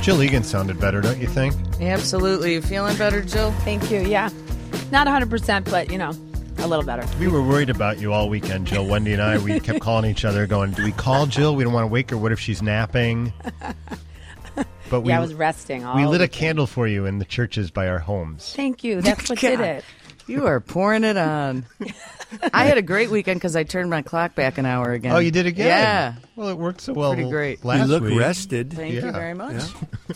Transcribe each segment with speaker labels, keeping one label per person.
Speaker 1: Jill Egan sounded better, don't you think?
Speaker 2: Absolutely. You feeling better, Jill?
Speaker 3: Thank you, yeah. Not 100%, but, a little better.
Speaker 1: We were worried about you all weekend, Jill. Wendy and I, we kept calling each other going, do we call Jill? We don't want to wake her. What if she's napping? But
Speaker 3: I was resting all
Speaker 1: We lit a
Speaker 3: weekend.
Speaker 1: candle for you in the churches by our homes.
Speaker 3: Thank you. That's what did it.
Speaker 2: You are pouring it on. I had a great weekend because I turned my clock back an hour again.
Speaker 1: Oh, you did again?
Speaker 2: Yeah.
Speaker 1: Well, it worked so well
Speaker 2: Pretty great.
Speaker 1: last
Speaker 4: You look
Speaker 1: week.
Speaker 4: rested.
Speaker 2: Thank you very much.
Speaker 4: Yeah.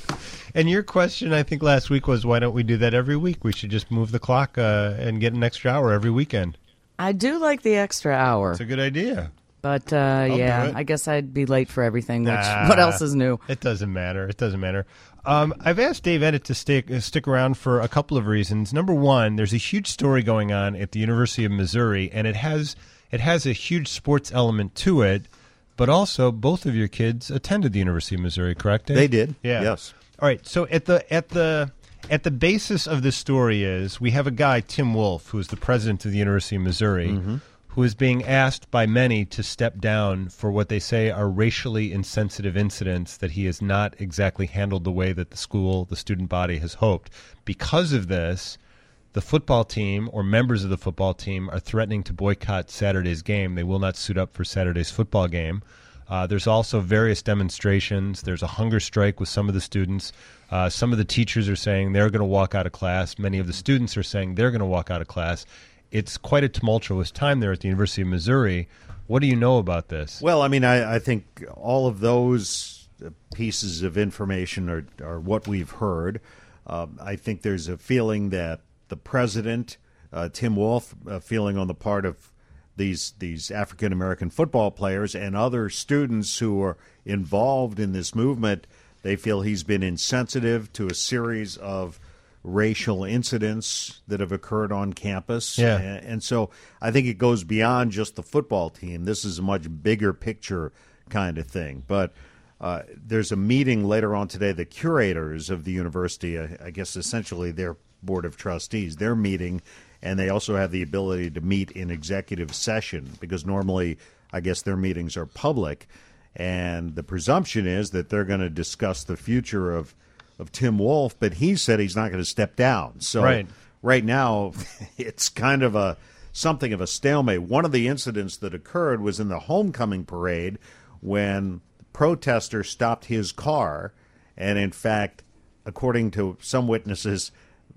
Speaker 1: And your question, I think, last week was, why don't we do that every week? We should just move the clock and get an extra hour every weekend.
Speaker 2: I do like the extra hour.
Speaker 1: It's a good idea.
Speaker 2: But,
Speaker 1: do it.
Speaker 2: I guess I'd be late for everything, which what else is new?
Speaker 1: It doesn't matter. It doesn't matter. I've asked Dave Edit to stick around for a couple of reasons. Number one, there's a huge story going on at the University of Missouri, and it has a huge sports element to it, but also both of your kids attended the University of Missouri, correct, Dave?
Speaker 4: They did.
Speaker 1: Yeah.
Speaker 4: Yes.
Speaker 1: All right. So at the basis of this story is we have a guy, Tim Wolf, who is the president of the University of Missouri, who is being asked by many to step down for what they say are racially insensitive incidents that he has not exactly handled the way that the student body has hoped. Because of this, the football team or members of the football team are threatening to boycott Saturday's game. They will not suit up for Saturday's football game. There's also various demonstrations. There's a hunger strike with some of the students. Some of the teachers are saying they're going to walk out of class. Many of the students are saying they're going to walk out of class. It's quite a tumultuous time there at the University of Missouri. What do you know about this?
Speaker 4: Well, I mean, I think all of those pieces of information are what we've heard. I think there's a feeling that the president, Tim Wolf, a feeling on the part of these African-American football players and other students who are involved in this movement, they feel he's been insensitive to a series of racial incidents that have occurred on campus.
Speaker 1: Yeah.
Speaker 4: And so I think it goes beyond just the football team. This is a much bigger picture kind of thing. But there's a meeting later on today. The curators of the university, I guess essentially their board of trustees, they're meeting, and they also have the ability to meet in executive session because normally I guess their meetings are public. And the presumption is that they're going to discuss the future of Tim Wolf, but he said he's not going to step down. So right now, it's kind of something of a stalemate. One of the incidents that occurred was in the homecoming parade when protesters stopped his car, and in fact, according to some witnesses,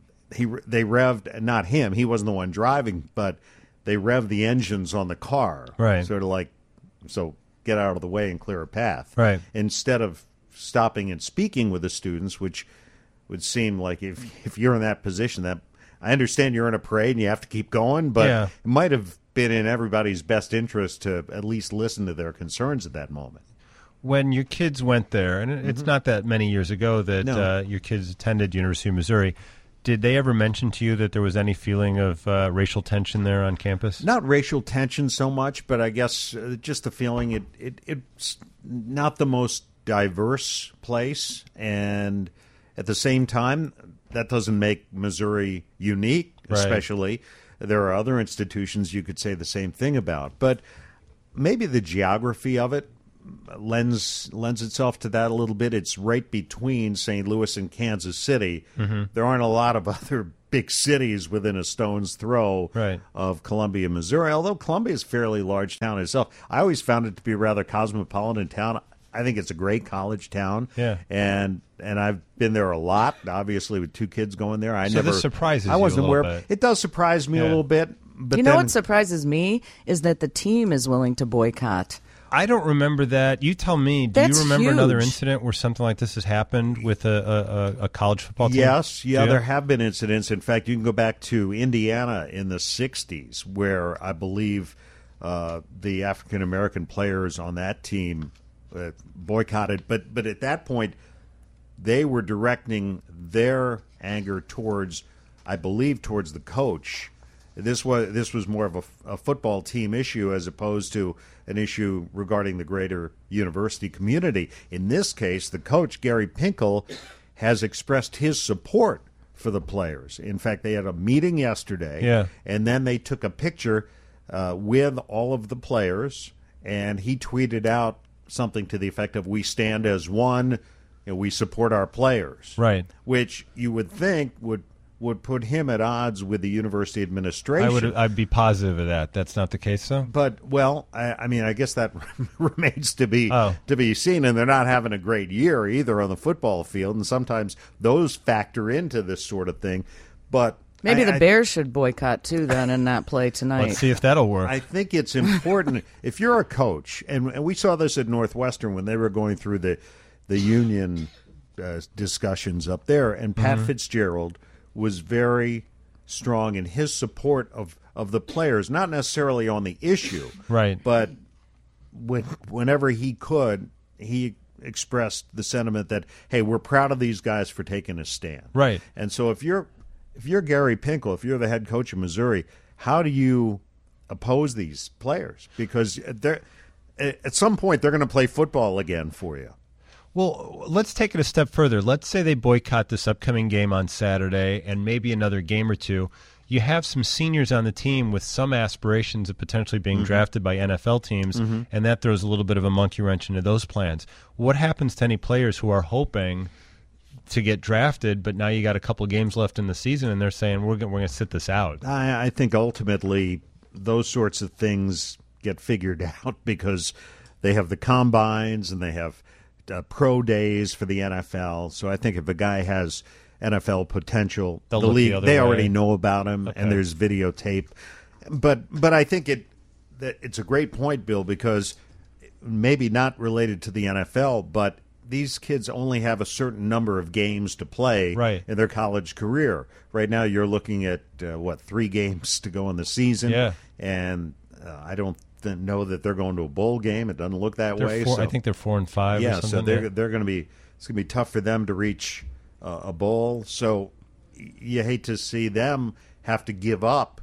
Speaker 4: they revved, not him, he wasn't the one driving, but they revved the engines on the car.
Speaker 1: Right.
Speaker 4: Sort of like, so get out of the way and clear a path.
Speaker 1: Right.
Speaker 4: Instead of stopping and speaking with the students, which would seem like if you're in that position, that I understand you're in a parade and you have to keep going, but it might have been in everybody's best interest to at least listen to their concerns at that moment.
Speaker 1: When your kids went there, and it's not that many years ago that your kids attended University of Missouri, did they ever mention to you that there was any feeling of racial tension there on campus?
Speaker 4: Not racial tension so much, but I guess just the feeling it's not the most diverse place, and at the same time, that doesn't make Missouri unique, especially. Right. There are other institutions you could say the same thing about, but maybe the geography of it lends itself to that a little bit. It's right between St. Louis and Kansas City. Mm-hmm. There aren't a lot of other big cities within a stone's throw of Columbia, Missouri, although Columbia is a fairly large town itself. I always found it to be a rather cosmopolitan town. I think it's a great college town, and I've been there a lot. Obviously, with two kids going there,
Speaker 1: this surprises you
Speaker 4: I wasn't
Speaker 1: a little
Speaker 4: aware.
Speaker 1: bit.
Speaker 4: It does surprise me a little bit. But
Speaker 2: you know what surprises me is that the team is willing to boycott.
Speaker 1: I don't remember that. You tell me. Do you remember another incident where something like this has happened with a college football team?
Speaker 4: Yes, there have been incidents. In fact, you can go back to Indiana in the 60s, where I believe the African American players on that team boycotted, but at that point they were directing their anger towards, I believe, towards the coach. This was more of a football team issue as opposed to an issue regarding the greater university community. In this case, the coach, Gary Pinkel, has expressed his support for the players. In fact, they had a meeting yesterday, and then they took a picture with all of the players, and he tweeted out something to the effect of, "We stand as one. we support our players.
Speaker 1: Right.
Speaker 4: Which you would think would put him at odds with the university administration.
Speaker 1: I'd be positive of that. That's not the case, though?
Speaker 4: But, well, I mean, I guess that remains to be seen, and they're not having a great year either on the football field, and sometimes those factor into this sort of thing. But
Speaker 2: maybe the Bears should boycott, too, then, and not play tonight.
Speaker 1: Let's see if that'll work.
Speaker 4: I think it's important. If you're a coach, and we saw this at Northwestern when they were going through the union discussions up there, and Pat Fitzgerald was very strong in his support of the players, not necessarily on the issue,
Speaker 1: right?
Speaker 4: But whenever he could, he expressed the sentiment that, hey, we're proud of these guys for taking a stand,
Speaker 1: right?
Speaker 4: And so if you're Gary Pinkel, if you're the head coach of Missouri, how do you oppose these players? Because at some point they're going to play football again for you.
Speaker 1: Well, let's take it a step further. Let's say they boycott this upcoming game on Saturday and maybe another game or two. You have some seniors on the team with some aspirations of potentially being drafted by NFL teams, and that throws a little bit of a monkey wrench into those plans. What happens to any players who are hoping to get drafted, but now you got a couple games left in the season, and they're saying, we're going to sit this out?
Speaker 4: I think ultimately those sorts of things get figured out because they have the combines and they have pro days for the NFL. So I think if a guy has NFL potential, the league, they already know about him, and there's videotape. But I think it's a great point, Bill, because maybe not related to the NFL, but these kids only have a certain number of games to play in their college career. Right now you're looking at, 3 games to go in the season.
Speaker 1: Yeah.
Speaker 4: And I don't know that they're going to a bowl game. It doesn't look that way.
Speaker 1: I think they're 4 and 5.
Speaker 4: Yeah,
Speaker 1: or something.
Speaker 4: so they're going to be. It's going to be tough for them to reach a bowl. So you hate to see them have to give up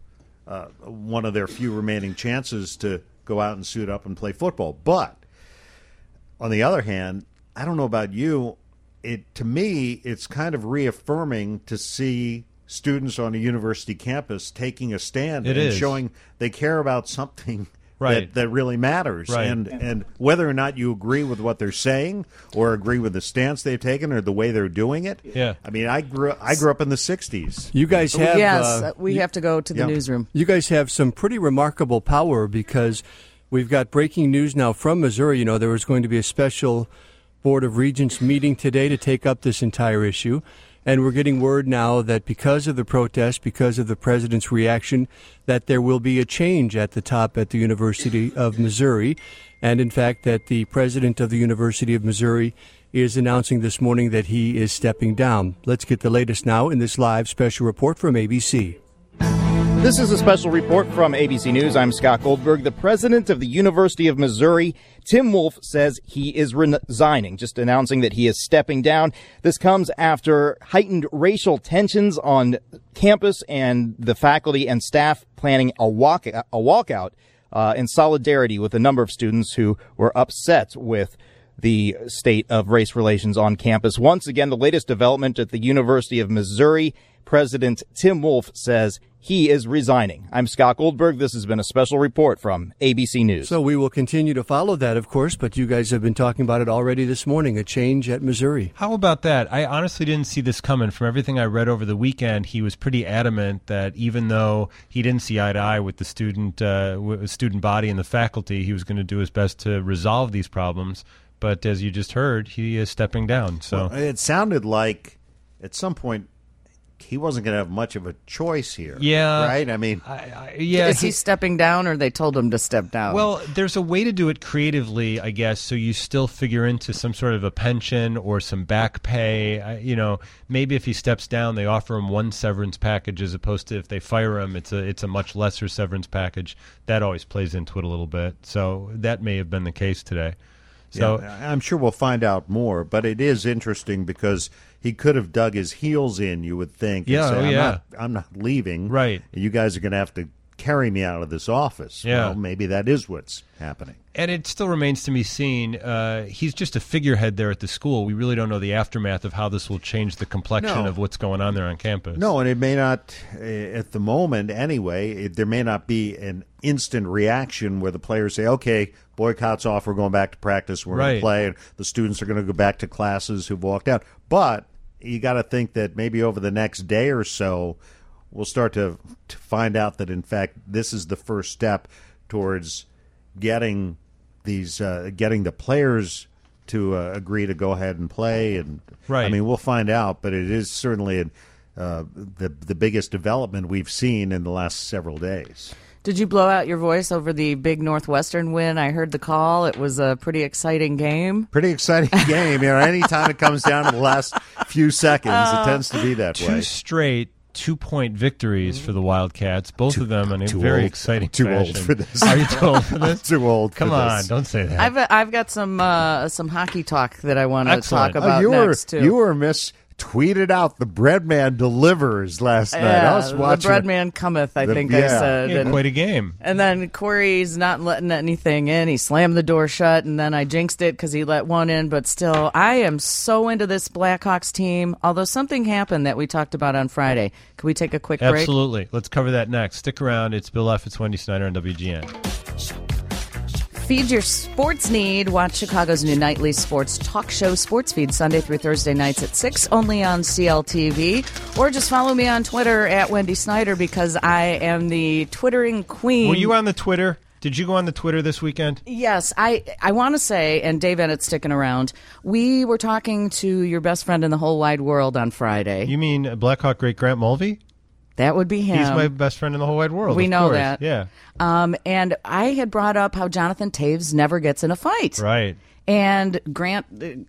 Speaker 4: one of their few remaining chances to go out and suit up and play football. But on the other hand, I don't know about you. To me, it's kind of reaffirming to see students on a university campus taking a stand and showing they care about something that really matters.
Speaker 1: Right.
Speaker 4: And whether or not you agree with what they're saying or agree with the stance they've taken or the way they're doing it.
Speaker 1: Yeah.
Speaker 4: I mean, I grew up in the 60s.
Speaker 5: You guys have
Speaker 2: we have to go to the newsroom.
Speaker 5: You guys have some pretty remarkable power because we've got breaking news now from Missouri. You know, there was going to be a special Board of Regents meeting today to take up this entire issue. And we're getting word now that because of the protest, because of the president's reaction, that there will be a change at the top at the University of Missouri. And, in fact, that the president of the University of Missouri is announcing this morning that he is stepping down. Let's get the latest now in this live special report from ABC.
Speaker 6: This is a special report from ABC News. I'm Scott Goldberg. The president of the University of Missouri, Tim Wolf, says he is resigning, just announcing that he is stepping down. This comes after heightened racial tensions on campus and the faculty and staff planning a walkout in solidarity with a number of students who were upset with the state of race relations on campus. Once again, the latest development at the University of Missouri, President Tim Wolf says he is resigning. I'm Scott Goldberg. This has been a special report from ABC News.
Speaker 5: So we will continue to follow that, of course, but you guys have been talking about it already this morning, a change at Missouri.
Speaker 1: How about that? I honestly didn't see this coming. From everything I read over the weekend, he was pretty adamant that even though he didn't see eye to eye with the student body and the faculty, he was going to do his best to resolve these problems. But as you just heard, he is stepping down. So
Speaker 4: it sounded like at some point he wasn't going to have much of a choice here.
Speaker 1: Yeah.
Speaker 4: Right? I mean,
Speaker 2: is he stepping down or they told him to step down?
Speaker 1: Well, there's a way to do it creatively, I guess, so you still figure into some sort of a pension or some back pay. Maybe if he steps down, they offer him one severance package as opposed to if they fire him, it's a much lesser severance package. That always plays into it a little bit. So that may have been the case today. So
Speaker 4: yeah, I'm sure we'll find out more, but it is interesting because he could have dug his heels in, you would think.
Speaker 1: Yeah,
Speaker 4: and say, I'm not leaving.
Speaker 1: Right.
Speaker 4: You guys are going to have to carry me out of this office.
Speaker 1: Yeah.
Speaker 4: Well, maybe that is what's happening.
Speaker 1: And it still remains to be seen. He's just a figurehead there at the school. We really don't know the aftermath of how this will change the complexion of what's going on there on campus.
Speaker 4: No, and it may not, at the moment anyway, there may not be an instant reaction where the players say, okay, boycott's off. We're going back to practice. We're going
Speaker 1: Right.
Speaker 4: to play. And the students are going to go back to classes who've walked out. But you got to think that maybe over the next day or so, we'll start to find out that, in fact, this is the first step towards getting the players to agree to go ahead and play. And
Speaker 1: Right.
Speaker 4: I mean, we'll find out, but it is certainly the biggest development we've seen in the last several days.
Speaker 2: Did you blow out your voice over the big Northwestern win? I heard the call. It was a pretty exciting game.
Speaker 4: Pretty exciting game. Anytime it comes down to the last few seconds, it tends to be that
Speaker 1: Two
Speaker 4: way.
Speaker 1: straight 2-point victories for the Wildcats, both of them in a
Speaker 4: too
Speaker 1: very
Speaker 4: old.
Speaker 1: exciting
Speaker 4: Too
Speaker 1: fashion.
Speaker 4: old for this.
Speaker 1: Are you too old for this?
Speaker 4: Too old for
Speaker 1: Come on,
Speaker 4: this.
Speaker 1: don't say that.
Speaker 2: I've got some hockey talk that I want to
Speaker 1: Excellent.
Speaker 2: talk about next too.
Speaker 4: You were tweeted out the bread man delivers last night. I was
Speaker 2: the
Speaker 4: watching
Speaker 2: bread man cometh, I think I said.
Speaker 1: Yeah,
Speaker 2: And,
Speaker 1: quite a game.
Speaker 2: and then Corey's not letting anything in. He slammed the door shut, and then I jinxed it because he let one in. But still, I am so into this Blackhawks team, although something happened that we talked about on Friday. Can we take a quick break?
Speaker 1: Absolutely. Let's cover that next. Stick around. It's Bill F. It's Wendy Snyder on WGN.
Speaker 2: Feed your sports need. Watch Chicago's new nightly sports talk show, Sports Feed, Sunday through Thursday nights at 6, only on CLTV. Or just follow me on Twitter at Wendy Snyder because I am the Twittering queen.
Speaker 1: Were you on the Twitter? Did you go on the Twitter this weekend?
Speaker 2: Yes, I want to say, and Dave Ennett's sticking around, we were talking to your best friend in the whole wide world on Friday.
Speaker 1: You mean Blackhawk great Grant Mulvey?
Speaker 2: That would be him.
Speaker 1: He's my best friend in the whole wide world.
Speaker 2: We
Speaker 1: of
Speaker 2: know
Speaker 1: course.
Speaker 2: that.
Speaker 1: Yeah.
Speaker 2: And I had brought up how Jonathan Taves never gets in a fight.
Speaker 1: Right.
Speaker 2: And Grant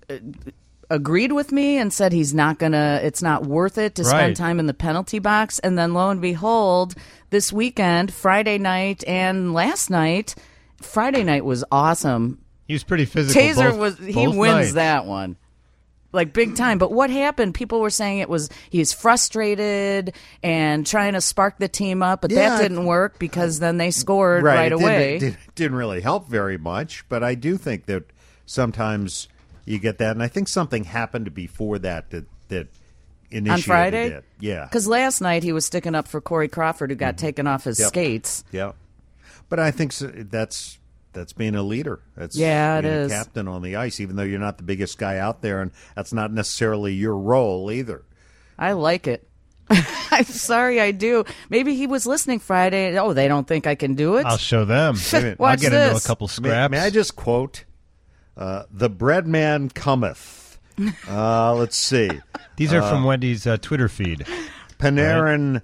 Speaker 2: agreed with me and said it's not worth it to
Speaker 1: Right.
Speaker 2: spend time in the penalty box. And then lo and behold, this weekend, Friday night and last night, Friday night was awesome.
Speaker 1: He was pretty physical.
Speaker 2: Taser
Speaker 1: both
Speaker 2: wins
Speaker 1: nights.
Speaker 2: that one. Like big time. But what happened? People were saying he's frustrated and trying to spark the team up, but
Speaker 4: Yeah,
Speaker 2: that didn't work because then they scored right
Speaker 4: it
Speaker 2: away.
Speaker 4: didn't really help very much, but I do think that sometimes you get that, and I think something happened before that initiated
Speaker 2: On Friday?
Speaker 4: it. Yeah.
Speaker 2: Because last night he was sticking up for Corey Crawford, who got taken off his
Speaker 4: Yep.
Speaker 2: skates.
Speaker 4: Yeah. But I think that's being a leader. That's
Speaker 2: Yeah, it
Speaker 4: being
Speaker 2: is.
Speaker 4: a captain on the ice, even though you're not the biggest guy out there, and that's not necessarily your role either.
Speaker 2: I like it. I'm sorry, I do. Maybe he was listening Friday. Oh, they don't think I can do it?
Speaker 1: I'll show them. I'll
Speaker 2: Watch
Speaker 1: get into a
Speaker 2: this.
Speaker 1: couple
Speaker 4: May,
Speaker 1: scraps.
Speaker 4: may I just quote, the bread man cometh. Let's see.
Speaker 1: These are from Wendy's Twitter feed.
Speaker 4: Panarin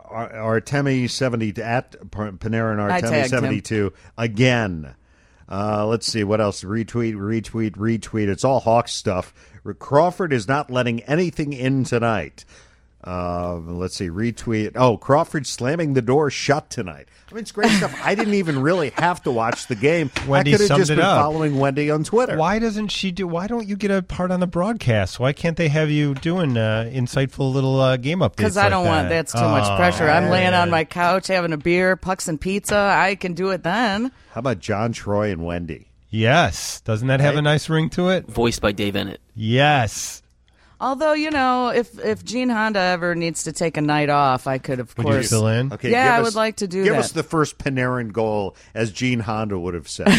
Speaker 4: Artemi 70 at Panarin
Speaker 2: I
Speaker 4: Artemi
Speaker 2: tagged
Speaker 4: 72 again. Let's see what else. Retweet. It's all Hawks stuff. Crawford is not letting anything in tonight. Let's see. Retweet. Oh, Crawford slamming the door shut tonight. I mean, it's great stuff. I didn't even really have to watch the game.
Speaker 1: Wendy
Speaker 4: I could have
Speaker 1: summed
Speaker 4: just
Speaker 1: it
Speaker 4: been
Speaker 1: up.
Speaker 4: following Wendy on Twitter.
Speaker 1: Why don't you get a part on the broadcast? Why can't they have you doing insightful little game updates?
Speaker 2: Because I don't want that's too much pressure. I'm laying on my couch having a beer, pucks and pizza. I can do it then.
Speaker 4: How about John Troy and Wendy?
Speaker 1: Yes. Doesn't that have a nice ring to it?
Speaker 7: Voiced by Dave Ennett.
Speaker 1: Yes.
Speaker 2: Although, if Gene Honda ever needs to take a night off, I could, of
Speaker 1: Would you
Speaker 2: course.
Speaker 1: fill in?
Speaker 4: Okay,
Speaker 2: Yeah,
Speaker 4: give
Speaker 2: I
Speaker 4: us-
Speaker 2: would like to do
Speaker 4: Give
Speaker 2: that.
Speaker 4: us the first Panarin goal, as Gene Honda would have said.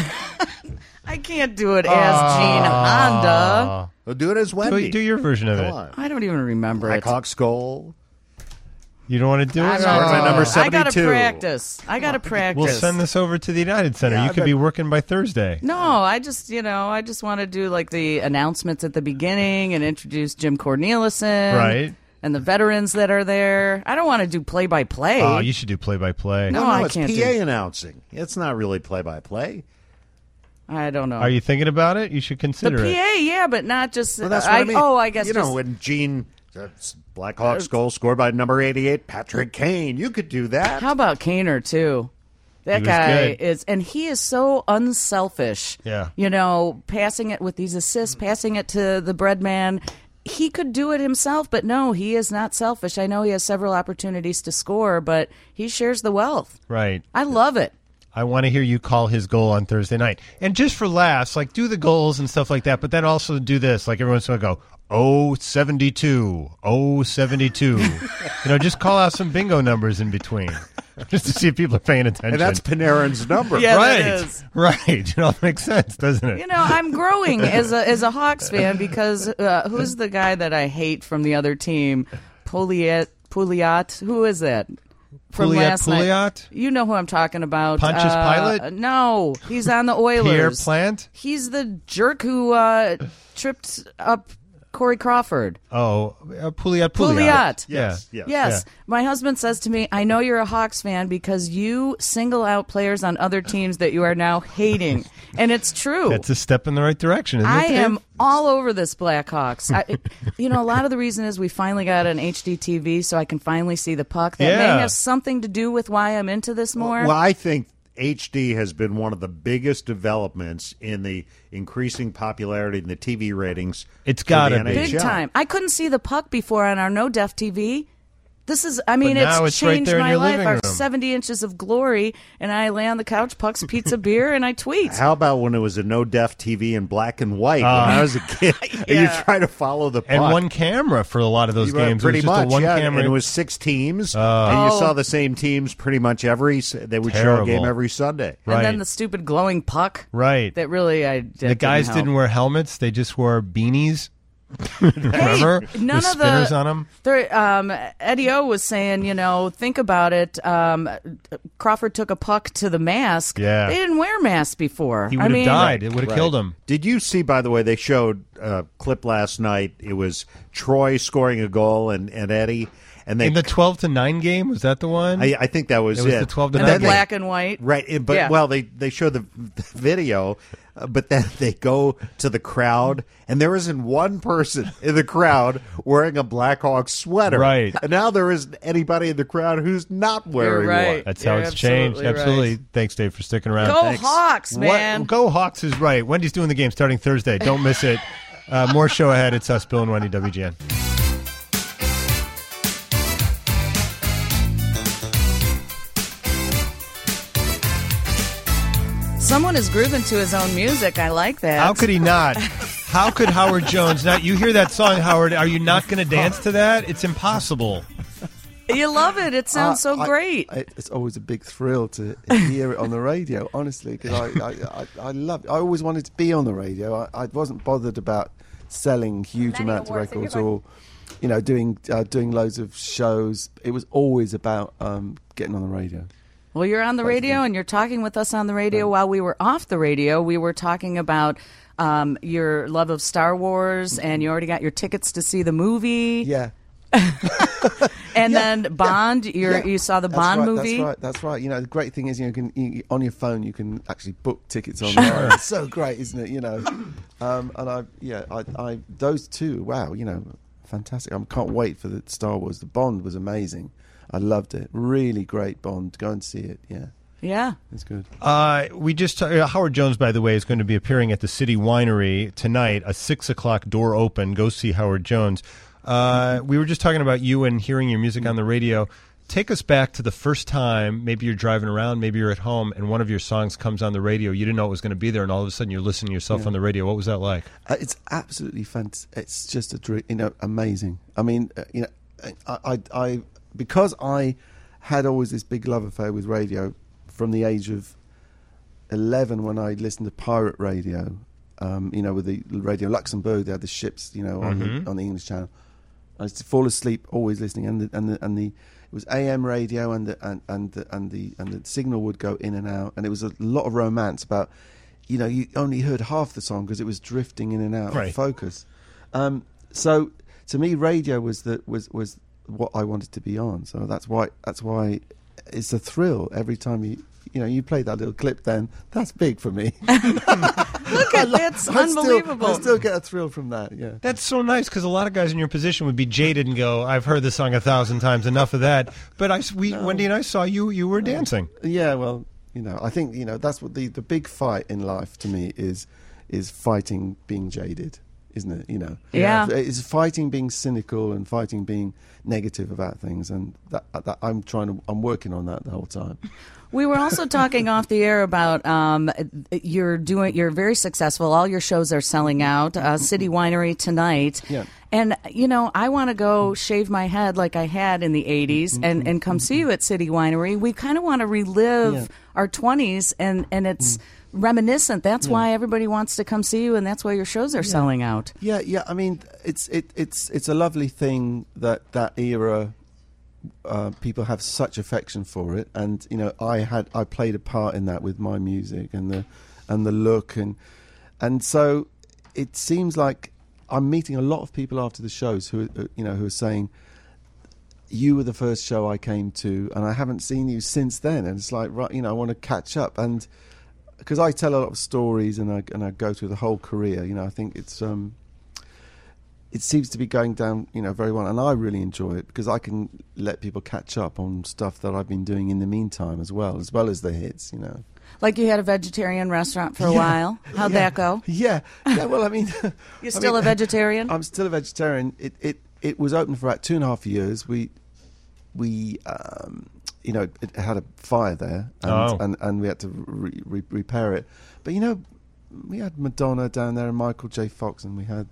Speaker 2: I can't do it as Gene Honda.
Speaker 4: Well, do it as Wendy.
Speaker 1: Do your version of
Speaker 4: Come
Speaker 1: it.
Speaker 4: on.
Speaker 2: I don't even remember it.
Speaker 4: Blackhawks goal.
Speaker 1: You don't want to do it?
Speaker 2: I
Speaker 4: Started by number
Speaker 2: I gotta
Speaker 4: 72.
Speaker 2: practice. I gotta practice.
Speaker 1: We'll send this over to the United Center.
Speaker 4: Yeah,
Speaker 1: You could
Speaker 4: but-
Speaker 1: be working by Thursday.
Speaker 2: No, I just want to do like the announcements at the beginning and introduce Jim Cornelison,
Speaker 1: Right.
Speaker 2: and the veterans that are there. I don't want to do play-by-play.
Speaker 1: Oh, you should do play-by-play.
Speaker 2: No,
Speaker 4: No,
Speaker 2: I
Speaker 4: it's
Speaker 2: can't
Speaker 4: PA
Speaker 2: do-
Speaker 4: announcing. It's not really play-by-play.
Speaker 2: I don't know.
Speaker 1: Are you thinking about it? You should
Speaker 2: the
Speaker 1: consider
Speaker 2: PA?
Speaker 1: it.
Speaker 2: Yeah, but not just.
Speaker 4: Well, that's what I mean.
Speaker 2: Oh, I guess
Speaker 4: you know
Speaker 2: just-
Speaker 4: when Gene Blackhawks goal scored by number 88, Patrick Kane. You could do that.
Speaker 2: How about Kaner too? That
Speaker 1: He was
Speaker 2: guy
Speaker 1: good.
Speaker 2: is, and he is so unselfish.
Speaker 1: Yeah.
Speaker 2: Passing it with these assists, passing it to the bread man. He could do it himself, but no, he is not selfish. I know he has several opportunities to score, but he shares the wealth.
Speaker 1: Right.
Speaker 2: I love it.
Speaker 1: I want to hear you call his goal on Thursday night. And just for laughs, like do the goals and stuff like that, but then also do this. Like everyone's going to go, 072, 072. Just call out some bingo numbers in between. just to see if people are paying attention.
Speaker 4: And that's Panarin's number.
Speaker 2: Yeah,
Speaker 1: right,
Speaker 2: that is.
Speaker 1: right. It all makes sense, doesn't it?
Speaker 2: You know, I'm growing as a Hawks fan because who's the guy that I hate from the other team? Pouliot. Who is that? From last night.
Speaker 1: Pouliot?
Speaker 2: You know who I'm talking about.
Speaker 1: Pontius Pilate?
Speaker 2: No, he's on the Oilers.
Speaker 1: Pierre Plant?
Speaker 2: He's the jerk who tripped up Corey Crawford.
Speaker 1: Oh, Pouliot.
Speaker 2: Pouliot.
Speaker 4: Yes.
Speaker 2: Yes. My husband says to me, I know you're a Hawks fan because you single out players on other teams that you are now hating. And it's true.
Speaker 1: That's a step in the right direction, isn't it?
Speaker 2: I
Speaker 1: Dave?
Speaker 2: am all over this Blackhawks. A lot of the reason is we finally got an HD TV so I can finally see the puck. That may have something to do with why I'm into this more.
Speaker 4: Well, I think HD has been one of the biggest developments in the increasing popularity in the TV ratings.
Speaker 1: It's gotta
Speaker 4: for the
Speaker 1: be.
Speaker 4: NHL.
Speaker 2: Big time. I couldn't see the puck before on our no-def TV. This is, I mean,
Speaker 1: But now
Speaker 2: it's
Speaker 1: it's right
Speaker 2: changed
Speaker 1: there in
Speaker 2: my
Speaker 1: your
Speaker 2: life.
Speaker 1: living
Speaker 2: Our
Speaker 1: room.
Speaker 2: 70 inches of glory, and I lay on the couch, pucks, pizza, beer, and I tweet.
Speaker 4: How about when it was a no-def TV in black and white when I was a kid? And you try to follow the puck.
Speaker 1: And one camera for a lot of those games.
Speaker 4: Pretty
Speaker 1: it was just
Speaker 4: much,
Speaker 1: a one
Speaker 4: yeah.
Speaker 1: camera.
Speaker 4: And it was 6 teams, and you saw the same teams pretty much they would show a game
Speaker 1: Terrible.
Speaker 4: every Sunday.
Speaker 2: And
Speaker 1: Right.
Speaker 2: then the stupid glowing puck.
Speaker 1: Right.
Speaker 2: That really,
Speaker 1: The guys
Speaker 2: help.
Speaker 1: didn't wear helmets; they just wore beanies. Remember?
Speaker 2: none
Speaker 1: With
Speaker 2: of
Speaker 1: spinners
Speaker 2: the-
Speaker 1: on them.
Speaker 2: Eddie O was saying, think about it. Crawford took a puck to the mask.
Speaker 1: Yeah.
Speaker 2: They didn't wear masks before.
Speaker 1: He would have died. It would have killed him.
Speaker 4: Did you see, by the way, they showed a clip last night. It was Troy scoring a goal and Eddie. And they,
Speaker 1: In the 12-9 game, was that the one?
Speaker 4: I think that was
Speaker 1: It was the 12 to
Speaker 2: And
Speaker 1: 9
Speaker 2: the
Speaker 1: game.
Speaker 2: black and white.
Speaker 4: Right, but
Speaker 2: Yeah.
Speaker 4: well, they show the video, but then they go to the crowd, and there isn't one person in the crowd wearing a Blackhawks sweater.
Speaker 1: Right.
Speaker 4: And now there isn't anybody in the crowd who's not wearing
Speaker 2: You're right.
Speaker 4: one.
Speaker 1: That's how
Speaker 2: You're
Speaker 1: it's changed.
Speaker 2: absolutely
Speaker 1: Absolutely.
Speaker 2: right.
Speaker 1: Thanks, Dave, for sticking around.
Speaker 2: Go
Speaker 1: Thanks.
Speaker 2: Hawks, man.
Speaker 1: Go Hawks is right. Wendy's doing the game starting Thursday. Don't miss it. More show ahead. It's us, Bill and Wendy, WGN.
Speaker 2: Someone is grooving to his own music. I like that.
Speaker 1: How could he not? How could Howard Jones not? You hear that song, Howard. Are you not going to dance to that? It's impossible.
Speaker 2: You love it. It sounds so great.
Speaker 7: It's always a big thrill to hear it on the radio, honestly, because I love it. I always wanted to be on the radio. I wasn't bothered about selling huge amounts of records or, doing loads of shows. It was always about getting on the radio.
Speaker 2: Well, you're on the radio and you're talking with us on the radio. While we were off the radio, we were talking about your love of Star Wars, and you already got your tickets to see the movie.
Speaker 7: Yeah.
Speaker 2: And then Bond, you saw the Bond movie.
Speaker 7: That's right. The great thing is, on your phone you can actually book tickets online. It's so great, isn't it? And those two, wow, fantastic. I can't wait for the Star Wars. The Bond was amazing. I loved it. Really great Bond. Go and see it. Yeah.
Speaker 2: Yeah.
Speaker 7: It's good.
Speaker 1: We just Howard Jones, by the way, is going to be appearing at the City Winery tonight. A 6 o'clock door open. Go see Howard Jones. We were just talking about you and hearing your music on the radio. Take us back to the first time. Maybe you're driving around, maybe you're at home, and one of your songs comes on the radio. You didn't know it was going to be there, and all of a sudden you're listening to yourself on the radio. What was that like?
Speaker 7: It's absolutely fantastic. It's just a dream, amazing. I mean, I because I had always this big love affair with radio from the age of 11 when I listened to pirate radio. With the Radio Luxembourg, they had the ships, on the English channel. I used to fall asleep always listening, and it was AM radio, and the signal would go in and out, and it was a lot of romance about, you only heard half the song because it was drifting in and out of focus. So to me, radio was what I wanted to be on. So that's why it's a thrill every time you play that little clip. Then that's big for me.
Speaker 2: Look at that's unbelievable.
Speaker 7: I still get a thrill from that. Yeah,
Speaker 1: That's so nice because a lot of guys in your position would be jaded and go, "I've heard this song 1,000 times. Enough of that." But Wendy and I saw you were dancing.
Speaker 7: Yeah, well, I think that's what the big fight in life to me is fighting being jaded, isn't it?
Speaker 2: Yeah.
Speaker 7: It's fighting being cynical and fighting being negative about things, and that I'm working on that the whole time.
Speaker 2: We were also talking off the air about you're very successful. All your shows are selling out. City Winery tonight.
Speaker 7: Yeah.
Speaker 2: And, I want to go shave my head like I had in the 80s and come see you at City Winery. We kind of want to relive our 20s, and it's reminiscent. That's why everybody wants to come see you, and that's why your shows are selling out.
Speaker 7: Yeah. I mean, it's a lovely thing that era. People have such affection for it, and I played a part in that with my music and the look, and so it seems like I'm meeting a lot of people after the shows who are saying, you were the first show I came to, and I haven't seen you since then, and it's like, right, I want to catch up, and because I tell a lot of stories and I go through the whole career, I think it's it seems to be going down, very well, and I really enjoy it because I can let people catch up on stuff that I've been doing in the meantime as well as the hits,
Speaker 2: Like you had a vegetarian restaurant for a while. How'd that go?
Speaker 7: Yeah. Well, I mean,
Speaker 2: you're still a vegetarian?
Speaker 7: I'm still a vegetarian. It was open for about 2.5 years. We it had a fire there, and we had to repair it. But we had Madonna down there and Michael J. Fox, and we had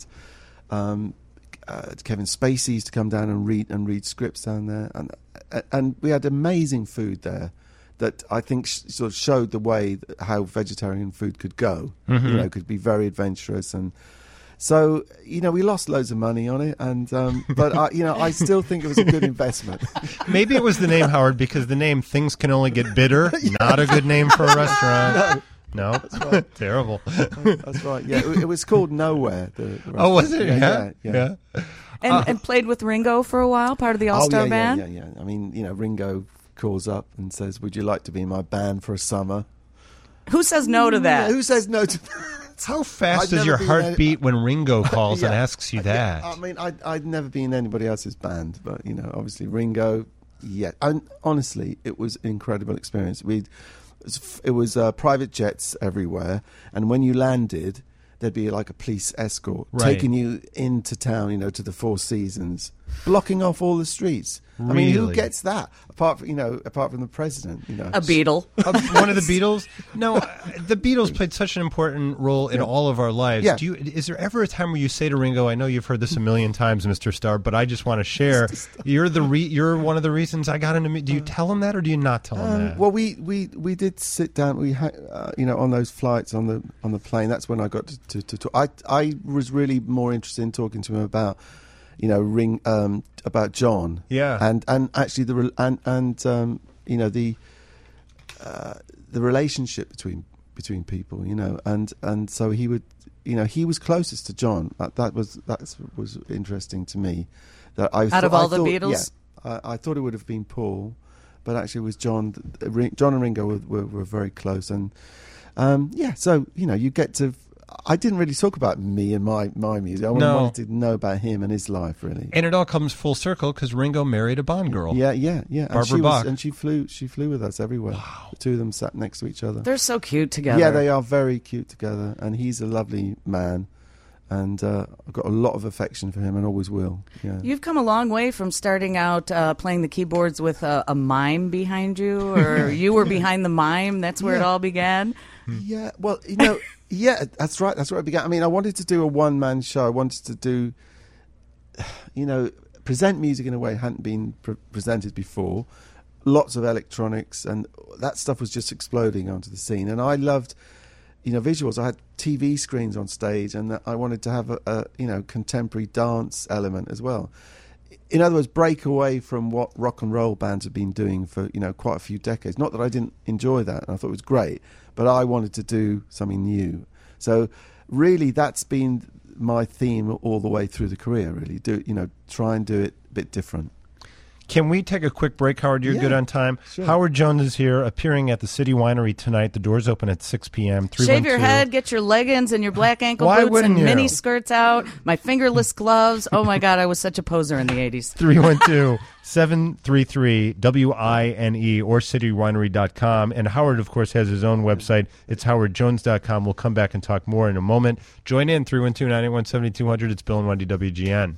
Speaker 7: Kevin Spacey used to come down and read scripts down there, and we had amazing food there that I think sort of showed the way how vegetarian food could go. Could be very adventurous, and so we lost loads of money on it, and but I still think it was a good investment.
Speaker 1: Maybe it was the name, Howard, because the name Things Can Only Get Bitter. Not a good name for a restaurant. No,
Speaker 7: that's right.
Speaker 1: Terrible.
Speaker 7: That's right. Yeah, it was called Nowhere. The
Speaker 1: was it? Yeah.
Speaker 2: And played with Ringo for a while, part of the All-Star Band?
Speaker 7: Yeah. I mean, Ringo calls up and says, "Would you like to be in my band for a summer?"
Speaker 2: Who says no to that?
Speaker 7: Yeah, who says no to that?
Speaker 1: How fast does your heart beat when Ringo calls and asks you that?
Speaker 7: I mean, I'd never been in anybody else's band, but obviously Ringo. Yeah, and honestly, it was an incredible experience. It was private jets everywhere, and when you landed, there'd be like a police escort taking you into town, to the Four Seasons, blocking off all the streets.
Speaker 1: Really?
Speaker 7: I mean, who gets that apart from the president?
Speaker 2: A Beatle.
Speaker 1: One of the Beatles? No, the Beatles played such an important role in all of our lives.
Speaker 7: Yeah.
Speaker 1: Is there ever a time where you say to Ringo, I know you've heard this a million times, Mr. Starr, but I just want to share, you're one of the reasons I got into do you tell him that or do you not tell him that?
Speaker 7: Well, we did sit down. We had, on those flights on the plane. That's when I got to talk. I was really more interested in talking to him about about John, and actually the relationship between people, and so he would, he was closest to John. That was interesting to me. That
Speaker 2: out of all the Beatles,
Speaker 7: I thought it would have been Paul, but actually it was John. John and Ringo were very close, and so you get to. I didn't really talk about me and my music. I wanted to know about him and his life, really.
Speaker 1: And it all comes full circle because Ringo married a Bond girl.
Speaker 7: Yeah.
Speaker 1: Barbara Bach.
Speaker 7: And she flew with us everywhere. Wow. The two of them sat next to each other.
Speaker 2: They're so cute together.
Speaker 7: Yeah, they are very cute together. And he's a lovely man. And I've got a lot of affection for him and always will. Yeah.
Speaker 2: You've come a long way from starting out playing the keyboards with a mime behind you, or you were behind the mime. That's where it all began.
Speaker 7: Yeah, well, yeah, that's right. That's where it began. I mean, I wanted to do a one-man show. I wanted to do, present music in a way it hadn't been presented before. Lots of electronics, and that stuff was just exploding onto the scene. And I loved, visuals. I had TV screens on stage, and I wanted to have a contemporary dance element as well. In other words, break away from what rock and roll bands have been doing for quite a few decades. Not that I didn't enjoy that, and I thought it was great, but I wanted to do something new. So really, that's been my theme all the way through the career. Really, try and do it a bit different.
Speaker 1: Can we take a quick break, Howard? You're good on time.
Speaker 7: Sure.
Speaker 1: Howard Jones is here, appearing at the City Winery tonight. The doors open at 6 p.m.
Speaker 2: Shave your head, get your leggings and your black ankle boots and mini skirts out, my fingerless gloves. Oh, my God, I was such a poser in the 80s.
Speaker 1: 312-733-WINE or citywinery.com. And Howard, of course, has his own website. It's howardjones.com. We'll come back and talk more in a moment. Join in, 312-981-7200. It's Bill and Wendy, WGN.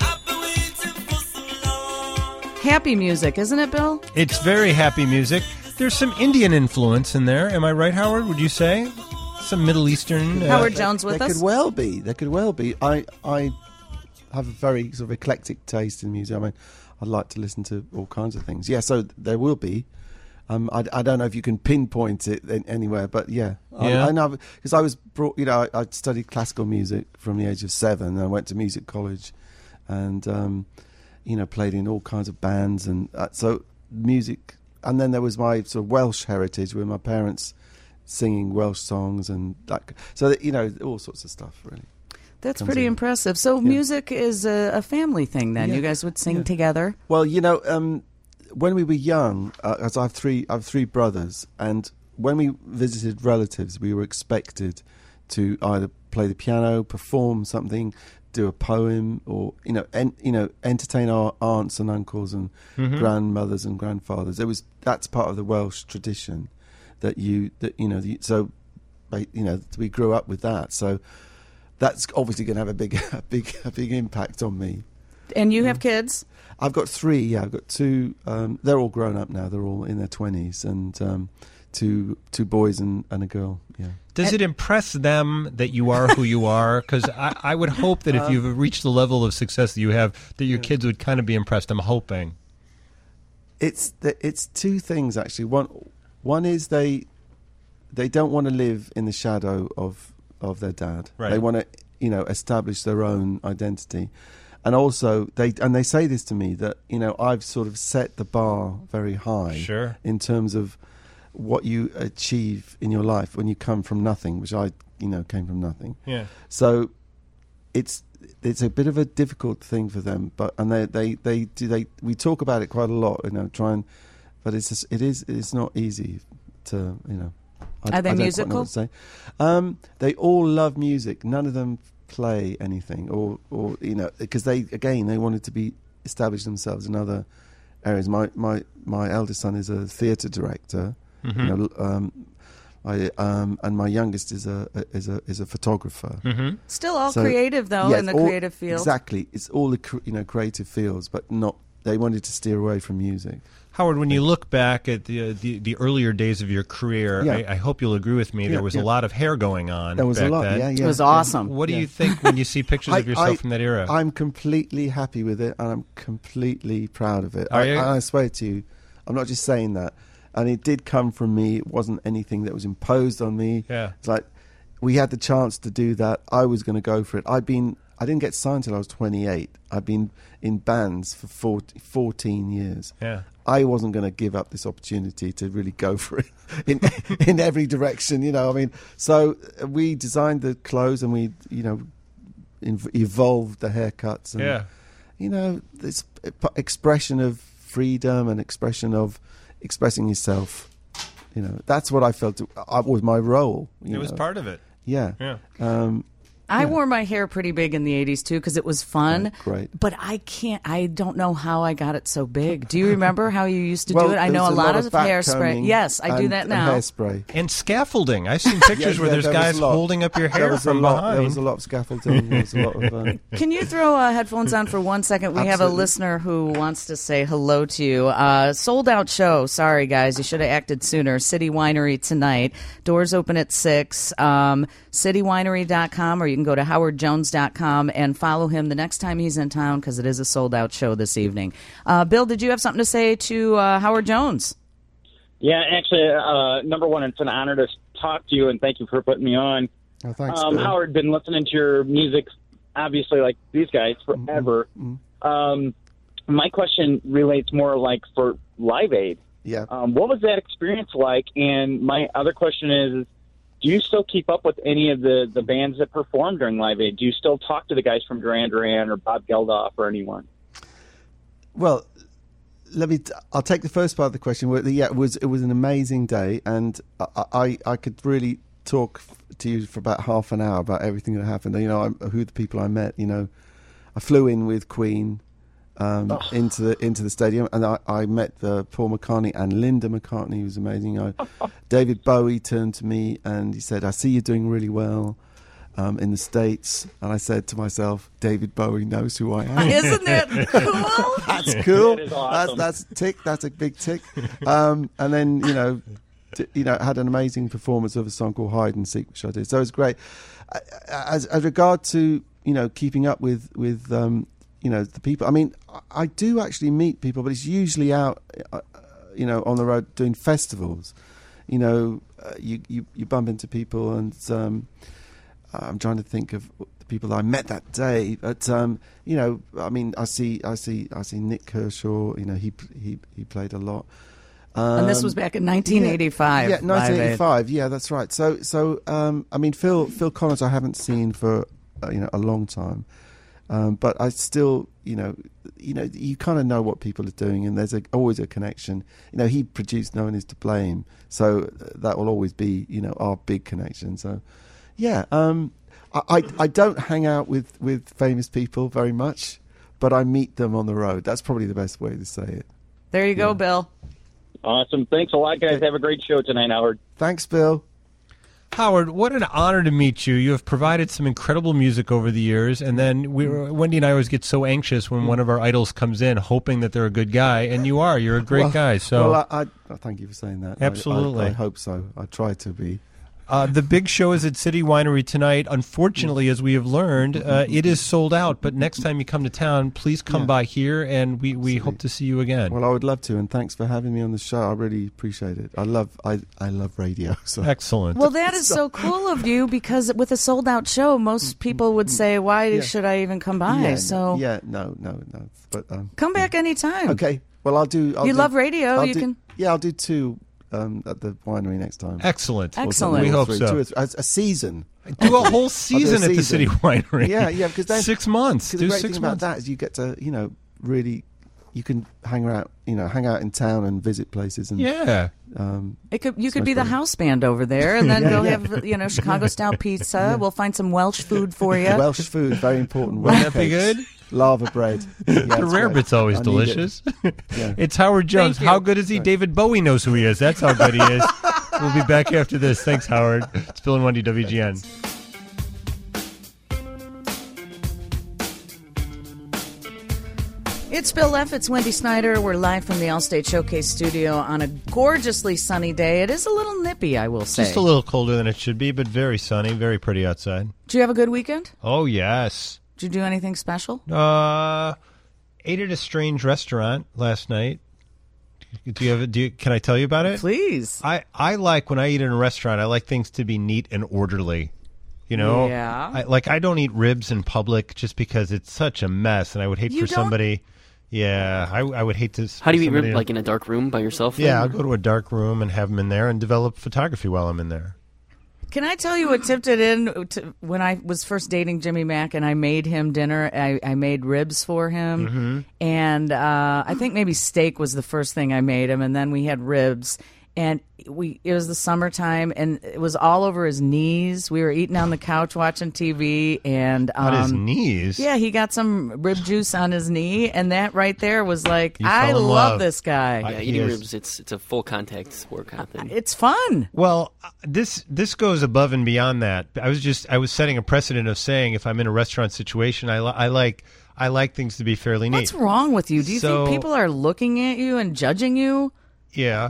Speaker 2: Happy music, isn't it, Bill?
Speaker 1: It's very happy music. There's some Indian influence in there. Am I right, Howard? Would you say some Middle Eastern?
Speaker 2: Howard Jones with
Speaker 7: there
Speaker 2: us?
Speaker 7: Could well be. There could well be. I have a very sort of eclectic taste in music. I mean, I like to listen to all kinds of things. Yeah, so there will be. I don't know if you can pinpoint it anywhere, but yeah. I know because I was brought. I studied classical music from the age of 7. And I went to music college, and played in all kinds of bands, and so music. And then there was my sort of Welsh heritage, with my parents singing Welsh songs, and all sorts of stuff. Really,
Speaker 2: that's pretty impressive. So music is a family thing. Then you guys would sing together.
Speaker 7: Well, when we were young, as I have three brothers, and when we visited relatives, we were expected to either play the piano, perform something, do a poem, or entertain our aunts and uncles and grandmothers and grandfathers. That's part of the Welsh tradition we grew up with that. So that's obviously going to have a big impact on me.
Speaker 2: And you have kids?
Speaker 7: I've got 3. Yeah, I've got 2. They're all grown up now. They're all in their 20s, and two boys and a girl. Yeah.
Speaker 1: Does it impress them that you are who you are? Because I would hope that if you've reached the level of success that you have, that your kids would kind of be impressed. I'm hoping. It's
Speaker 7: 2 things actually. One is they don't want to live in the shadow of their dad.
Speaker 1: Right.
Speaker 7: They want to establish their own identity. And also, they say this to me, that I've sort of set the bar very high.
Speaker 1: Sure.
Speaker 7: In terms of what you achieve in your life when you come from nothing, which I came from nothing.
Speaker 1: Yeah.
Speaker 7: So it's a bit of a difficult thing for them, we talk about it quite a lot, but it's not easy to
Speaker 2: Are they musical?
Speaker 7: Quite know what to say. They all love music. None of them play anything, or because they wanted to establish themselves in other areas. My eldest son is a theatre director, and my youngest is a photographer.
Speaker 1: Mm-hmm.
Speaker 2: Still all creative though, in the creative field.
Speaker 7: Exactly, it's all the creative fields, but not. They wanted to steer away from music.
Speaker 1: Howard, when you look back at the earlier days of your career, I hope you'll agree with me. There was a lot of hair going on.
Speaker 7: There was
Speaker 1: back
Speaker 7: a lot.
Speaker 1: then.
Speaker 2: It was awesome.
Speaker 1: What do you think when you see pictures of yourself from that era?
Speaker 7: I'm completely happy with it, and I'm completely proud of it.
Speaker 1: Are you?
Speaker 7: I swear to you, I'm not just saying that. And it did come from me. It wasn't anything that was imposed on me.
Speaker 1: Yeah.
Speaker 7: It's like we had the chance to do that. I was going to go for it. I didn't get signed till I was 28. I've been in bands for 14 years.
Speaker 1: Yeah.
Speaker 7: I wasn't going to give up this opportunity to really go for it in every direction, So we designed the clothes, and we, evolved the haircuts, and this expression of freedom and expression of expressing yourself. That's what I felt was my role.
Speaker 1: It was part of it.
Speaker 7: Yeah.
Speaker 1: Yeah.
Speaker 2: I wore my hair pretty big in the 80s, too, because it was fun.
Speaker 7: Great.
Speaker 2: But I don't know how I got it so big. Do you remember how you used to do it? I know a lot of hairspray. Yes, I do that now.
Speaker 7: Hairspray.
Speaker 1: And scaffolding. I've seen pictures where there's guys holding up your hair from behind.
Speaker 7: There was a lot of scaffolding. There was a lot of,
Speaker 2: Can you throw headphones on for 1 second? We have a listener who wants to say hello to you. Sold out show. Sorry, guys. You should have acted sooner. City Winery tonight. Doors open at 6. Citywinery.com, or you can go to howardjones.com and follow him the next time he's in town, because it is a sold-out show this evening. Bill, did you have something to say to Howard Jones?
Speaker 8: Yeah, actually, number one, it's an honor to talk to you, and thank you for putting me on.
Speaker 7: Oh, thanks,
Speaker 8: Howard, been listening to your music, obviously, like these guys, forever. Mm-hmm. My question relates more like for Live Aid.
Speaker 7: Yeah.
Speaker 8: What was that experience like? And my other question is, do you still keep up with any of the bands that perform during Live Aid? Do you still talk to the guys from Duran Duran or Bob Geldof or anyone?
Speaker 7: Well, I'll take the first part of the question. Yeah, it was an amazing day, and I could really talk to you for about half an hour about everything that happened. Who the people I met. I flew in with Queen into the stadium, and I met Paul McCartney and Linda McCartney, who was amazing. David Bowie turned to me and he said, "I see you're doing really well." in the States, and I said to myself, David Bowie knows who I am.
Speaker 2: Isn't it cool?
Speaker 7: That's cool.
Speaker 8: That is awesome.
Speaker 7: That's a tick. That's a big tick. And then had an amazing performance of a song called Hide and Seek, which I did. So it was great. As regard to keeping up with the people. I mean, I do actually meet people, but it's usually out on the road doing festivals. You bump into people, and I'm trying to think of the people that I met that day. But I mean, I see Nick Kershaw. He played a lot.
Speaker 2: And this was back in 1985.
Speaker 7: Yeah, 1985. Yeah, that's right. So I mean, Phil Collins, I haven't seen for a long time, but I still, you kind of know what people are doing, and there's always a connection. He produced No One Is to Blame, so that will always be our big connection. So, yeah, I don't hang out with famous people very much, but I meet them on the road. That's probably the best way to say it.
Speaker 2: There you go, Bill.
Speaker 8: Awesome. Thanks a lot, guys. Have a great show tonight, Howard.
Speaker 7: Thanks, Bill.
Speaker 1: Howard, what an honor to meet you. You have provided some incredible music over the years, and then Wendy and I always get so anxious when one of our idols comes in, hoping that they're a good guy, and you are. You're a great guy. So,
Speaker 7: I thank you for saying that.
Speaker 1: Absolutely.
Speaker 7: I hope so. I try to be.
Speaker 1: The big show is at City Winery tonight. Unfortunately, as we have learned, it is sold out. But next time you come to town, please come by here, and we hope to see you again.
Speaker 7: Well, I would love to, and thanks for having me on the show. I really appreciate it. I love radio. So.
Speaker 1: Excellent.
Speaker 2: Well, that is so cool of you, because with a sold-out show, most people would say, "Why should I even come by?"
Speaker 7: No. But
Speaker 2: come back anytime.
Speaker 7: Okay. Well, I'll do.
Speaker 2: You love radio. You can.
Speaker 7: Yeah, I'll do 2. At the winery next time.
Speaker 1: Excellent.
Speaker 2: We
Speaker 1: hope so.
Speaker 7: A season.
Speaker 1: Do a whole season at the City Winery.
Speaker 7: Yeah, because then
Speaker 1: 6 months.
Speaker 7: The great thing about that is you get to, really, you can hang out in town and visit places. And
Speaker 2: you could be the house band over there, and then go have Chicago style pizza. Yeah. We'll find some Welsh food for you.
Speaker 7: Welsh food, very important.
Speaker 1: Wouldn't that be good?
Speaker 7: Lava bread.
Speaker 1: The rare bit's always delicious. It's Howard Jones. How good is he? David Bowie knows who he is. That's how good he is. We'll be back after this. Thanks, Howard. It's Bill and Wendy, WGN.
Speaker 2: It's Bill F. It's Wendy Snyder. We're live from the Allstate Showcase studio on a gorgeously sunny day. It is a little nippy, I will say.
Speaker 1: Just a little colder than it should be, but very sunny, very pretty outside.
Speaker 2: Did you have a good weekend?
Speaker 1: Oh, yes.
Speaker 2: Did you do anything special?
Speaker 1: Ate at a strange restaurant last night. Can I tell you about it?
Speaker 2: Please.
Speaker 1: I like, when I eat in a restaurant, I like things to be neat and orderly.
Speaker 2: Yeah.
Speaker 1: I don't eat ribs in public just because it's such a mess, and I would hate for somebody. Yeah, I would hate to.
Speaker 9: How do you eat ribs? Like in a dark room by yourself?
Speaker 1: Yeah, I'll go to a dark room and have them in there and develop photography while I'm in there.
Speaker 2: Can I tell you what tipped it in? When I was first dating Jimmy Mack and I made him dinner, I made ribs for him. And I think maybe steak was the first thing I made him, and then we had ribs. And it was the summertime, and it was all over his knees. We were eating on the couch watching TV, and
Speaker 1: on his knees.
Speaker 2: Yeah, he got some rib juice on his knee, and that right there was like, I love this guy.
Speaker 9: Yeah, eating ribs, it's a full contact sport kind of thing.
Speaker 2: It's fun.
Speaker 1: Well, this goes above and beyond that. I was setting a precedent of saying, if I'm in a restaurant situation, I like things to be fairly neat.
Speaker 2: What's wrong with you? Do you think people are looking at you and judging you?
Speaker 1: Yeah.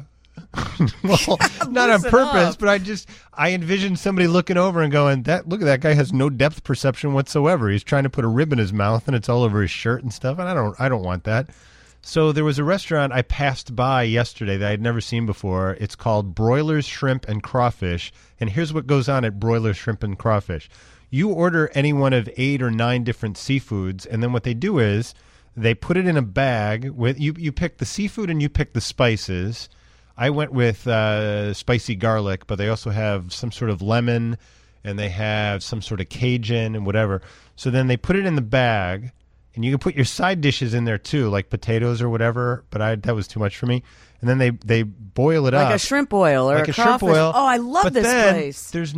Speaker 1: Well, not on purpose, but I envisioned somebody looking over and going, look at that guy has no depth perception whatsoever. He's trying to put a rib in his mouth and it's all over his shirt and stuff, and I don't want that. So there was a restaurant I passed by yesterday that I had never seen before. It's called Broilers Shrimp and Crawfish, and here's what goes on at Broilers Shrimp and Crawfish. You order any one of 8 or 9 different seafoods, and then what they do is they put it in a bag with you pick the seafood and you pick the spices. I went with spicy garlic, but they also have some sort of lemon, and they have some sort of Cajun and whatever. So then they put it in the bag, and you can put your side dishes in there too, like potatoes or whatever, but that was too much for me. And then they boil it up.
Speaker 2: Like a shrimp boil or
Speaker 1: like
Speaker 2: a crawfish.
Speaker 1: Shrimp boil.
Speaker 2: Oh, I love this place.
Speaker 1: There's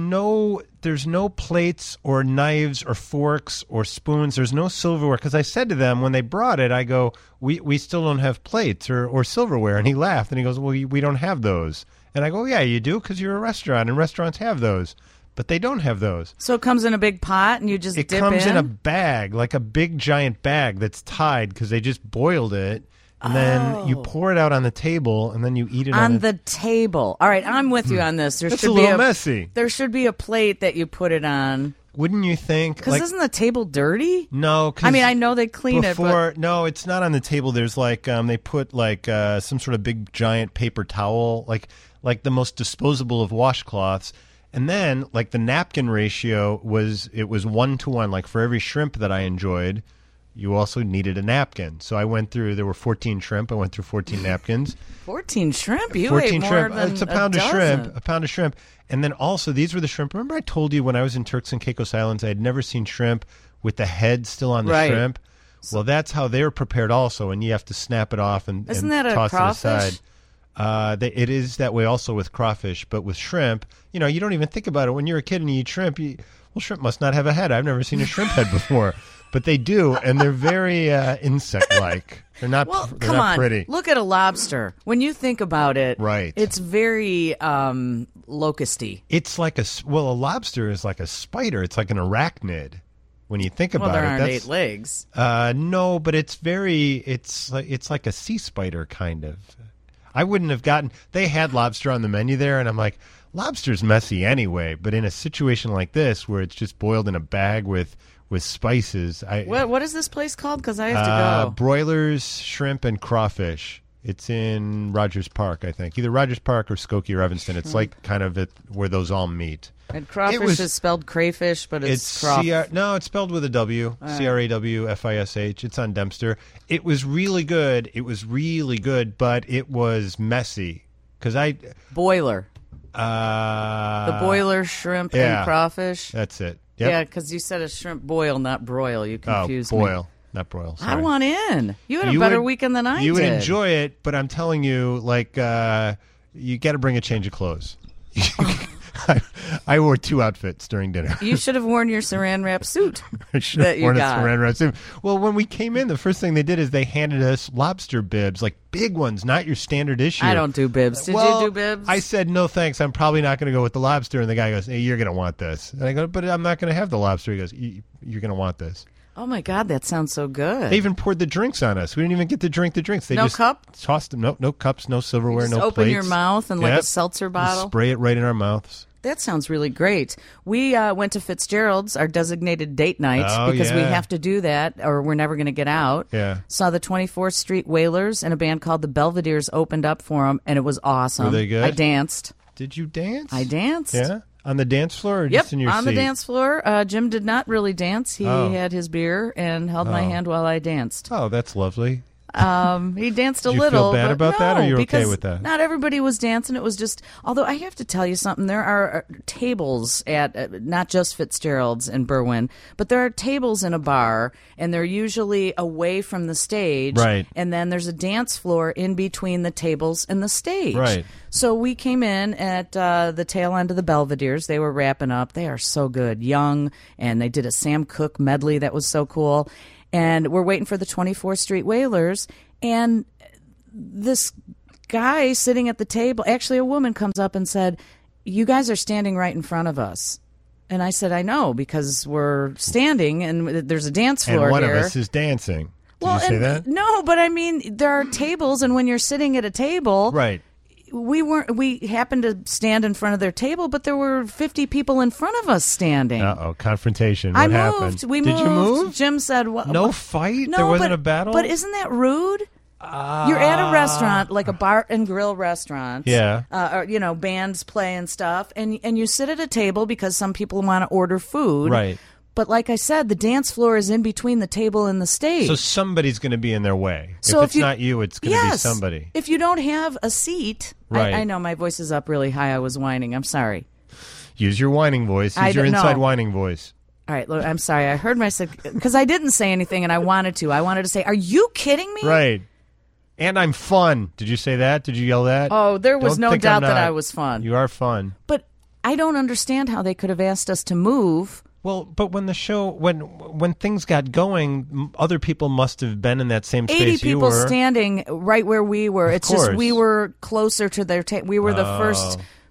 Speaker 1: no plates or knives or forks or spoons. There's no silverware. Because I said to them when they brought it, I go, we still don't have plates or silverware. And he laughed and he goes, well, we don't have those. And I go, yeah, you do, because you're a restaurant and restaurants have those. but they don't have those.
Speaker 2: So it comes in a big pot and you just
Speaker 1: It
Speaker 2: dip
Speaker 1: comes in a bag, like a big giant bag that's tied because they just boiled it. And then you pour it out on the table, and then you eat it
Speaker 2: on the table. All right, I'm with you on this. There
Speaker 1: That's
Speaker 2: should
Speaker 1: a
Speaker 2: be
Speaker 1: little messy.
Speaker 2: There should be a plate that you put it on.
Speaker 1: Wouldn't you think?
Speaker 2: Because isn't the table dirty?
Speaker 1: No.
Speaker 2: I mean, I know they clean it, but...
Speaker 1: No, it's not on the table. There's like they put like some sort of big giant paper towel, like the most disposable of washcloths. And then like the napkin ratio was 1-to-1. Like for every shrimp that I enjoyed, you also needed a napkin. So I went through, there were 14 shrimp. I went through 14 napkins.
Speaker 2: 14 shrimp? You
Speaker 1: 14
Speaker 2: ate more
Speaker 1: shrimp.
Speaker 2: than
Speaker 1: It's a pound of shrimp. A pound of shrimp. And then also, these were the shrimp. Remember I told you when I was in Turks and Caicos Islands, I had never seen shrimp with the head still on the shrimp? Well, that's how they're prepared also, and you have to snap it off and
Speaker 2: Isn't that
Speaker 1: toss
Speaker 2: a crawfish?
Speaker 1: it aside. It is that way also with crawfish, but with shrimp, you don't even think about it. When you're a kid and you eat shrimp, shrimp must not have a head. I've never seen a shrimp head before. But they do, and they're very insect-like. They're not.
Speaker 2: Well,
Speaker 1: they're
Speaker 2: come
Speaker 1: not
Speaker 2: on.
Speaker 1: pretty.
Speaker 2: Look at a lobster. When you think about it,
Speaker 1: right?
Speaker 2: It's very locusty.
Speaker 1: It's like a lobster is like a spider. It's like an arachnid. When you think about
Speaker 2: there
Speaker 1: it,
Speaker 2: aren't
Speaker 1: that's
Speaker 2: 8 legs.
Speaker 1: No, but it's very. It's like a sea spider kind of. I wouldn't have gotten. They had lobster on the menu there, and I'm like, lobster's messy anyway. But in a situation like this, where it's just boiled in a bag with spices.
Speaker 2: What is this place called? Because I have to go.
Speaker 1: Broilers, Shrimp, and Crawfish. It's in Rogers Park, I think. Either Rogers Park or Skokie or Evanston. It's like kind of where those all meet.
Speaker 2: And crawfish is spelled crayfish, but it's crawfish.
Speaker 1: No, it's spelled with a W. CRAWFISH. It's on Dempster. It was really good. But it was messy.
Speaker 2: Boiler.
Speaker 1: The
Speaker 2: boiler, shrimp, and crawfish.
Speaker 1: That's it. Yep.
Speaker 2: Yeah, because you said a shrimp boil, not broil. You confused me.
Speaker 1: Boil, not broil. Sorry.
Speaker 2: I want in. You had a better weekend than I did.
Speaker 1: You would enjoy it, but I'm telling you, you got to bring a change of clothes. I wore 2 outfits during dinner.
Speaker 2: You should have worn your saran wrap suit.
Speaker 1: I should have worn a saran wrap suit. Well, when we came in, the first thing they did is they handed us lobster bibs, like big ones, not your standard issue.
Speaker 2: I don't do bibs. Did you do bibs?
Speaker 1: I said, no, thanks. I'm probably not going to go with the lobster. And the guy goes, hey, you're going to want this. And I go, but I'm not going to have the lobster. He goes, you're going to want this.
Speaker 2: Oh, my God, that sounds so good.
Speaker 1: They even poured the drinks on us. We didn't even get to drink the drinks. They
Speaker 2: no
Speaker 1: just
Speaker 2: cup?
Speaker 1: Tossed them. No cups, no silverware,
Speaker 2: you just
Speaker 1: no
Speaker 2: open
Speaker 1: plates.
Speaker 2: Your mouth and like a seltzer bottle?
Speaker 1: Just spray it right in our mouths.
Speaker 2: That sounds really great. We went to Fitzgerald's, our designated date night, because we have to do that or we're never going to get out.
Speaker 1: Yeah.
Speaker 2: Saw the 24th Street Wailers and a band called the Belvederes opened up for them, and it was awesome.
Speaker 1: Were they good?
Speaker 2: I danced.
Speaker 1: Did you dance?
Speaker 2: I danced.
Speaker 1: Yeah? On the dance floor or just in your seat?
Speaker 2: On the dance floor. Jim did not really dance. He had his beer and held my hand while I danced.
Speaker 1: Oh, that's lovely.
Speaker 2: He danced a
Speaker 1: Did you
Speaker 2: little.
Speaker 1: feel bad about that, or you're okay with that?
Speaker 2: Not everybody was dancing. It was just, although I have to tell you something, there are tables at not just Fitzgerald's in Berwyn, but there are tables in a bar, and they're usually away from the stage.
Speaker 1: Right.
Speaker 2: And then there's a dance floor in between the tables and the stage.
Speaker 1: Right.
Speaker 2: So we came in at the tail end of the Belvederes. They were wrapping up. They are so good, young, and they did a Sam Cooke medley that was so cool. And we're waiting for the 24th Street Wailers, and this guy sitting at the table, actually a woman comes up and said, you guys are standing right in front of us. And I said, I know, because we're standing, and there's a dance floor
Speaker 1: and one
Speaker 2: here.
Speaker 1: of us is dancing. Did you say that?
Speaker 2: No, but I mean, there are tables, and when you're sitting at a table...
Speaker 1: Right.
Speaker 2: We happened to stand in front of their table, but there were 50 people in front of us standing.
Speaker 1: Confrontation. What happened?
Speaker 2: We
Speaker 1: Did
Speaker 2: moved.
Speaker 1: you move?
Speaker 2: Jim said, "What?
Speaker 1: No fight?
Speaker 2: No,
Speaker 1: there wasn't a battle?
Speaker 2: But isn't that rude? You're at a restaurant, like a bar and grill restaurant.
Speaker 1: Yeah.
Speaker 2: Or, bands play and stuff, and you sit at a table because some people want to order food.
Speaker 1: Right.
Speaker 2: But like I said, the dance floor is in between the table and the stage.
Speaker 1: So somebody's going to be in their way.
Speaker 2: So
Speaker 1: if it's not you, it's going to be somebody.
Speaker 2: If you don't have a seat,
Speaker 1: right.
Speaker 2: I know my voice is up really high. I was whining. I'm sorry.
Speaker 1: Use your whining voice. Use your inside whining voice.
Speaker 2: All right, look, I'm sorry. I heard myself because I didn't say anything, and I wanted to. I wanted to say, "Are you kidding me?"
Speaker 1: Right. And I'm fun. Did you say that? Did you yell that?
Speaker 2: Oh, there was no doubt that I was fun.
Speaker 1: You are fun.
Speaker 2: But I don't understand how they could have asked us to move.
Speaker 1: Well, but when the show, when things got going, other people must have been in that same space
Speaker 2: 80 people
Speaker 1: you were.
Speaker 2: standing right where we were. It's just we were closer to their table. We were the first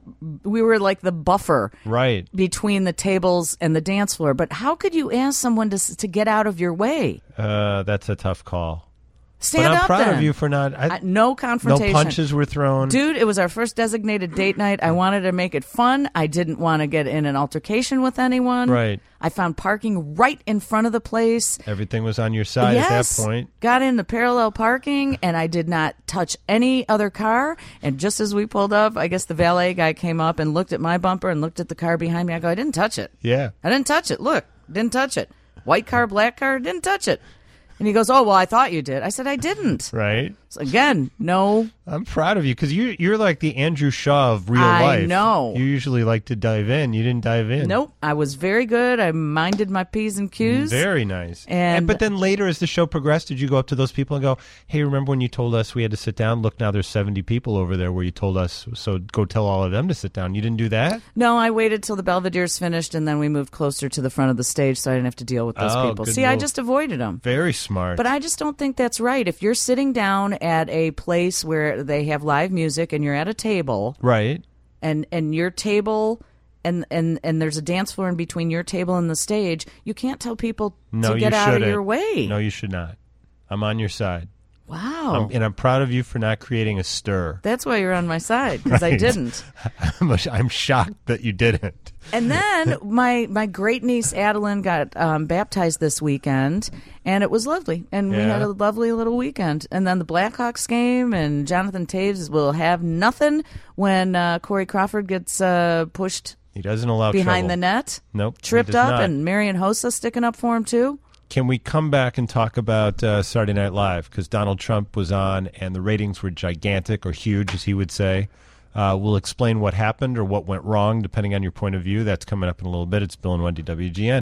Speaker 2: like the buffer
Speaker 1: Right.
Speaker 2: between the tables and the dance floor. But how could you ask someone to get out of your way?
Speaker 1: That's a tough call.
Speaker 2: Stand
Speaker 1: but I'm
Speaker 2: up
Speaker 1: proud
Speaker 2: then.
Speaker 1: of you for not.
Speaker 2: No confrontation.
Speaker 1: No punches were thrown.
Speaker 2: Dude, it was our first designated date night. I wanted to make it fun. I didn't want to get in an altercation with anyone.
Speaker 1: Right.
Speaker 2: I found parking right in front of the place.
Speaker 1: Everything was on your side at that point.
Speaker 2: Got into parallel parking, and I did not touch any other car. And just as we pulled up, I guess the valet guy came up and looked at my bumper and looked at the car behind me. I go, I didn't touch it.
Speaker 1: Yeah.
Speaker 2: I didn't touch it. Look, didn't touch it. White car, black car, didn't touch it. And he goes, oh, well, I thought you did. I said, I didn't.
Speaker 1: Right.
Speaker 2: So again, no.
Speaker 1: I'm proud of you because you're like the Andrew Shaw of real
Speaker 2: I
Speaker 1: life.
Speaker 2: know.
Speaker 1: You usually like to dive in. You didn't dive in.
Speaker 2: Nope. I was very good. I minded my P's and Q's.
Speaker 1: Very nice.
Speaker 2: And
Speaker 1: but then later, as the show progressed, did you go up to those people and go, hey, remember when you told us we had to sit down? Look, now there's 70 people over there where you told us, so go tell all of them to sit down. You didn't do that?
Speaker 2: No, I waited till the Belvedere's finished, and then we moved closer to the front of the stage so I didn't have to deal with those people.
Speaker 1: Good
Speaker 2: See, I
Speaker 1: move.
Speaker 2: just avoided them.
Speaker 1: Very smart.
Speaker 2: But I just don't think that's right. If you're sitting down at a place where they have live music and you're at a table,
Speaker 1: right,
Speaker 2: and your table and there's a dance floor in between your table and the stage, you can't tell people to get out of your way.
Speaker 1: No, you should not. I'm on your side.
Speaker 2: Wow.
Speaker 1: And I'm proud of you for not creating a stir.
Speaker 2: That's why you're on my side, because I
Speaker 1: Right.
Speaker 2: didn't.
Speaker 1: I'm shocked that you didn't.
Speaker 2: And then my great niece Adeline got baptized this weekend, and it was lovely. And we had a lovely little weekend. And then the Blackhawks game, and Jonathan Taves will have nothing when Corey Crawford gets pushed
Speaker 1: He doesn't allow
Speaker 2: behind
Speaker 1: trouble.
Speaker 2: the net.
Speaker 1: Nope. he
Speaker 2: Tripped
Speaker 1: does
Speaker 2: up,
Speaker 1: not.
Speaker 2: and Marion Hossa sticking up for him, too.
Speaker 1: Can we come back and talk about Saturday Night Live? Because Donald Trump was on, and the ratings were gigantic or huge, as he would say. We'll explain what happened or what went wrong, depending on your point of view. That's coming up in a little bit. It's Bill and Wendy, WGN.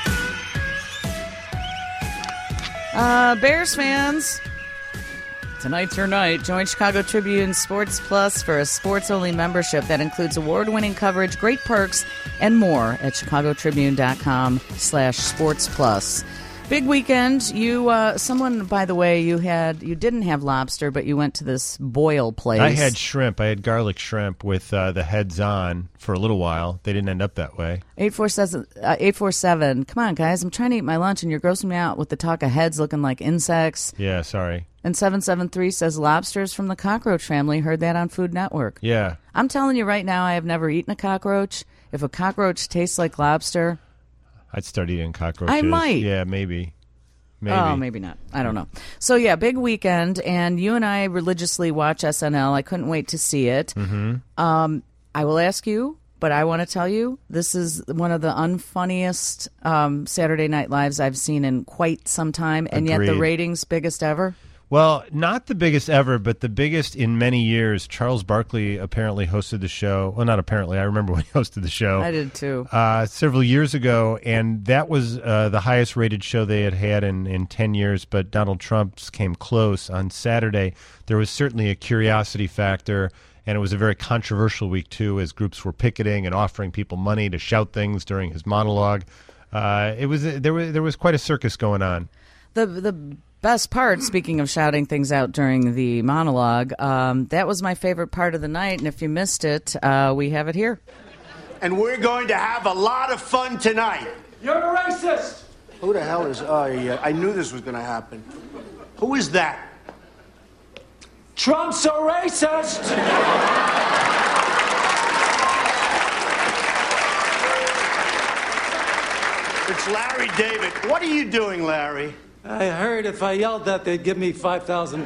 Speaker 2: Bears fans, tonight's your night. Join Chicago Tribune Sports Plus for a sports-only membership that includes award-winning coverage, great perks, and more at chicagotribune.com/sportsplus. Big weekend. You, someone, by the way, you didn't have lobster, but you went to this Boyle place.
Speaker 1: I had shrimp. I had garlic shrimp with the heads on for a little while. They didn't end up that way.
Speaker 2: 847. Come on, guys. I'm trying to eat my lunch, and you're grossing me out with the talk of heads looking like insects.
Speaker 1: Yeah, sorry.
Speaker 2: And 773 says lobsters from the cockroach family. Heard that on Food Network.
Speaker 1: Yeah.
Speaker 2: I'm telling you right now, I have never eaten a cockroach. If a cockroach tastes like lobster,
Speaker 1: I'd start eating cockroaches.
Speaker 2: I might.
Speaker 1: Yeah, maybe.
Speaker 2: Oh, maybe not. I don't know. So, yeah, big weekend, and you and I religiously watch SNL. I couldn't wait to see it.
Speaker 1: Mm-hmm.
Speaker 2: I will ask you, but I want to tell you, this is one of the unfunniest Saturday Night Lives I've seen in quite some time, and yet the
Speaker 1: Agreed.
Speaker 2: ratings biggest ever.
Speaker 1: Well, not the biggest ever, but the biggest in many years. Charles Barkley apparently hosted the show. Well, not apparently. I remember when he hosted the show.
Speaker 2: I did too.
Speaker 1: Several years ago, and that was the highest rated show they had had in 10 years, but Donald Trump's came close on Saturday. There was certainly a curiosity factor, and it was a very controversial week, too, as groups were picketing and offering people money to shout things during his monologue. There was quite a circus going on.
Speaker 2: The best part, speaking of shouting things out during the monologue, that was my favorite part of the night, and if you missed it, we have it here.
Speaker 10: And we're going to have a lot of fun tonight.
Speaker 11: You're a racist!
Speaker 10: Who the hell is... Oh, yeah, I knew this was going to happen. Who is that?
Speaker 11: Trump's a racist!
Speaker 10: It's Larry David. What are you doing, Larry?
Speaker 11: I heard if I yelled that, they'd give me $5,000.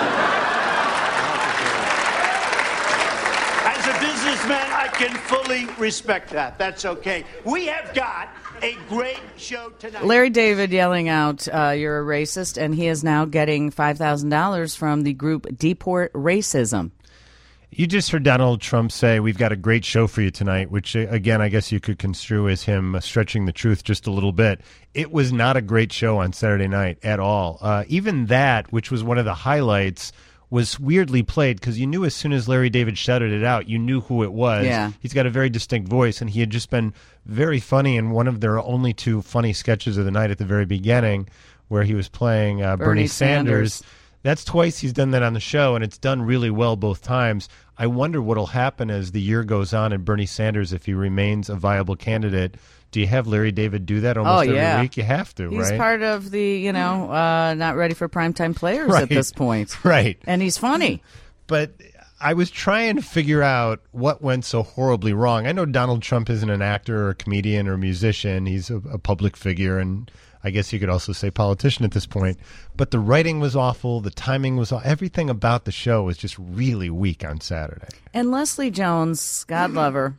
Speaker 10: As a businessman, I can fully respect that. That's okay. We have got a great show tonight.
Speaker 2: Larry David yelling out, you're a racist, and he is now getting $5,000 from the group Deport Racism.
Speaker 1: You just heard Donald Trump say, we've got a great show for you tonight, which, again, I guess you could construe as him stretching the truth just a little bit. It was not a great show on Saturday night at all. Even that, which was one of the highlights, was weirdly played because you knew as soon as Larry David shouted it out, you knew who it was.
Speaker 2: Yeah.
Speaker 1: He's got a very distinct voice, and he had just been very funny in one of their only two funny sketches of the night at the very beginning where he was playing Bernie Sanders. That's twice he's done that on the show, and it's done really well both times. I wonder what will happen as the year goes on and Bernie Sanders, if he remains a viable candidate. Do you have Larry David do that almost every week? You have to,
Speaker 2: he's
Speaker 1: right?
Speaker 2: He's part of the, not ready for primetime players at this point.
Speaker 1: Right.
Speaker 2: And he's funny.
Speaker 1: But I was trying to figure out what went so horribly wrong. I know Donald Trump isn't an actor or a comedian or a musician. He's a public figure, and I guess you could also say politician at this point. But the writing was awful. The timing was awful. Everything about the show was just really weak on Saturday.
Speaker 2: And Leslie Jones, God love her.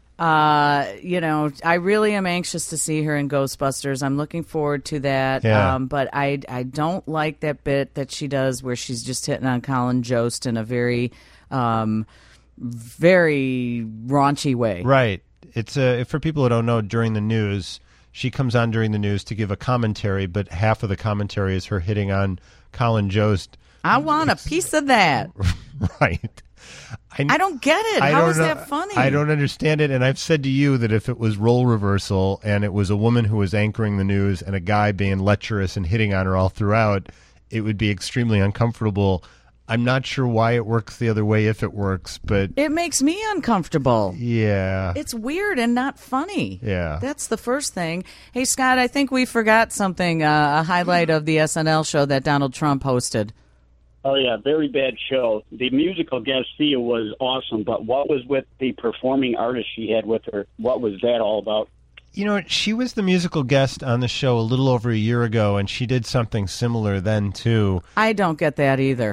Speaker 2: I really am anxious to see her in Ghostbusters. I'm looking forward to that.
Speaker 1: Yeah.
Speaker 2: But I don't like that bit that she does where she's just hitting on Colin Jost in a very, very raunchy way.
Speaker 1: Right. It's for people who don't know, during the news, she comes on during the news to give a commentary, but half of the commentary is her hitting on Colin Jost.
Speaker 2: I want a piece of that.
Speaker 1: Right.
Speaker 2: I don't get it. How is that funny?
Speaker 1: I don't understand it, and I've said to you that if it was role reversal and it was a woman who was anchoring the news and a guy being lecherous and hitting on her all throughout, it would be extremely uncomfortable. I'm not sure why it works the other way, if it works, but
Speaker 2: it makes me uncomfortable.
Speaker 1: Yeah.
Speaker 2: It's weird and not funny.
Speaker 1: Yeah.
Speaker 2: That's the first thing. Hey, Scott, I think we forgot something, a highlight of the SNL show that Donald Trump hosted.
Speaker 12: Oh, yeah, very bad show. The musical guest, Sia, was awesome, but what was with the performing artist she had with her? What was that all about?
Speaker 1: You know, she was the musical guest on the show a little over a year ago, and she did something similar then, too.
Speaker 2: I don't get that either.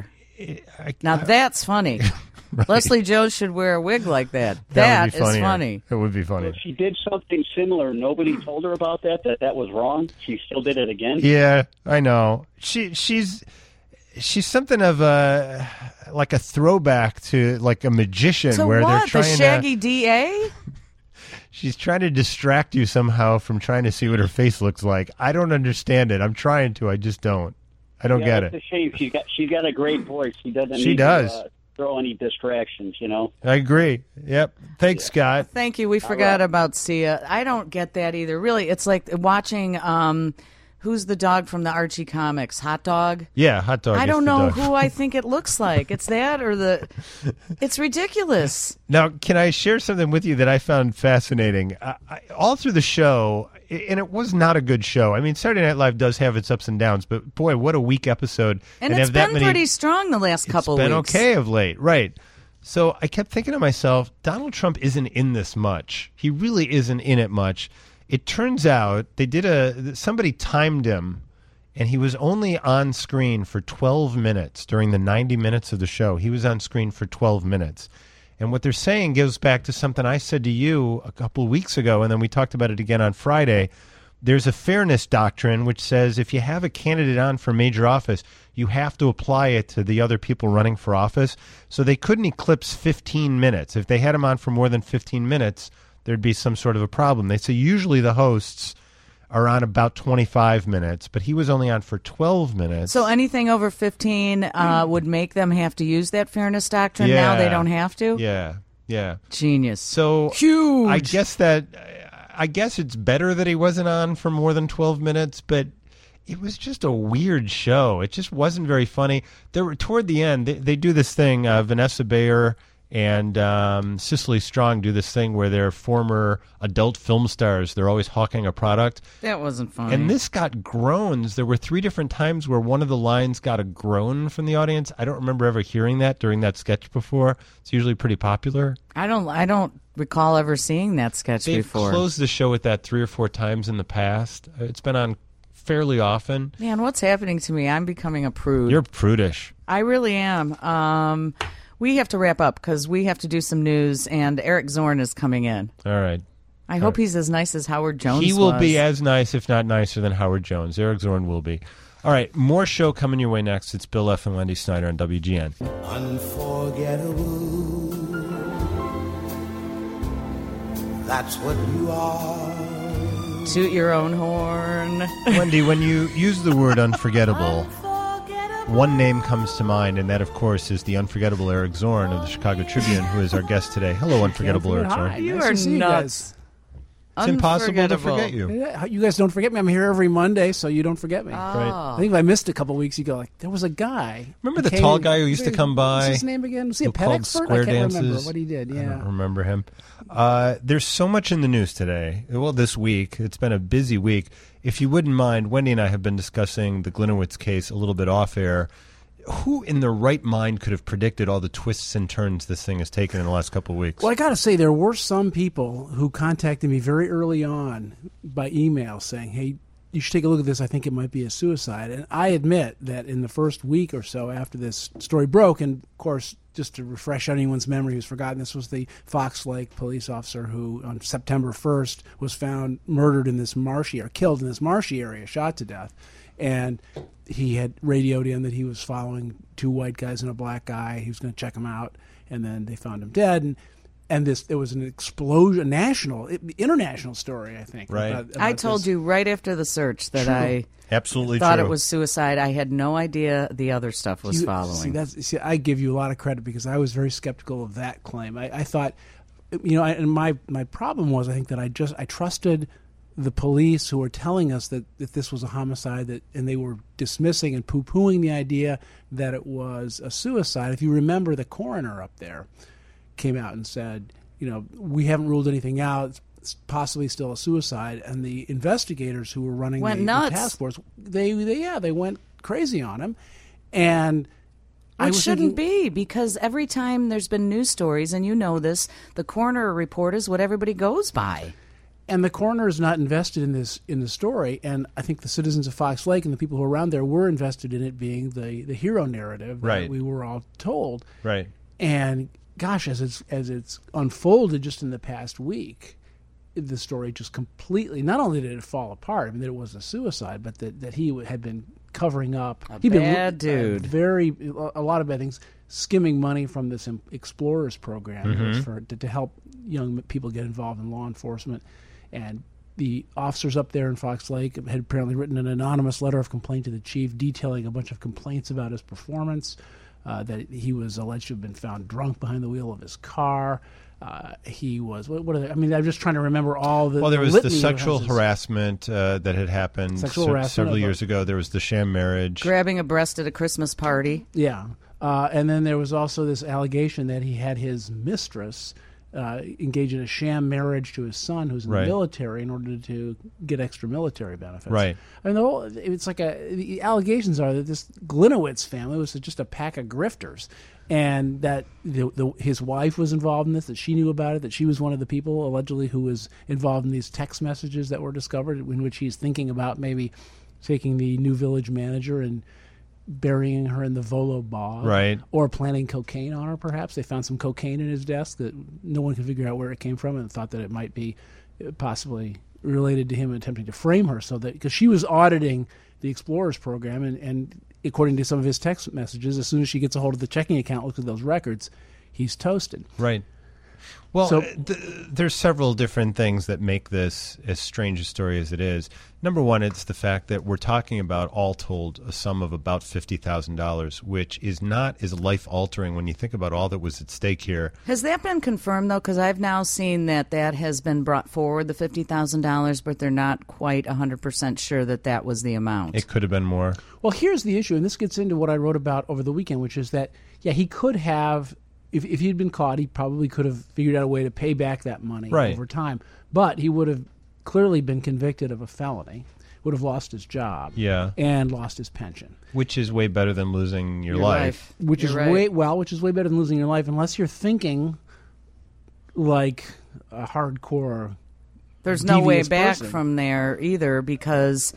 Speaker 2: Now, that's funny. Right. Leslie Jones should wear a wig like that. That is funny.
Speaker 1: It would be funny.
Speaker 12: If she did something similar, nobody told her about that was wrong. She still did it again.
Speaker 1: Yeah, I know. She's something of a throwback to like a magician,
Speaker 2: so
Speaker 1: where
Speaker 2: what?
Speaker 1: They're trying
Speaker 2: the Shaggy DA.
Speaker 1: She's trying to distract you somehow from trying to see what her face looks like. I don't understand it. I'm trying to. I just don't. I don't get it.
Speaker 12: It's a shame. She's got a great voice. She doesn't.
Speaker 1: She
Speaker 12: need
Speaker 1: does.
Speaker 12: To throw any distractions.
Speaker 1: I agree. Yep. Thanks, Scott.
Speaker 2: Thank you. We forgot about Sia. I don't get that either. Really, it's like watching. Who's the dog from the Archie comics? Hot Dog?
Speaker 1: Yeah, Hot Dog.
Speaker 2: I don't know who I think it looks like. It's that or the... It's ridiculous.
Speaker 1: Now, can I share something with you that I found fascinating? All through the show, and it was not a good show. I mean, Saturday Night Live does have its ups and downs, but boy, what a weak episode.
Speaker 2: And it's been pretty strong the last couple weeks.
Speaker 1: It's been okay of late, right. So I kept thinking to myself, Donald Trump isn't in this much. He really isn't in it much. It turns out somebody timed him, and he was only on screen for 12 minutes during the 90 minutes of the show. He was on screen for 12 minutes. And what they're saying goes back to something I said to you a couple of weeks ago, and then we talked about it again on Friday. There's a fairness doctrine which says if you have a candidate on for major office, you have to apply it to the other people running for office. So they couldn't eclipse 15 minutes. If they had him on for more than 15 minutes, there'd be some sort of a problem. They say usually the hosts are on about 25 minutes, but he was only on for 12 minutes.
Speaker 2: So anything over 15 would make them have to use that fairness doctrine.
Speaker 1: Yeah.
Speaker 2: Now they don't have to?
Speaker 1: Yeah.
Speaker 2: Genius.
Speaker 1: So
Speaker 2: huge.
Speaker 1: I guess it's better that he wasn't on for more than 12 minutes, but it was just a weird show. It just wasn't very funny. Toward the end, they do this thing, Vanessa Bayer and Cicely Strong do this thing where they're former adult film stars. They're always hawking a product.
Speaker 2: That wasn't funny.
Speaker 1: And this got groans. There were 3 different times where one of the lines got a groan from the audience. I don't remember ever hearing that during that sketch before. It's usually pretty popular.
Speaker 2: I don't recall ever seeing that sketch before.
Speaker 1: They've closed the show with that 3 or 4 times in the past. It's been on fairly often.
Speaker 2: Man, what's happening to me? I'm becoming a prude.
Speaker 1: You're prudish.
Speaker 2: I really am. We have to wrap up because we have to do some news, and Eric Zorn is coming in.
Speaker 1: All right.
Speaker 2: I hope he's as nice as Howard Jones was.
Speaker 1: He will be as nice, if not nicer, than Howard Jones. Eric Zorn will be. All right, more show coming your way next. It's Bill F. and Wendy Snyder on WGN.
Speaker 13: Unforgettable. That's what you are.
Speaker 2: Toot your own horn.
Speaker 1: Wendy, when you use the word unforgettable, one name comes to mind, and that, of course, is the unforgettable Eric Zorn of the Chicago Tribune, who is our guest today. Hello, unforgettable Eric Zorn.
Speaker 2: You are nuts.
Speaker 1: It's impossible to
Speaker 2: Unforgettable.
Speaker 1: forget you.
Speaker 14: Yeah, you guys don't forget me. I'm here every Monday, so you don't forget me.
Speaker 2: Oh.
Speaker 14: I think if I missed a couple weeks, you go like, there was a guy.
Speaker 1: Remember
Speaker 14: who
Speaker 1: the
Speaker 14: came
Speaker 1: tall
Speaker 14: in-
Speaker 1: guy who used to come by?
Speaker 14: What's his name again? Was he a
Speaker 1: who
Speaker 14: pet
Speaker 1: called
Speaker 14: expert?
Speaker 1: square
Speaker 14: I can't remember
Speaker 1: dances?
Speaker 14: what he did.
Speaker 1: I
Speaker 14: Yeah.
Speaker 1: don't remember him. There's so much in the news today. Well, this week. It's been a busy week. If you wouldn't mind, Wendy and I have been discussing the Glinowitz case a little bit off air. Who in their right mind could have predicted all the twists and turns this thing has taken in the last couple of weeks?
Speaker 14: Well, I got to say, there were some people who contacted me very early on by email saying, hey, you should take a look at this. I think it might be a suicide. And I admit that in the first week or so after this story broke, and of course, just to refresh anyone's memory who's forgotten, this was the Fox Lake police officer who on September 1st was found murdered in this marshy, or killed in this marshy area, shot to death. And he had radioed in that he was following two white guys and a black guy. He was going to check them out, and then they found him dead. And there was an explosion, international story, I think.
Speaker 1: Right.
Speaker 14: about
Speaker 2: I told you right after the search that
Speaker 14: True.
Speaker 2: I
Speaker 1: Absolutely
Speaker 2: thought
Speaker 1: true.
Speaker 2: it was suicide. I had no idea the other stuff was following.
Speaker 14: See, I give you a lot of credit because I was very skeptical of that claim. I thought, and my problem was I think that I trusted the police who were telling us that this was a homicide, and they were dismissing and poo-pooing the idea that it was a suicide. If you remember, the coroner up there came out and said, we haven't ruled anything out. It's possibly still a suicide. And the investigators who were running
Speaker 2: Went
Speaker 14: the
Speaker 2: nuts.
Speaker 14: task force, they went crazy on him. And I
Speaker 2: It
Speaker 14: was
Speaker 2: shouldn't
Speaker 14: thinking,
Speaker 2: be, because every time there's been news stories, and you know this, the coroner report is what everybody goes by.
Speaker 14: and the coroner is not invested in the story, and I think the citizens of Fox Lake and the people who are around there were invested in it being the hero narrative that
Speaker 1: Right.
Speaker 14: we were all told.
Speaker 1: Right.
Speaker 14: And gosh, as it's unfolded just in the past week, the story just completely, not only did it fall apart, I mean that it was a suicide, but that he had been covering up. He'd
Speaker 2: bad
Speaker 14: been
Speaker 2: dude.
Speaker 14: a lot of bad things, skimming money from this Explorers program
Speaker 1: Mhm.
Speaker 14: to help young people get involved in law enforcement. And the officers up there in Fox Lake had apparently written an anonymous letter of complaint to the chief detailing a bunch of complaints about his performance, that he was alleged to have been found drunk behind the wheel of his car. He was, what are they, I mean, I'm just trying to remember all the
Speaker 1: Well, there was
Speaker 14: litany
Speaker 1: the
Speaker 14: of
Speaker 1: sexual
Speaker 14: offenses.
Speaker 1: harassment that had happened
Speaker 14: Sexual harassment
Speaker 1: several
Speaker 14: of
Speaker 1: years ago. There was the sham marriage.
Speaker 2: Grabbing a breast at a Christmas party.
Speaker 14: Yeah. And then there was also this allegation that he had his mistress engage in a sham marriage to his son, who's in
Speaker 1: Right.
Speaker 14: the military, in order to get extra military benefits.
Speaker 1: Right.
Speaker 14: I mean, it's like the allegations are that this Glinowitz family was just a pack of grifters, and that his wife was involved in this, that she knew about it, that she was one of the people allegedly who was involved in these text messages that were discovered, in which he's thinking about maybe taking the new village manager and burying her in the Volo bog,
Speaker 1: Right.
Speaker 14: or planting cocaine on her. Perhaps they found some cocaine in his desk that no one could figure out where it came from, and thought that it might be possibly related to him attempting to frame her, so that because she was auditing the Explorers program, and according to some of his text messages, as soon as she gets a hold of the checking account, looks at those records, he's toasted.
Speaker 1: Right. Well,
Speaker 14: So-
Speaker 1: there's several different things that make this as strange a story as it is. Number one, it's the fact that we're talking about, all told, a sum of about $50,000, which is not as life-altering when you think about all that was at stake here.
Speaker 2: Has that been confirmed, though? Because I've now seen that has been brought forward, the $50,000, but they're not quite 100% sure that was the amount.
Speaker 1: It could have been more.
Speaker 14: Well, here's the issue, and this gets into what I wrote about over the weekend, which is that, yeah, he could have, if he'd been caught, he probably could have figured out a way to pay back that money
Speaker 1: Right.
Speaker 14: over time. But he would have clearly been convicted of a felony, would have lost his job,
Speaker 1: Yeah.
Speaker 14: and lost his pension.
Speaker 1: Which is way better than losing your life.
Speaker 14: Which
Speaker 2: You're
Speaker 14: is
Speaker 2: right.
Speaker 14: which is way better than losing your life, unless you're thinking like a hardcore.
Speaker 2: There's no way
Speaker 14: devious
Speaker 2: back
Speaker 14: person.
Speaker 2: from there either, because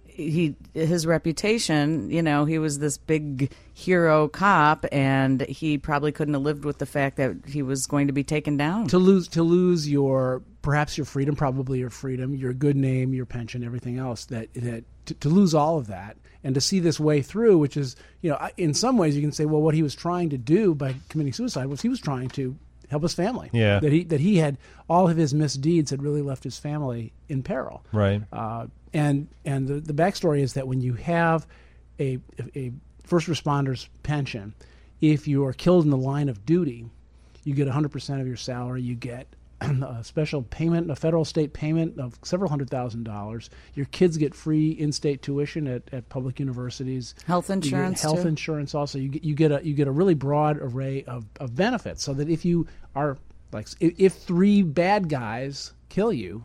Speaker 2: his reputation, he was this big hero cop, and he probably couldn't have lived with the fact that he was going to be taken down.
Speaker 14: To lose your, perhaps your freedom, probably your freedom, your good name, your pension, everything else, to lose all of that, and to see this way through, which is, in some ways you can say, well, what he was trying to do by committing suicide was he was trying to help his family.
Speaker 1: Yeah.
Speaker 14: That he had, all of his misdeeds had really left his family in peril.
Speaker 1: Right.
Speaker 14: And the backstory is that when you have a first responder's pension, if you are killed in the line of duty, you get 100% of your salary. You get a special payment, a federal state payment of several $100,000. Your kids get free in-state tuition at public universities.
Speaker 2: Health insurance,
Speaker 14: health
Speaker 2: too.
Speaker 14: insurance also. You get a really broad array of benefits, so that if you are like if three bad guys kill you,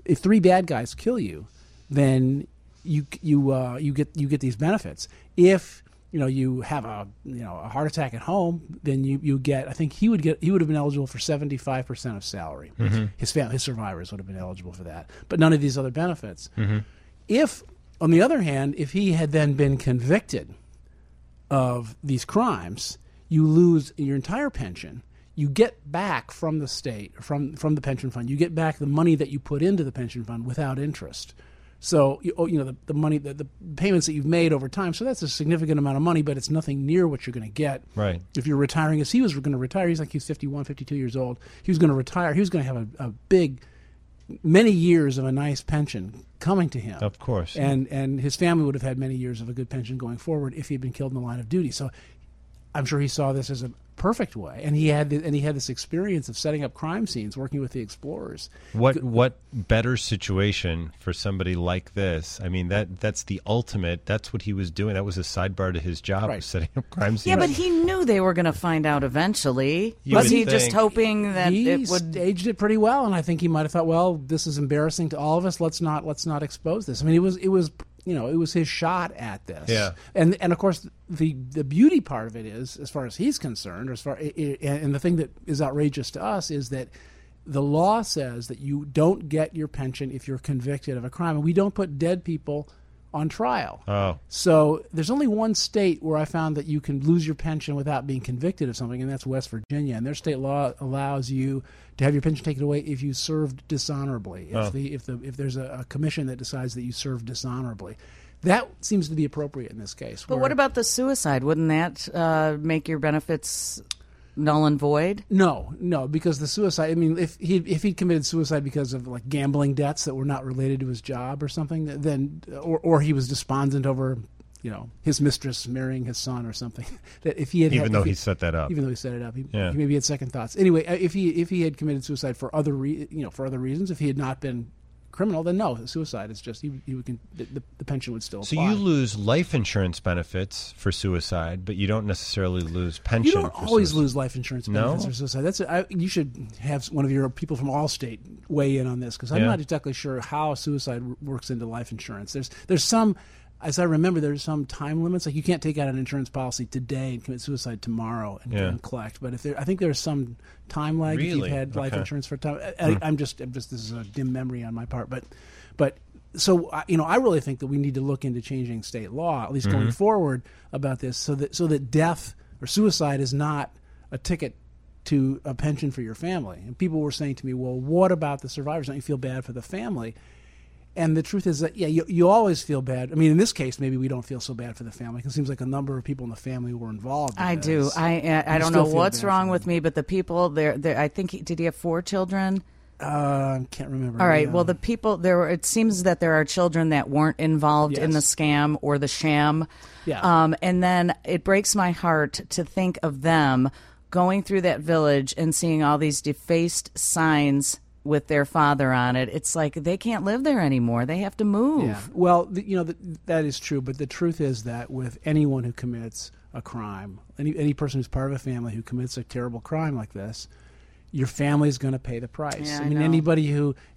Speaker 14: then you get these benefits. If you have a heart attack at home, then you get. I think he would have been eligible for 75% of salary.
Speaker 1: Mm-hmm.
Speaker 14: His survivors would have been eligible for that, but none of these other benefits.
Speaker 1: Mm-hmm.
Speaker 14: If, on the other hand, if he had then been convicted of these crimes, you lose your entire pension. You get back from the state, from the pension fund. You get back the money that you put into the pension fund without interest. So the money, the payments that you've made over time. So that's a significant amount of money, but it's nothing near what you're going to get.
Speaker 1: Right.
Speaker 14: If you're retiring, as he was going to retire, he's 51, 52 years old. He was going to retire. He was going to have a big, many years of a nice pension coming to him.
Speaker 1: Of course.
Speaker 14: And his family would have had many years of a good pension going forward if he had been killed in the line of duty. So I'm sure he saw this as a perfect way, and he had this experience of setting up crime scenes, working with the explorers.
Speaker 1: What better situation for somebody like this? I mean, that's the ultimate. That's what he was doing. That was a sidebar to his job, was setting up crime scenes.
Speaker 2: Yeah, but he knew they were going to find out eventually.
Speaker 1: You
Speaker 2: Was
Speaker 1: would
Speaker 2: he just
Speaker 1: think.
Speaker 2: hoping that
Speaker 14: He
Speaker 2: it would?
Speaker 14: staged it pretty well, and I think he might have thought, well, this is embarrassing to all of us. Let's not expose this. I mean, it was his shot at this.
Speaker 1: Yeah.
Speaker 14: And of course the beauty part of it is, as far as he's concerned, and the thing that is outrageous to us is that the law says that you don't get your pension if you're convicted of a crime, and we don't put dead people on trial.
Speaker 1: Oh.
Speaker 14: So there's only one state where I found that you can lose your pension without being convicted of something, and that's West Virginia. And their state law allows you to have your pension taken away if you served dishonorably. If there's a commission that decides that you served dishonorably. That seems to be appropriate in this case.
Speaker 2: But what about the suicide? Wouldn't that make your benefits null and void?
Speaker 14: No, because the suicide. I mean, if he'd committed suicide because of like gambling debts that were not related to his job or something, then or he was despondent over his mistress marrying his son or something. That if he had
Speaker 1: he set that up,
Speaker 14: he maybe had second thoughts. Anyway, if he had committed suicide for other reasons, if he had not been criminal, then no, suicide is just the pension would still apply.
Speaker 1: So you lose life insurance benefits for suicide, but you don't necessarily lose pension.
Speaker 14: You don't always lose life insurance benefits for suicide. You should have one of your people from Allstate weigh in on this, because I'm not exactly sure how suicide works into life insurance. There's some, as I remember, there's some time limits. Like you can't take out an insurance policy today and commit suicide tomorrow and collect. But I think there's some time lag if you've had life insurance for time. I'm just this is a dim memory on my part. But so I really think that we need to look into changing state law, at least going forward, about this, so that death or suicide is not a ticket to a pension for your family. And people were saying to me, well, what about the survivors? Don't you feel bad for the family? And the truth is that, you always feel bad. I mean, in this case, maybe we don't feel so bad for the family, because it seems like a number of people in the family were involved in
Speaker 2: I
Speaker 14: this.
Speaker 2: do. I don't know what's wrong with me, but the people there, I think, did he have 4 children?
Speaker 14: I can't remember.
Speaker 2: All right. Well, the people it seems that there are children that weren't involved in the scam or the sham.
Speaker 14: Yeah.
Speaker 2: And then it breaks my heart to think of them going through that village and seeing all these defaced signs with their father on it. It's like they can't live there anymore. They have to move.
Speaker 14: Yeah. Well, that is true. But the truth is that with anyone who commits a crime, any person who's part of a family who commits a terrible crime like this, your family is going to pay the price.
Speaker 2: Yeah,
Speaker 14: I mean, anybody,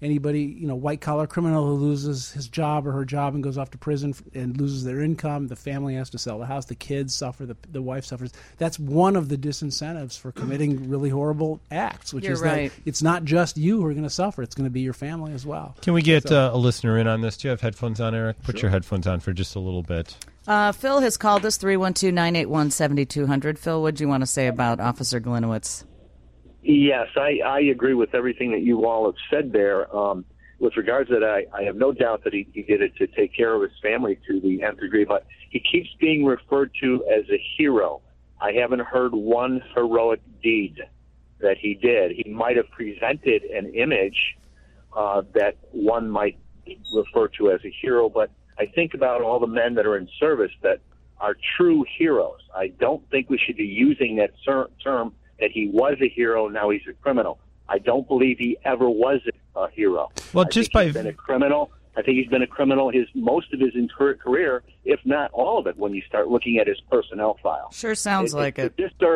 Speaker 14: white collar criminal who loses his job or her job and goes off to prison and loses their income, the family has to sell the house, the kids suffer, the wife suffers. That's one of the disincentives for committing really horrible acts, which that it's not just you who are going to suffer; it's going to be your family as well.
Speaker 1: Can we get a listener in on this? Do you have headphones on, Eric? Put your headphones on for just a little bit.
Speaker 2: Phil has called us 312-981-7200. Phil, what do you want to say about Officer Glinowitz?
Speaker 15: Yes, I agree with everything that you all have said there. With regards to that, I have no doubt that he did it to take care of his family to the nth degree, but he keeps being referred to as a hero. I haven't heard one heroic deed that he did. He might have presented an image that one might refer to as a hero, but I think about all the men that are in service that are true heroes. I don't think we should be using that term that he was a hero, now he's a criminal. I don't believe he ever was a hero.
Speaker 1: Well,
Speaker 15: He's been a criminal. I think he's been a criminal most of his entire career, if not all of it, when you start looking at his personnel file.
Speaker 2: Sure sounds like it.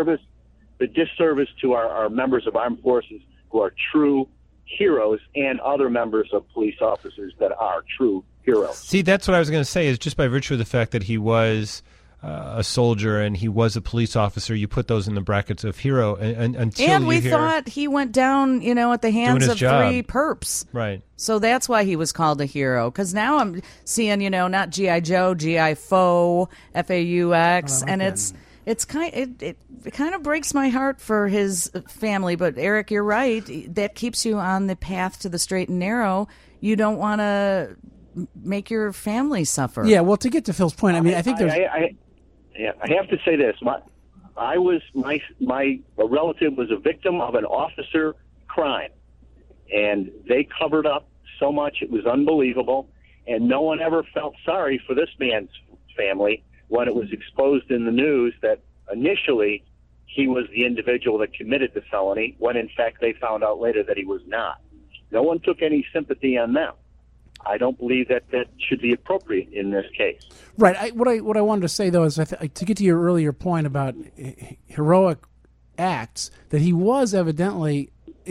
Speaker 15: The disservice to our members of armed forces who are true heroes and other members of police officers that are true heroes.
Speaker 1: See, that's what I was going to say, is just by virtue of the fact that he was a soldier and he was a police officer, you put those in the brackets of hero. And
Speaker 2: we thought he went down, at the hands of
Speaker 1: job.
Speaker 2: 3 perps.
Speaker 1: Right.
Speaker 2: So that's why he was called a hero. Because now I'm seeing, not G.I. Joe, G.I. Foe, F-A-U-X, and it kind of breaks my heart for his family. But Eric, you're right. That keeps you on the path to the straight and narrow. You don't want to make your family suffer.
Speaker 14: Yeah. Well, to get to Phil's point, I mean, I think there's.
Speaker 15: I have to say this. My relative was a victim of an officer crime, and they covered up so much it was unbelievable, and no one ever felt sorry for this man's family when it was exposed in the news that initially he was the individual that committed the felony, when in fact they found out later that he was not. No one took any sympathy on them. I don't believe that should be appropriate in this case.
Speaker 14: Right. What I wanted to say, though, is to get to your earlier point about heroic acts, that he was evidently,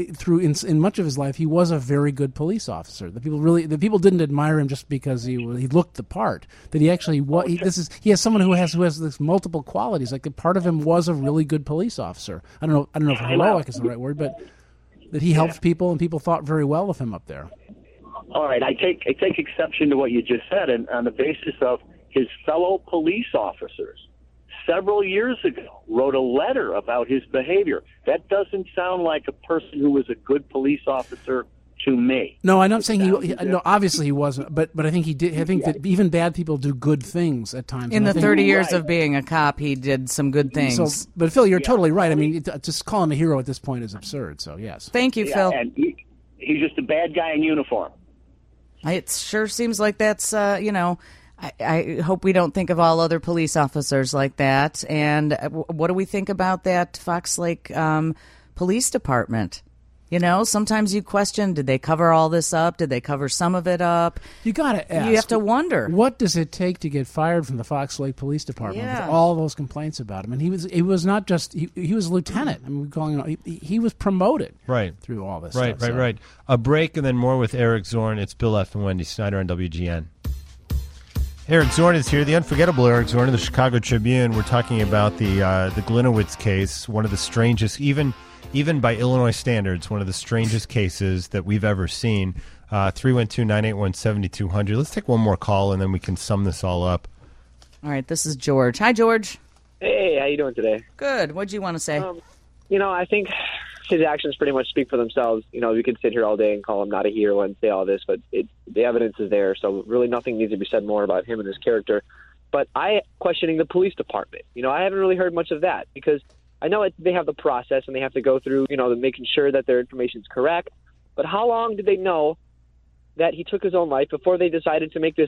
Speaker 14: in much of his life, he was a very good police officer. The people didn't admire him just because he looked the part. That he actually he has someone who has this multiple qualities. Like, a part of him was a really good police officer. I don't know if heroic is the right word, but that he helped people and people thought very well of him up there.
Speaker 15: All right, I take exception to what you just said, and on the basis of his fellow police officers several years ago wrote a letter about his behavior. That doesn't sound like a person who was a good police officer to me.
Speaker 14: No, I'm not saying no, obviously he wasn't, but I think he did. I think that even bad people do good things at times.
Speaker 2: In the 30 years of being a cop, he did some good things.
Speaker 14: So, but Phil, you're totally right. I mean, just call him a hero at this point is absurd. So yes.
Speaker 2: Thank you, Phil.
Speaker 15: And he's just a bad guy in uniform.
Speaker 2: It sure seems like that's, I hope we don't think of all other police officers like that. And what do we think about that Fox Lake Police Department? Sometimes you question, did they cover all this up? Did they cover some of it up?
Speaker 14: You got to ask.
Speaker 2: You have to wonder.
Speaker 14: What does it take to get fired from the Fox Lake Police Department with all those complaints about him? And he was not just, he was a lieutenant. I mean, he was promoted through all this stuff.
Speaker 1: Right. A break and then more with Eric Zorn. It's Bill F. and Wendy Snyder on WGN. Eric Zorn is here, the unforgettable Eric Zorn of the Chicago Tribune. We're talking about the Glinowitz case, one of the strangest, even by Illinois standards, one of the strangest cases that we've ever seen. 312-981-7200. Let's take one more call, and then we can sum this all up.
Speaker 2: All right, this is George. Hi, George.
Speaker 16: Hey, how you doing today?
Speaker 2: Good. What'd you want to say?
Speaker 16: I think his actions pretty much speak for themselves. We could sit here all day and call him not a hero and say all this, but the evidence is there, so really nothing needs to be said more about him and his character. But questioning the police department. I haven't really heard much of that, because I know they have the process and they have to go through, making sure that their information is correct. But how long did they know that he took his own life before they decided to make this,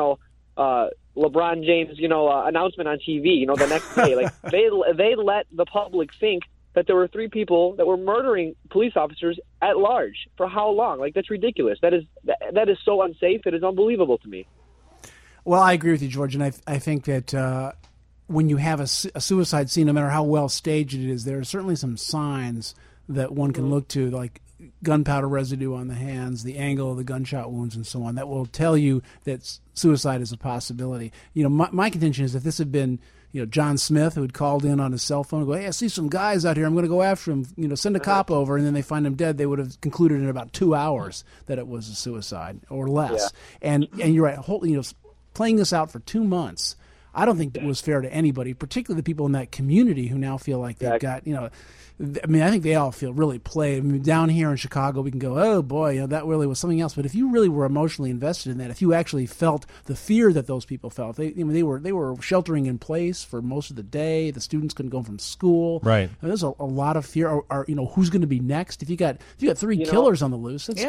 Speaker 16: LeBron James, announcement on TV, the next day? Like, they let the public think that there were 3 people that were murdering police officers at large. For how long? Like, that's ridiculous. That is so unsafe. It is unbelievable to me.
Speaker 14: Well, I agree with you, George, and I think that when you have a suicide scene, no matter how well staged it is, there are certainly some signs that one can look to, like gunpowder residue on the hands, the angle of the gunshot wounds, and so on, that will tell you that suicide is a possibility. My contention is if this had been, John Smith, who had called in on his cell phone and go, hey, I see some guys out here, I'm going to go after him, send a cop over, and then they find him dead, they would have concluded in about 2 hours that it was a suicide or less. Yeah. And you're right, playing this out for 2 months, I don't think it was fair to anybody, particularly the people in that community who now feel like they've got, I think they all feel really played. I mean, down here in Chicago, we can go, oh boy, that really was something else. But if you really were emotionally invested in that, if you actually felt the fear that those people felt, they were sheltering in place for most of the day. The students couldn't go from school.
Speaker 1: Right.
Speaker 14: There's a lot of fear. Or who's going to be next? If you got 3 killers on the loose, that's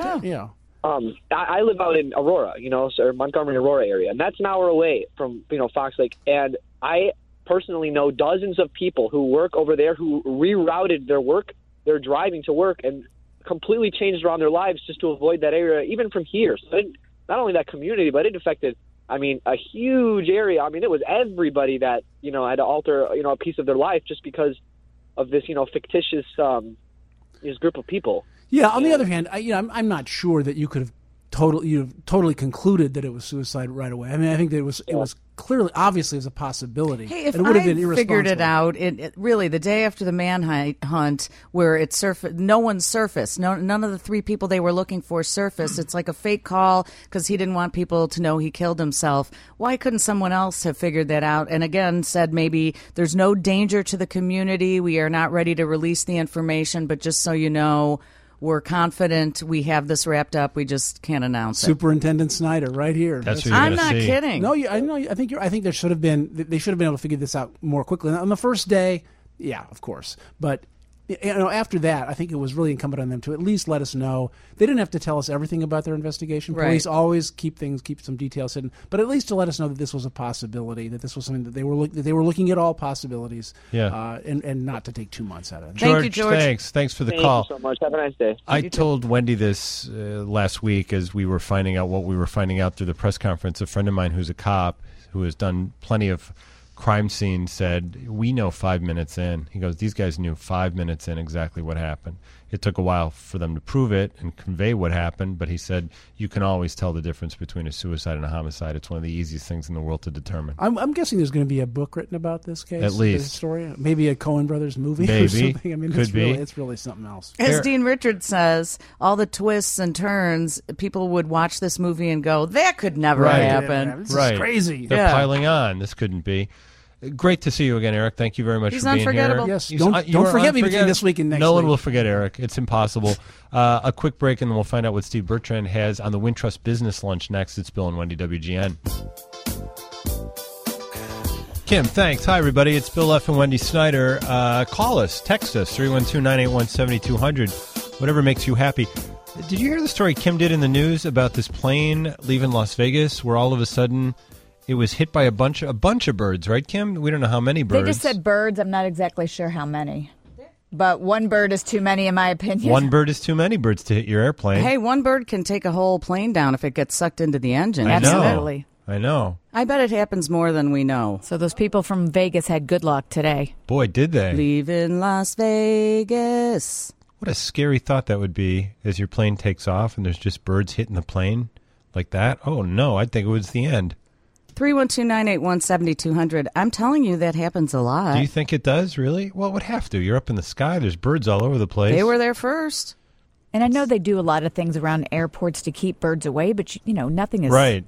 Speaker 16: I live out in Aurora, Montgomery, Aurora area, and that's an hour away from, Fox Lake. And I personally know dozens of people who work over there who rerouted their driving to work, and completely changed around their lives just to avoid that area, even from here. So not only that community, but it affected, I mean, a huge area. I mean, it was everybody that, had to alter, a piece of their life just because of this, fictitious this group of people.
Speaker 14: Yeah. On the other hand, I'm not sure that you could have totally concluded that it was suicide right away. I mean, I think that it was clearly, obviously, as a possibility.
Speaker 2: Hey, if
Speaker 14: it would have been
Speaker 2: I figured it
Speaker 14: irresponsible.
Speaker 2: out, really, the day after the manhunt, where no one surfaced, none of the three people they were looking for surfaced. It's like a fake call because he didn't want people to know he killed himself. Why couldn't someone else have figured that out? And again, said maybe there's no danger to the community. We are not ready to release the information, but just so you know, we're confident we have this wrapped up. We just can't announce it.
Speaker 14: Superintendent Snyder, right here.
Speaker 1: That's what you're
Speaker 2: I'm
Speaker 1: gonna
Speaker 2: not
Speaker 1: see.
Speaker 2: kidding.
Speaker 14: No, I know. I think there should have been. They should have been able to figure this out more quickly. On the first day, yeah, of course. But after that, I think it was really incumbent on them to at least let us know. They didn't have to tell us everything about their investigation.
Speaker 2: Right.
Speaker 14: Police always keep some details hidden, but at least to let us know that this was a possibility, that this was something that they were looking at all possibilities.
Speaker 1: Yeah.
Speaker 14: And not to take 2 months out of it.
Speaker 2: Thank you, George.
Speaker 1: Thanks for the
Speaker 16: Thank
Speaker 1: call.
Speaker 16: you so much. Have a nice day.
Speaker 1: I told Wendy this last week as we were finding out what we were finding out through the press conference. A friend of mine who's a cop who has done plenty of crime scenes said, we know 5 minutes in. He goes, these guys knew 5 minutes in exactly what happened. It took a while for them to prove it and convey what happened, but he said you can always tell the difference between a suicide and a homicide. It's one of the easiest things in the world to determine.
Speaker 14: I'm guessing there's going to be a book written about this case.
Speaker 1: At least.
Speaker 14: This story. Maybe a Coen Brothers movie
Speaker 1: Maybe.
Speaker 14: or something. I mean,
Speaker 1: Could be.
Speaker 14: it's really something else.
Speaker 2: As Dean Richards says, all the twists and turns, people would watch this movie and go, that could never happen.
Speaker 14: This is crazy.
Speaker 1: They're piling on. This couldn't be. Great to see you again, Eric. Thank you very much
Speaker 2: He's
Speaker 1: for being
Speaker 2: unforgettable.
Speaker 1: here.
Speaker 14: Yes, don't forget me between this week and next
Speaker 1: No one
Speaker 14: week.
Speaker 1: will forget Eric. It's impossible. A quick break, and then we'll find out what Steve Bertrand has on the Wintrust Business Lunch next. It's Bill and Wendy, WGN. Kim, thanks. Hi, everybody. It's Bill F. and Wendy Snyder. Call us. Text us, 312-981-7200. Whatever makes you happy. Did you hear the story Kim did in the news about this plane leaving Las Vegas where all of a sudden it was hit by a bunch of birds, right, Kim? We don't know how many birds.
Speaker 17: They just said birds. I'm not exactly sure how many. But one bird is too many, in my opinion.
Speaker 1: One bird is too many birds to hit your airplane.
Speaker 2: Hey, one bird can take a whole plane down if it gets sucked into the engine.
Speaker 17: Absolutely.
Speaker 1: I know.
Speaker 2: I bet it happens more than we know.
Speaker 17: So those people from Vegas had good luck today.
Speaker 1: Boy, did they.
Speaker 2: Leaving Las Vegas.
Speaker 1: What a scary thought that would be as your plane takes off and there's just birds hitting the plane like that. Oh, no, I'd think it was the end.
Speaker 2: 312-981-7200. I'm telling you, that happens a lot.
Speaker 1: Do you think it does, really? Well, it would have to. You're up in the sky. There's birds all over the place.
Speaker 2: They were there first.
Speaker 17: And I know they do a lot of things around airports to keep birds away, but, nothing is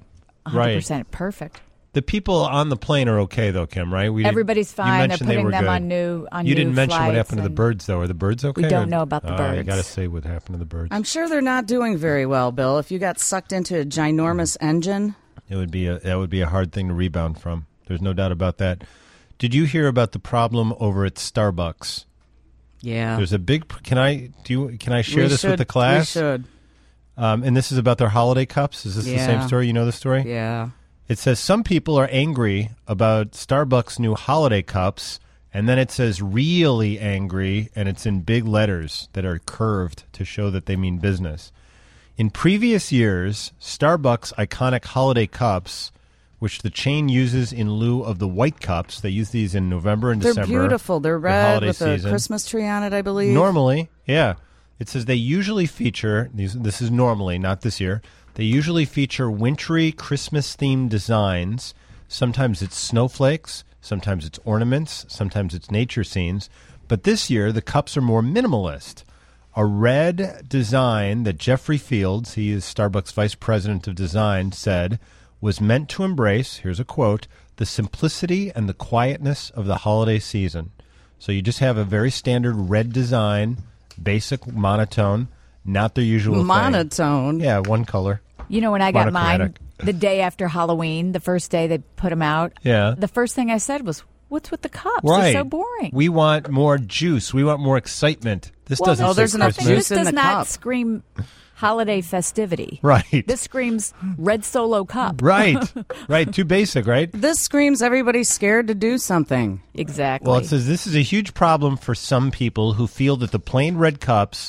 Speaker 17: 100% perfect.
Speaker 1: The people on the plane are okay, though, Kim, right?
Speaker 17: Everybody's fine. They're
Speaker 1: mentioned
Speaker 17: putting
Speaker 1: were
Speaker 17: them
Speaker 1: good.
Speaker 17: on new
Speaker 1: You didn't mention what
Speaker 17: flights
Speaker 1: happened to the birds, though. Are the birds okay?
Speaker 17: We don't know about the
Speaker 1: You
Speaker 17: birds.
Speaker 1: got to say what happened to the birds.
Speaker 2: I'm sure they're not doing very well, Bill. If you got sucked into a ginormous engine.
Speaker 1: That would be a hard thing to rebound from. There's no doubt about that. Did you hear about the problem over at Starbucks?
Speaker 2: Yeah.
Speaker 1: There's a big. Can I share this with the class?
Speaker 2: We should.
Speaker 1: And this is about their holiday cups. Is this the same story? You know the story?
Speaker 2: Yeah.
Speaker 1: It says some people are angry about Starbucks' new holiday cups, and then it says really angry, and it's in big letters that are curved to show that they mean business. In previous years, Starbucks' iconic holiday cups, which the chain uses in lieu of the white cups, they use these in November and December.
Speaker 2: They're beautiful. They're red with a
Speaker 1: season.
Speaker 2: Christmas tree on it, I believe.
Speaker 1: Normally, yeah. It says they usually feature, this is normally, not this year, they usually feature wintry Christmas-themed designs. Sometimes it's snowflakes, sometimes it's ornaments, sometimes it's nature scenes. But this year, the cups are more minimalist. A red design that Jeffrey Fields, he is Starbucks Vice President of Design, said was meant to embrace, here's a quote, the simplicity and the quietness of the holiday season. So you just have a very standard red design, basic monotone, not their usual
Speaker 2: monotone.
Speaker 1: thing. Yeah, one color.
Speaker 17: When I got mine
Speaker 1: Monochromatic.
Speaker 17: the day after Halloween, the first day they put them out, the first thing I said was, what's with the cups?
Speaker 1: Right.
Speaker 17: They're so boring.
Speaker 1: We want more juice. We want more excitement. This doesn't say
Speaker 2: there's enough
Speaker 1: Christmas.
Speaker 2: juice
Speaker 17: This
Speaker 2: in
Speaker 17: does
Speaker 2: the
Speaker 17: not
Speaker 2: cup.
Speaker 17: scream holiday festivity.
Speaker 1: Right.
Speaker 17: This screams red Solo cup.
Speaker 1: Right. Right. Too basic, right?
Speaker 2: This screams everybody's scared to do something.
Speaker 17: Exactly.
Speaker 1: Well, it says this is a huge problem for some people who feel that the plain red cups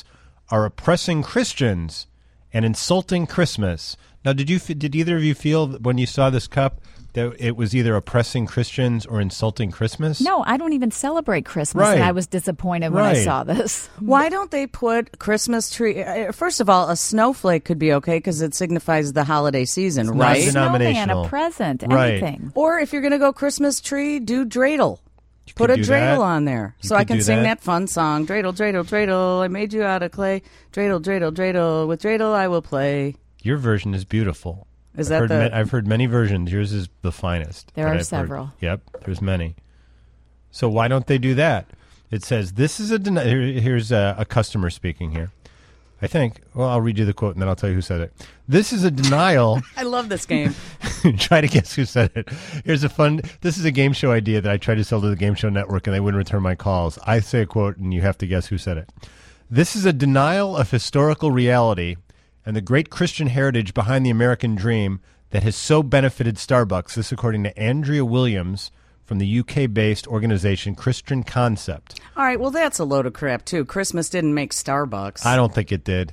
Speaker 1: are oppressing Christians and insulting Christmas. Now, did either of you feel when you saw this cup that it was either oppressing Christians or insulting Christmas?
Speaker 17: No, I don't even celebrate Christmas, and I was disappointed when I saw this.
Speaker 2: Why don't they put Christmas tree? First of all, a snowflake could be okay because it signifies the holiday season, right?
Speaker 17: Snowman, a present, anything.
Speaker 2: Or if you're going to go Christmas tree, do dreidel. Put a dreidel on there so I can sing that fun song. Dreidel, dreidel, dreidel, I made you out of clay. Dreidel, dreidel, dreidel, with dreidel I will play.
Speaker 1: Your version is beautiful. I've heard many versions. Yours is the finest.
Speaker 17: There are several.
Speaker 1: Yep, there's many. So why don't they do that? It says, this is here's a customer speaking here. I think, well, I'll read you the quote and then I'll tell you who said it. This is a denial.
Speaker 2: I love this game.
Speaker 1: Try to guess who said it. This is a game show idea that I tried to sell to the Game Show Network and they wouldn't return my calls. I say a quote and you have to guess who said it. This is a denial of historical reality and the great Christian heritage behind the American dream that has so benefited Starbucks. This according to Andrea Williams from the UK-based organization Christian Concept.
Speaker 2: All right, well, that's a load of crap, too. Christmas didn't make Starbucks.
Speaker 1: I don't think it did.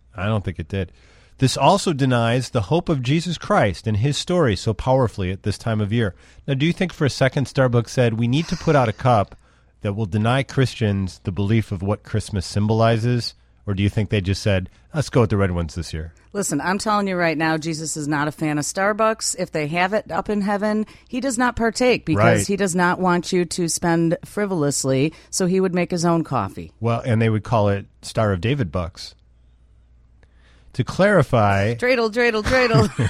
Speaker 1: This also denies the hope of Jesus Christ and his story so powerfully at this time of year. Now, do you think for a second Starbucks said, we need to put out a cup that will deny Christians the belief of what Christmas symbolizes? Or do you think they just said, let's go with the red ones this year?
Speaker 2: Listen, I'm telling you right now, Jesus is not a fan of Starbucks. If they have it up in heaven, he does not partake because he does not want you to spend frivolously, so he would make his own coffee.
Speaker 1: Well, and they would call it Star of David bucks. To clarify...
Speaker 2: Dreidel, dreidel, dreidel.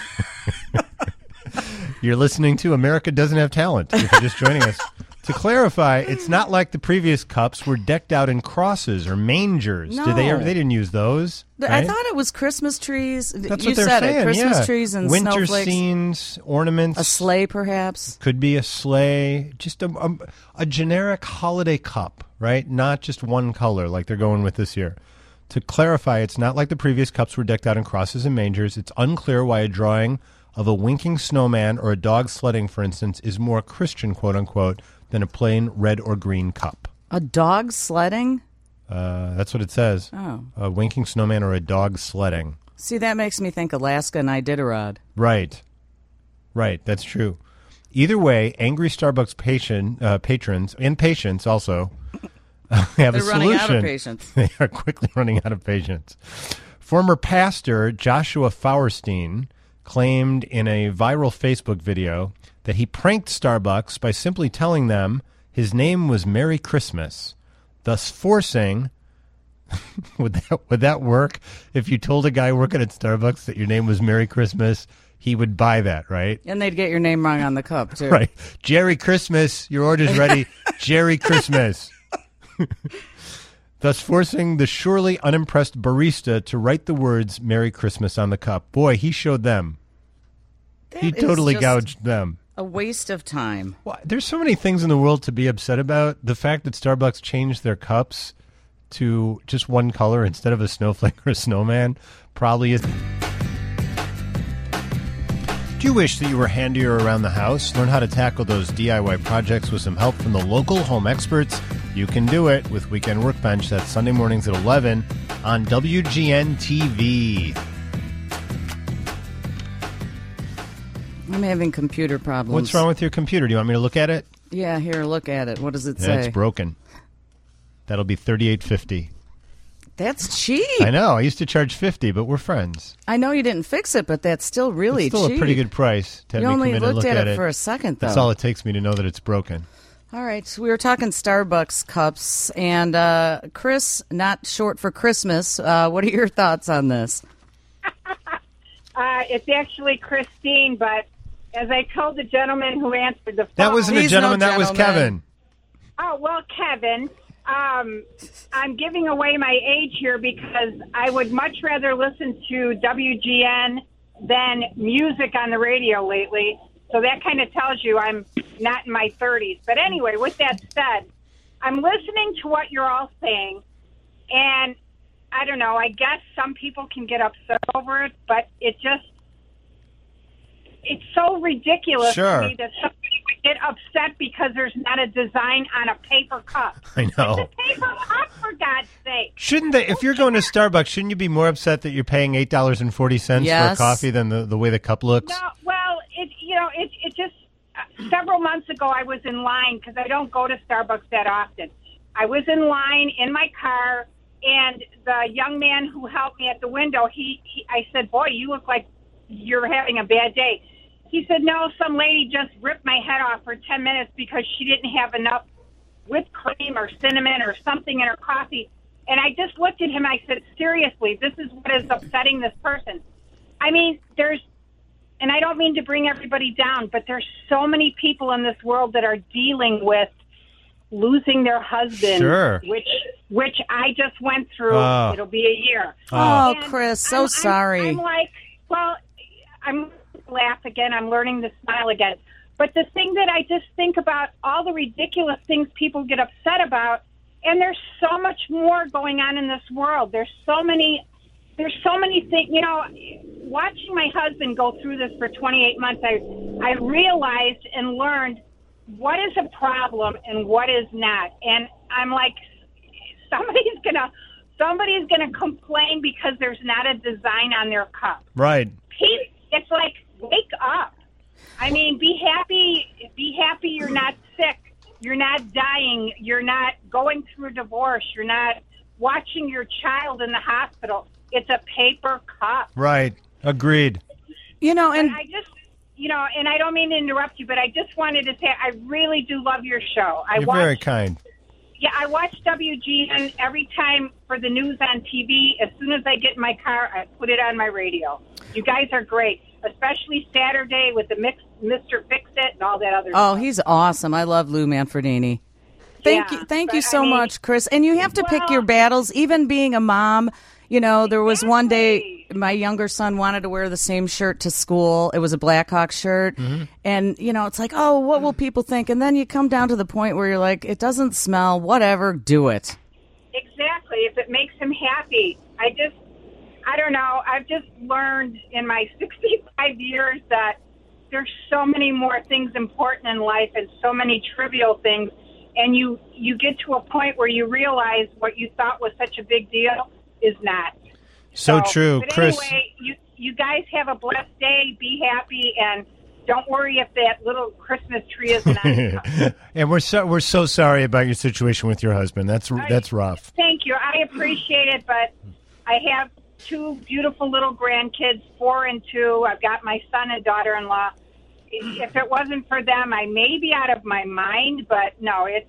Speaker 1: You're listening to America Doesn't Have Talent, if you're just joining us. To clarify, it's not like the previous cups were decked out in crosses or mangers.
Speaker 2: No.
Speaker 1: Did they ever? They didn't use those.
Speaker 2: Right? I thought it was Christmas trees.
Speaker 1: That's
Speaker 2: you
Speaker 1: what they're
Speaker 2: said
Speaker 1: saying.
Speaker 2: It. Christmas
Speaker 1: yeah.
Speaker 2: trees and
Speaker 1: winter
Speaker 2: snowflakes.
Speaker 1: scenes, ornaments,
Speaker 2: a sleigh, perhaps.
Speaker 1: Could be a sleigh. Just a generic holiday cup, right? Not just one color like they're going with this year. To clarify, it's not like the previous cups were decked out in crosses and mangers. It's unclear why a drawing of a winking snowman or a dog sledding, for instance, is more Christian, quote unquote, than a plain red or green cup.
Speaker 2: A dog sledding?
Speaker 1: That's what it says.
Speaker 2: Oh.
Speaker 1: A winking snowman or a dog sledding.
Speaker 2: See, that makes me think Alaska and Iditarod.
Speaker 1: Right. That's true. Either way, angry Starbucks patrons and patients also have a solution.
Speaker 2: They're running out of patience.
Speaker 1: They are quickly running out of patience. Former pastor Joshua Fauerstein claimed in a viral Facebook video that he pranked Starbucks by simply telling them his name was Merry Christmas, thus forcing... would that work? If you told a guy working at Starbucks that your name was Merry Christmas, he would buy that, right?
Speaker 2: And they'd get your name wrong on the cup, too.
Speaker 1: Right. Jerry Christmas, your order's ready. Jerry Christmas. Thus forcing the surely unimpressed barista to write the words Merry Christmas on the cup. Boy, he showed them. He totally gouged them.
Speaker 2: A waste of time.
Speaker 1: Well, there's so many things in the world to be upset about. The fact that Starbucks changed their cups to just one color instead of a snowflake or a snowman probably is. Do you wish that you were handier around the house? Learn how to tackle those DIY projects with some help from the local home experts. You can do it with Weekend Workbench. That's Sunday mornings at 11 on WGN TV.
Speaker 2: I'm having computer problems.
Speaker 1: What's wrong with your computer? Do you want me to look at it?
Speaker 2: Yeah, here, look at it. What does it say?
Speaker 1: It's broken. That'll be $38.50.
Speaker 2: That's cheap.
Speaker 1: I know. I used to charge $50, but we're friends.
Speaker 2: I know you didn't fix it, but that's still really
Speaker 1: cheap. It's still a pretty good price to have me come in and look at it.
Speaker 2: You only looked at it for a second, though.
Speaker 1: That's all it takes me to know that it's broken.
Speaker 2: All right, so we were talking Starbucks cups, and Chris, not short for Christmas. What are your thoughts on this?
Speaker 18: It's actually Christine, but as I told the gentleman who answered the phone...
Speaker 1: That wasn't a gentleman, that was Kevin.
Speaker 18: Oh, well, Kevin, I'm giving away my age here because I would much rather listen to WGN than music on the radio lately. So that kind of tells you I'm not in my 30s. But anyway, with that said, I'm listening to what you're all saying, and I don't know, I guess some people can get upset over it, but it's so ridiculous to me that somebody would get upset because there's not a design on a paper cup.
Speaker 1: I know.
Speaker 18: It's a paper cup, for God's sake.
Speaker 1: Shouldn't they? If you're going to Starbucks, shouldn't you be more upset that you're paying $8.40 for a coffee than the way the cup looks?
Speaker 18: No, well, it just several months ago I was in line because I don't go to Starbucks that often. I was in line in my car, and the young man who helped me at the window, I said, "Boy, you look like you're having a bad day." He said, "No, some lady just ripped my head off for 10 minutes because she didn't have enough whipped cream or cinnamon or something in her coffee." And I just looked at him. I said, "Seriously, this is what is upsetting this person." I mean, and I don't mean to bring everybody down, but there's so many people in this world that are dealing with losing their husband,
Speaker 1: sure.
Speaker 18: which I just went through. It'll be a year.
Speaker 2: Oh, Chris, so sorry.
Speaker 18: I'm like, well, I'm laugh again. I'm learning to smile again. But the thing that I just think about, all the ridiculous things people get upset about, and there's so much more going on in this world. There's so many things. You know, watching my husband go through this for 28 months, I realized and learned what is a problem and what is not. And I'm like, somebody's gonna complain because there's not a design on their cup.
Speaker 1: Right.
Speaker 18: It's like, wake up. I mean, be happy you're not sick. You're not dying. You're not going through a divorce. You're not watching your child in the hospital. It's a paper cup.
Speaker 1: Right. Agreed.
Speaker 2: You know, and
Speaker 18: I just, and I don't mean to interrupt you, but I just wanted to say I really do love your show.
Speaker 1: You're very kind.
Speaker 18: Yeah, I watch WGN every time for the news on TV. As soon as I get in my car, I put it on my radio. You guys are great, especially Saturday with the Mr. Fix-It and all that other stuff.
Speaker 2: Oh, he's awesome. I love Lou Manfredini. Thank you so much, Chris. And you have to pick your battles, even being a mom. You know, there was one day my younger son wanted to wear the same shirt to school. It was a Blackhawks shirt. Mm-hmm. And, it's like, oh, what will people think? And then you come down to the point where you're like, it doesn't smell, whatever, do it.
Speaker 18: Exactly. If it makes him happy. I don't know. I've just learned in my 65 years that there's so many more things important in life and so many trivial things. And you get to a point where you realize what you thought was such a big deal is not.
Speaker 1: So true,
Speaker 18: but
Speaker 1: Chris.
Speaker 18: Anyway, you guys have a blessed day. Be happy, and don't worry if that little Christmas tree isn't on.
Speaker 1: And we're so sorry about your situation with your husband. That's rough.
Speaker 18: Thank you. I appreciate it, but I have 2 beautiful little grandkids, 4 and 2. I've got my son and daughter-in-law. If it wasn't for them, I may be out of my mind, but no, it's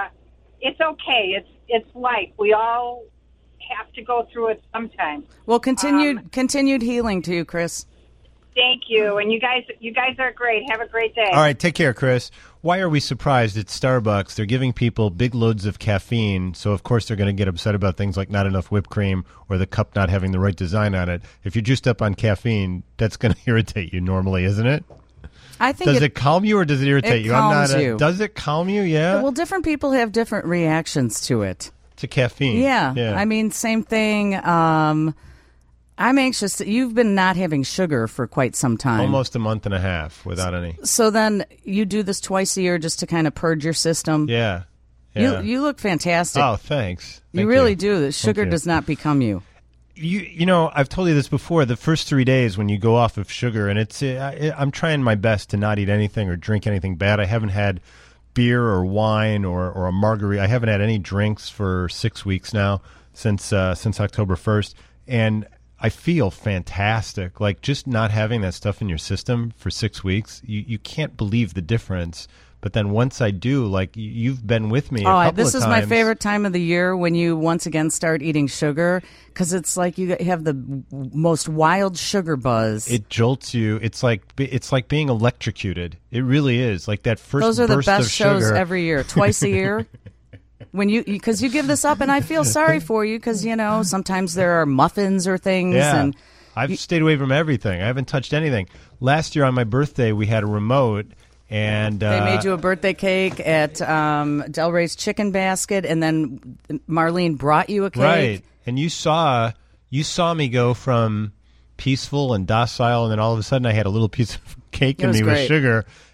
Speaker 18: okay. It's life. We all have to go through it sometime.
Speaker 2: Well, continued healing to you, Chris.
Speaker 18: Thank you, and you guys are great. Have a great day.
Speaker 1: All right, take care, Chris. Why are we surprised at Starbucks? They're giving people big loads of caffeine, so of course they're going to get upset about things like not enough whipped cream or the cup not having the right design on it. If you're juiced up on caffeine, that's going to irritate you normally, isn't it?
Speaker 2: I think
Speaker 1: does it calm you or does it irritate you?
Speaker 2: Calms you.
Speaker 1: Does it calm you? Yeah.
Speaker 2: Well, different people have different reactions to it.
Speaker 1: To caffeine.
Speaker 2: Yeah. I mean, same thing. I'm anxious. You've been not having sugar for quite some time.
Speaker 1: Almost a month and a half without any.
Speaker 2: So then you do this twice a year just to kind of purge your system.
Speaker 1: Yeah.
Speaker 2: You look fantastic.
Speaker 1: Oh, thanks.
Speaker 2: You really do. Sugar does not become you.
Speaker 1: You know, I've told you this before. The first 3 days when you go off of sugar, and I'm trying my best to not eat anything or drink anything bad. I haven't had beer or wine or a margarita. I haven't had any drinks for 6 weeks now since October 1st, and I feel fantastic. Like, just not having that stuff in your system for 6 weeks, you can't believe the difference. But then once I do, like, you've been with me a couple of times.
Speaker 2: This is my favorite time of the year when you once again start eating sugar, because it's like you have the most wild sugar buzz.
Speaker 1: It jolts you. It's like being electrocuted. It really is. Like that first burst of sugar.
Speaker 2: Those are the best shows every year, twice a year. Because you give this up, and I feel sorry for you because, sometimes there are muffins or things.
Speaker 1: Yeah.
Speaker 2: And
Speaker 1: I've stayed away from everything. I haven't touched anything. Last year on my birthday, we had a remote. And
Speaker 2: they made you a birthday cake at Del Rey's Chicken Basket, and then Marlene brought you a cake.
Speaker 1: Right, and you saw me go from peaceful and docile, and then all of a sudden I had a little piece of cake in me with sugar,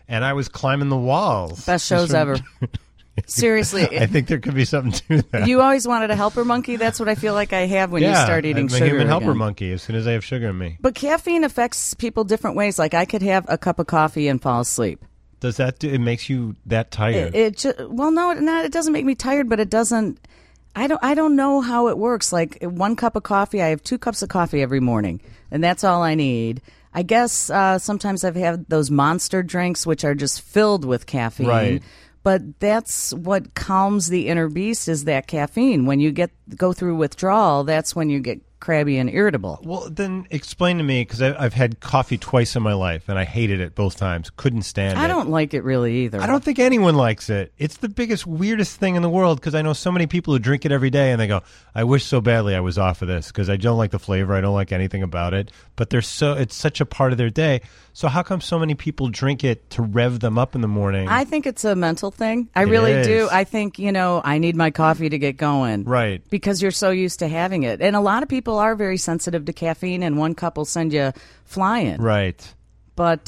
Speaker 1: and I was climbing the walls.
Speaker 2: Best shows ever. Seriously.
Speaker 1: I think there could be something to that.
Speaker 2: You always wanted a helper monkey? That's what I feel like I have when you start eating sugar.
Speaker 1: I'm a human helper
Speaker 2: again.
Speaker 1: monkey as soon as I have sugar in me.
Speaker 2: But caffeine affects people different ways. Like I could have a cup of coffee and fall asleep.
Speaker 1: Does that do? It makes you that tired?
Speaker 2: No, it doesn't make me tired, but it doesn't. I don't know how it works. Like 1 cup of coffee, I have 2 cups of coffee every morning, and that's all I need. I guess sometimes I've had those monster drinks, which are just filled with caffeine.
Speaker 1: Right.
Speaker 2: But that's what calms the inner beast is that caffeine. When you go through withdrawal, that's when you get crabby and irritable.
Speaker 1: Well, then explain to me, because I've had coffee twice in my life, and I hated it both times. Couldn't stand it.
Speaker 2: I don't like it really either.
Speaker 1: I don't think anyone likes it. It's the biggest, weirdest thing in the world, because I know so many people who drink it every day, and they go, I wish so badly I was off of this, because I don't like the flavor. I don't like anything about it. But it's such a part of their day. So how come so many people drink it to rev them up in the morning?
Speaker 2: I think it's a mental thing. I really do. I think, I need my coffee to get going.
Speaker 1: Right.
Speaker 2: Because you're so used to having it. And a lot of people are very sensitive to caffeine, and 1 cup will send you flying.
Speaker 1: Right.
Speaker 2: But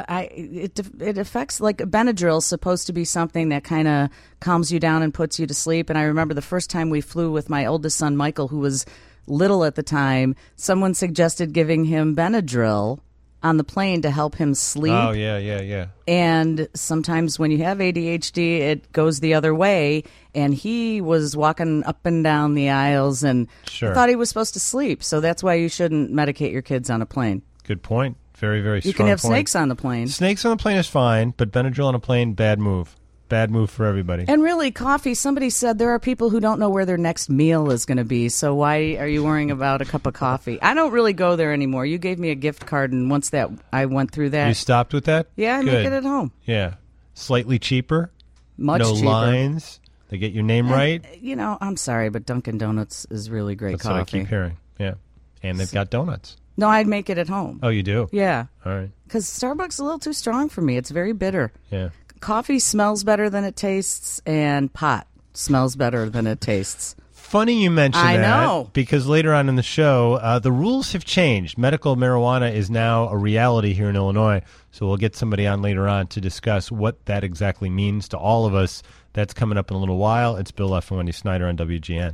Speaker 2: it affects, like Benadryl is supposed to be something that kind of calms you down and puts you to sleep. And I remember the first time we flew with my oldest son, Michael, who was little at the time, someone suggested giving him Benadryl on the plane to help him sleep.
Speaker 1: Oh, yeah.
Speaker 2: And sometimes when you have ADHD, it goes the other way. And he was walking up and down the aisles and thought he was supposed to sleep. So that's why you shouldn't medicate your kids on a plane.
Speaker 1: Good point. Very, very strong
Speaker 2: You can have
Speaker 1: point.
Speaker 2: snakes on the plane.
Speaker 1: Snakes on the plane is fine, but Benadryl on a plane, bad move. Bad move for everybody.
Speaker 2: And really, coffee, somebody said there are people who don't know where their next meal is going to be, so why are you worrying about a cup of coffee? I don't really go there anymore. You gave me a gift card, and once that I went through that.
Speaker 1: You stopped with that?
Speaker 2: Yeah, I make it at home.
Speaker 1: Yeah. Slightly cheaper.
Speaker 2: Much cheaper.
Speaker 1: No lines. They get your name right.
Speaker 2: I'm sorry, but Dunkin' Donuts is really great
Speaker 1: That's
Speaker 2: coffee.
Speaker 1: what I keep hearing. Yeah. And they've got donuts.
Speaker 2: No, I'd make it at home.
Speaker 1: Oh, you do?
Speaker 2: Yeah.
Speaker 1: All right.
Speaker 2: Because Starbucks is a little too strong for me. It's very bitter.
Speaker 1: Yeah.
Speaker 2: Coffee smells better than it tastes, and pot smells better than it tastes.
Speaker 1: Funny you mention that.
Speaker 2: I know.
Speaker 1: Because later on in the show, the rules have changed. Medical marijuana is now a reality here in Illinois. So we'll get somebody on later on to discuss what that exactly means to all of us. That's coming up in a little while. It's Bill F. and Wendy Snyder on WGN.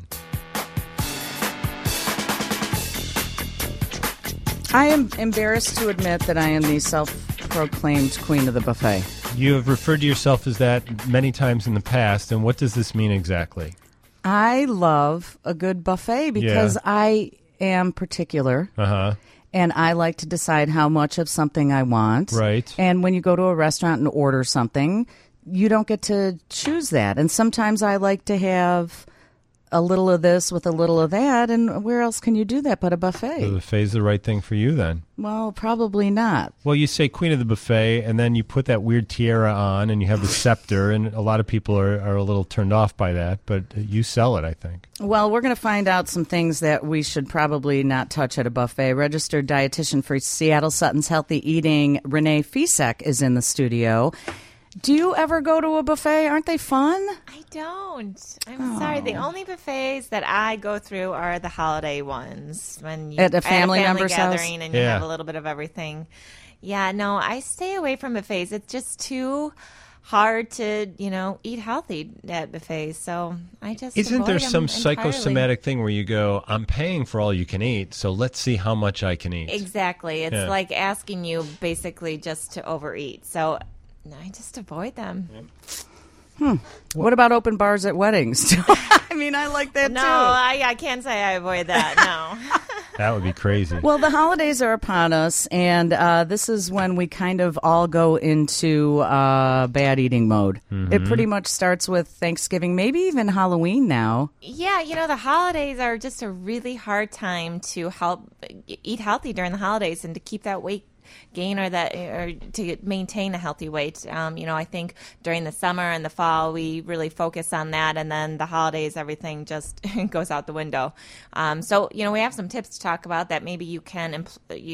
Speaker 2: I am embarrassed to admit that I am the self-proclaimed queen of the buffet.
Speaker 1: You have referred to yourself as that many times in the past, and what does this mean exactly?
Speaker 2: I love a good buffet because I am particular.
Speaker 1: Uh-huh.
Speaker 2: And I like to decide how much of something I want.
Speaker 1: Right.
Speaker 2: And when you go to a restaurant and order something, you don't get to choose that. And sometimes I like to have a little of this with a little of that, and where else can you do that but a buffet?
Speaker 1: The buffet's the right thing for you then.
Speaker 2: Well, probably not.
Speaker 1: Well, you say queen of the buffet, and then you put that weird tiara on, and you have the scepter, and a lot of people are a little turned off by that, but you sell it, I think.
Speaker 2: Well, we're going to find out some things that we should probably not touch at a buffet. Registered dietitian for Seattle Sutton's Healthy Eating, Renee Fisek, is in the studio. Do you ever go to a buffet? Aren't they fun?
Speaker 19: I don't. I'm sorry. The only buffets that I go through are the holiday ones. When you
Speaker 2: at a family member's
Speaker 19: gathering
Speaker 2: house?
Speaker 19: And you have a little bit of everything. Yeah, no, I stay away from buffets. It's just too hard to, eat healthy at buffets. So I just
Speaker 1: Isn't there some
Speaker 19: entirely.
Speaker 1: psychosomatic thing where you go, I'm paying for all you can eat, so let's see how much I can eat?
Speaker 19: Exactly. It's like asking you basically just to overeat. So I just avoid them.
Speaker 2: What about open bars at weddings? I mean, I like that
Speaker 19: no,
Speaker 2: too.
Speaker 19: I can't say I avoid that. No.
Speaker 1: That would be crazy.
Speaker 2: Well, the holidays are upon us, and this is when we kind of all go into bad eating mode.
Speaker 1: Mm-hmm.
Speaker 2: It pretty much starts with Thanksgiving, maybe even Halloween now.
Speaker 19: Yeah, the holidays are just a really hard time to help eat healthy during the holidays and to keep that weight gain or to maintain a healthy weight. I think during the summer and the fall we really focus on that, and then the holidays everything just goes out the window. So we have some tips to talk about that maybe you can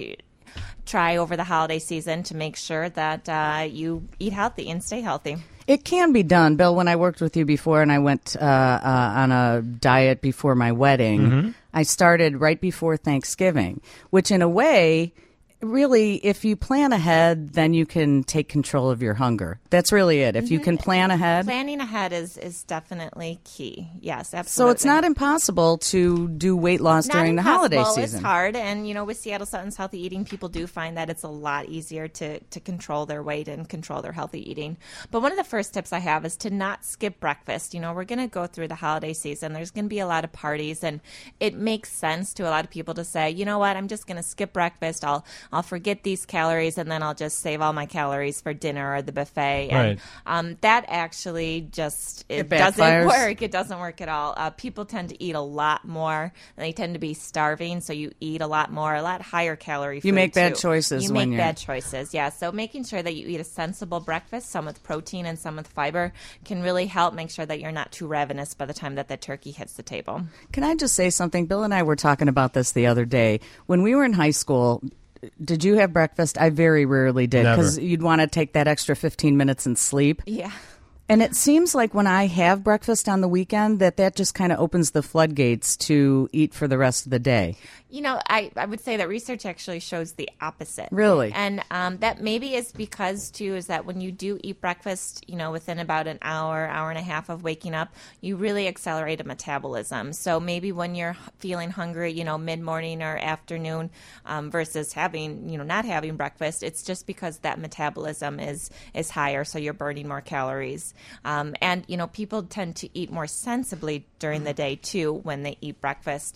Speaker 19: try over the holiday season to make sure that you eat healthy and stay healthy.
Speaker 2: It can be done, Bill. When I worked with you before and I went on a diet before my wedding, I started right before Thanksgiving, which in a way really, if you plan ahead, then you can take control of your hunger. That's really it. If you can plan ahead.
Speaker 19: Planning ahead is definitely key. Yes, absolutely.
Speaker 2: So it's not impossible to do weight loss during the holiday season.
Speaker 19: It's hard. And, with Seattle Sutton's Healthy Eating, people do find that it's a lot easier to control their weight and control their healthy eating. But one of the first tips I have is to not skip breakfast. We're going to go through the holiday season. There's going to be a lot of parties, and it makes sense to a lot of people to say, you know what, I'm just going to skip breakfast. I'll forget these calories, and then I'll just save all my calories for dinner or the buffet.
Speaker 1: Right.
Speaker 19: And that actually just
Speaker 2: It
Speaker 19: doesn't work. It doesn't work at all. People tend to eat a lot more, and they tend to be starving, so you eat a lot more, a lot higher calorie food.
Speaker 2: You make bad
Speaker 19: too.
Speaker 2: choices.
Speaker 19: You make bad choices, yeah. So making sure that you eat a sensible breakfast, some with protein and some with fiber, can really help make sure that you're not too ravenous by the time that the turkey hits the table.
Speaker 2: Can I just say something? Bill and I were talking about this the other day. When we were in high school, did you have breakfast? I very rarely did, because you'd want to take that extra 15 minutes and sleep.
Speaker 19: Yeah.
Speaker 2: And it seems like when I have breakfast on the weekend, that just kind of opens the floodgates to eat for the rest of the day.
Speaker 19: I would say that research actually shows the opposite.
Speaker 2: Really?
Speaker 19: And that maybe is because, too, is that when you do eat breakfast, within about an hour and a half of waking up, you really accelerate a metabolism. So maybe when you're feeling hungry, mid-morning or afternoon versus having, not having breakfast, it's just because that metabolism is higher, so you're burning more calories. And people tend to eat more sensibly during the day, too, when they eat breakfast.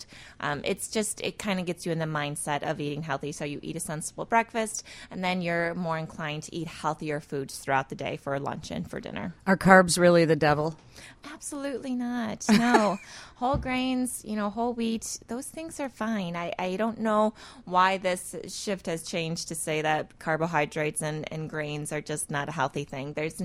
Speaker 19: It kind of gets you in the mindset of eating healthy. So you eat a sensible breakfast, and then you're more inclined to eat healthier foods throughout the day for lunch and for dinner.
Speaker 2: Are carbs really the devil?
Speaker 19: Absolutely not. No. Whole grains, whole wheat, those things are fine. I don't know why this shift has changed to say that carbohydrates and grains are just not a healthy thing. There's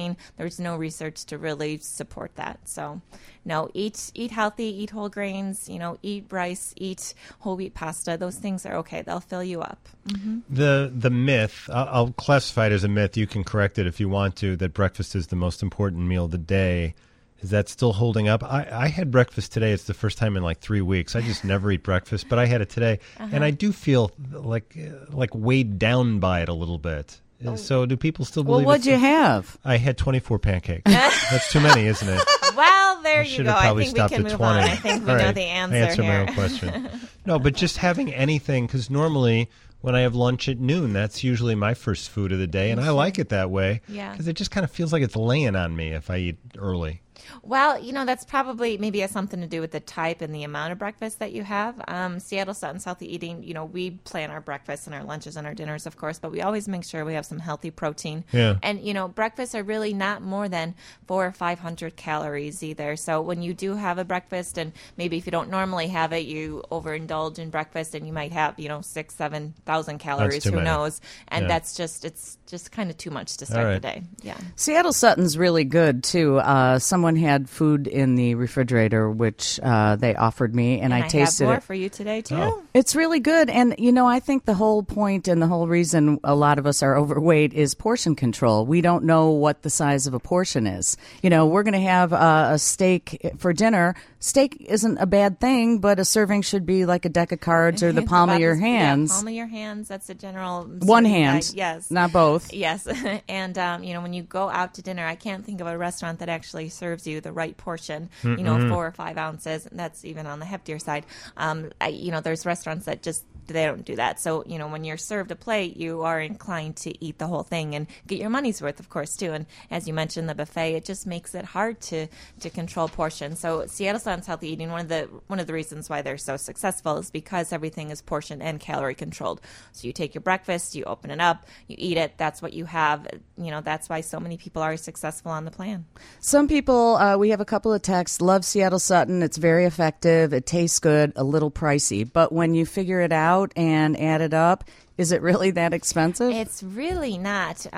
Speaker 19: no research to really support that. So, no, eat healthy, eat whole grains, eat rice, eat whole wheat pasta. Those things are okay. They'll fill you up. Mm-hmm.
Speaker 1: The myth, I'll classify it as a myth. You can correct it if you want to, that breakfast is the most important meal of the day. Is that still holding up? I had breakfast today. It's the first time in like 3 weeks. I just never eat breakfast, but I had it today, and I do feel like weighed down by it a little bit. So do people still believe?
Speaker 2: Well, what'd you have?
Speaker 1: I had 24 pancakes. That's too many, isn't it?
Speaker 19: Well, there you go.
Speaker 1: I think
Speaker 19: we can move
Speaker 1: 20.
Speaker 19: on. I think we know the answer
Speaker 1: I answered
Speaker 19: here.
Speaker 1: my own question. No, but just having anything, because normally when I have lunch at noon, that's usually my first food of the day, and I like it that way because it just kind of feels like it's laying on me if I eat early.
Speaker 19: Well, that's probably maybe has something to do with the type and the amount of breakfast that you have. Seattle Sutton's Healthy Eating, we plan our breakfasts and our lunches and our dinners, of course, but we always make sure we have some healthy protein.
Speaker 1: Yeah.
Speaker 19: And, breakfasts are really not more than 400 or 500 calories either. So when you do have a breakfast, and maybe if you don't normally have it, you overindulge in breakfast and you might have, 6,000 to 7,000 calories, who knows? And it's just kind of too much to start the day. Yeah.
Speaker 2: Seattle Sutton's really good, too. Someone had food in the refrigerator, which they offered me, and I tasted
Speaker 19: have more
Speaker 2: it.
Speaker 19: For you today, too.
Speaker 2: Oh. It's really good. And, I think the whole point and the whole reason a lot of us are overweight is portion control. We don't know what the size of a portion is. We're going to have a steak for dinner. Steak isn't a bad thing, but a serving should be like a deck of cards or the palm of your hands.
Speaker 19: Yeah, palm of your hands. That's a general.
Speaker 2: One hand.
Speaker 19: Yes.
Speaker 2: Not both.
Speaker 19: Yes. And, when you go out to dinner, I can't think of a restaurant that actually serves you the right portion, 4 or 5 ounces. And that's even on the heftier side. There's restaurants that just, they don't do that. So, when you're served a plate, you are inclined to eat the whole thing and get your money's worth, of course, too. And as you mentioned, the buffet, it just makes it hard to control portions. So Seattle Sutton's Healthy Eating, one of the reasons why they're so successful is because everything is portion and calorie controlled. So you take your breakfast, you open it up, you eat it, that's what you have. That's why so many people are successful on the plan.
Speaker 2: Some people, we have a couple of texts, love Seattle Sutton. It's very effective. It tastes good, a little pricey. But when you figure it out and add it up, is it really that expensive?
Speaker 19: It's really not.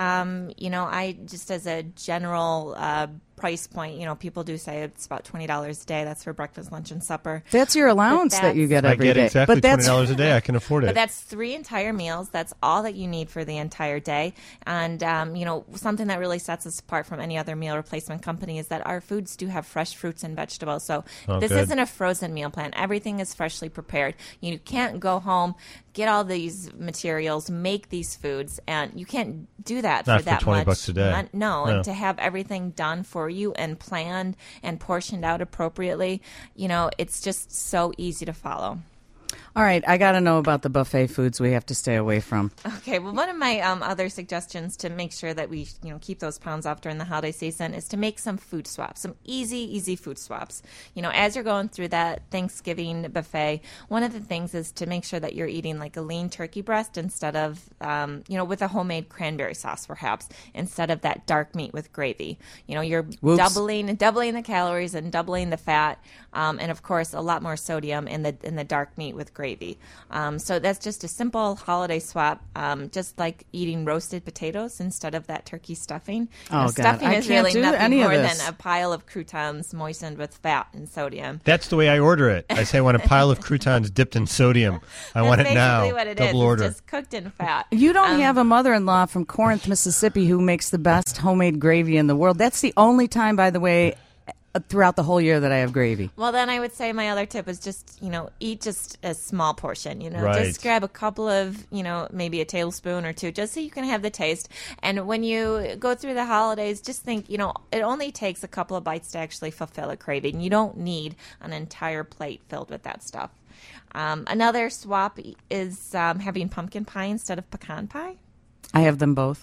Speaker 19: I just as a general price point, people do say it's about $20 a day. That's for breakfast, lunch, and supper.
Speaker 2: That's your allowance that you get every day.
Speaker 1: I get exactly $20 a day. I can afford it.
Speaker 19: But that's 3 entire meals. That's all that you need for the entire day. And, something that really sets us apart from any other meal replacement company is that our foods do have fresh fruits and vegetables. So this isn't a frozen meal plan. Everything is freshly prepared. You can't go home get all these materials, make these foods, and you can't do that
Speaker 1: Not
Speaker 19: for that
Speaker 1: for $20
Speaker 19: much.
Speaker 1: a day.
Speaker 19: No,
Speaker 1: No.
Speaker 19: and to have everything done for you and planned and portioned out appropriately, it's just so easy to follow.
Speaker 2: All right, I got to know about the buffet foods we have to stay away from.
Speaker 19: Okay, well, one of my other suggestions to make sure that we keep those pounds off during the holiday season is to make some food swaps, some easy food swaps. As you're going through that Thanksgiving buffet, one of the things is to make sure that you're eating like a lean turkey breast instead of, with a homemade cranberry sauce, perhaps, instead of that dark meat with gravy. You're doubling the calories and doubling the fat, and of course, a lot more sodium in the dark meat with gravy. So that's just a simple holiday swap, just like eating roasted potatoes instead of that turkey stuffing.
Speaker 2: Oh, God.
Speaker 19: Stuffing
Speaker 2: I
Speaker 19: is
Speaker 2: can't
Speaker 19: really
Speaker 2: do
Speaker 19: nothing
Speaker 2: any of
Speaker 19: more
Speaker 2: this.
Speaker 19: than a pile of croutons moistened with fat and sodium.
Speaker 1: That's the way I order it. I say I want a pile of croutons dipped in sodium. I want it now.
Speaker 19: That's basically what it
Speaker 1: Double
Speaker 19: is.
Speaker 1: order.
Speaker 19: It's just cooked in fat.
Speaker 2: You don't have a mother-in-law from Corinth, Mississippi, who makes the best homemade gravy in the world. That's the only time, by the way, throughout the whole year that I have gravy.
Speaker 19: Well, then I would say my other tip is just, eat just a small portion,
Speaker 1: Right.
Speaker 19: Just grab a couple of, maybe a tablespoon or two, just so you can have the taste. And when you go through the holidays, just think, it only takes a couple of bites to actually fulfill a craving. You don't need an entire plate filled with that stuff. Another swap is having pumpkin pie instead of pecan pie.
Speaker 2: I have them both.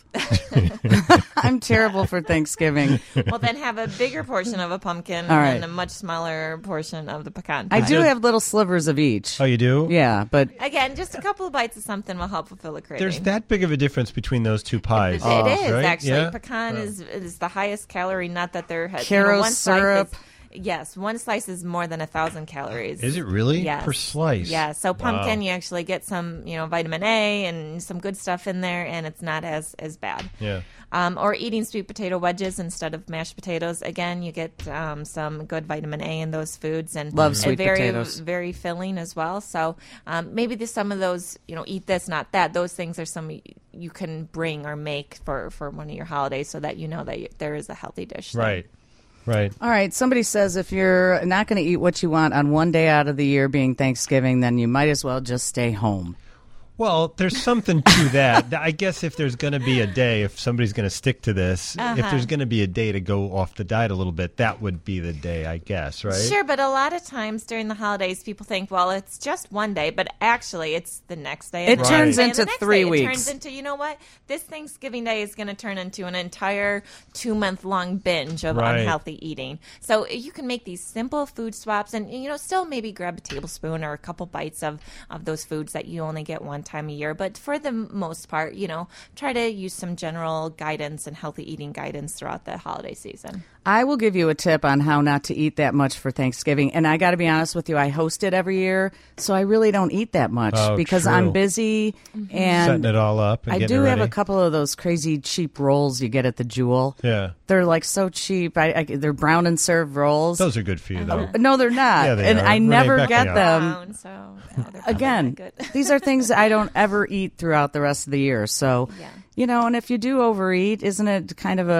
Speaker 2: I'm terrible for Thanksgiving.
Speaker 19: Well, then have a bigger portion of a pumpkin
Speaker 2: All right.
Speaker 19: and a much smaller portion of the pecan pie.
Speaker 2: I do have little slivers of each.
Speaker 1: Oh, you do?
Speaker 2: Yeah, but
Speaker 19: Again, just a couple of bites of something will help fulfill a craving.
Speaker 1: There's that big of a difference between those two pies.
Speaker 19: It is,
Speaker 1: right?
Speaker 19: actually.
Speaker 1: Yeah?
Speaker 19: Pecan is the highest calorie nut that there has.
Speaker 2: Caro
Speaker 19: one slice
Speaker 2: syrup.
Speaker 19: Yes, one slice is more than 1,000 calories.
Speaker 1: Is it really?
Speaker 19: Yes.
Speaker 1: Per slice?
Speaker 19: Yeah, so pumpkin,
Speaker 1: Wow.
Speaker 19: you actually get some, vitamin A and some good stuff in there, and it's not as bad.
Speaker 1: Yeah.
Speaker 19: Or eating sweet potato wedges instead of mashed potatoes. Again, you get some good vitamin A in those foods, and
Speaker 2: Love sweet
Speaker 19: very,
Speaker 2: potatoes.
Speaker 19: very filling as well. So maybe some of those, eat this, not that. Those things are some you can bring or make for one of your holidays, so that that there is a healthy dish. there.
Speaker 1: Right. Right.
Speaker 2: all right, somebody says if you're not going to eat what you want on one day out of the year being Thanksgiving, then you might as well just stay home.
Speaker 1: Well, there's something to that. I guess if there's going to be a day, if somebody's going to stick to this, if there's going to be a day to go off the diet a little bit, that would be the day, I guess, right?
Speaker 19: Sure, but a lot of times during the holidays, people think, well, it's just one day, but actually it's the next day.
Speaker 2: It
Speaker 19: and the
Speaker 2: turns
Speaker 19: next day, and
Speaker 2: into
Speaker 19: the next
Speaker 2: 3
Speaker 19: day.
Speaker 2: weeks.
Speaker 19: It turns into, you know what? This Thanksgiving Day is going to turn into an entire 2-month-long binge of
Speaker 1: Right.
Speaker 19: unhealthy eating. So you can make these simple food swaps and, still maybe grab a tablespoon or a couple bites of those foods that you only get one time a year. But for the most part, try to use some general guidance and healthy eating guidance throughout the holiday season.
Speaker 2: I will give you a tip on how not to eat that much for Thanksgiving. And I got to be honest with you, I host it every year, so I really don't eat that much because
Speaker 1: true.
Speaker 2: I'm busy and
Speaker 1: Setting it all up and
Speaker 2: I
Speaker 1: getting
Speaker 2: do
Speaker 1: it
Speaker 2: have a
Speaker 1: ready.
Speaker 2: couple of those crazy cheap rolls you get at the Jewel.
Speaker 1: Yeah.
Speaker 2: They're like so cheap. They're brown and served rolls.
Speaker 1: Those are good for you, though.
Speaker 2: No, they're not.
Speaker 1: Yeah, they
Speaker 2: and
Speaker 1: are.
Speaker 2: I
Speaker 1: Renee
Speaker 2: never
Speaker 1: Beck,
Speaker 2: get
Speaker 1: they are.
Speaker 2: them.
Speaker 19: So
Speaker 2: Again, these are things I don't ever eat throughout the rest of the year. So, and if you do overeat, isn't it kind of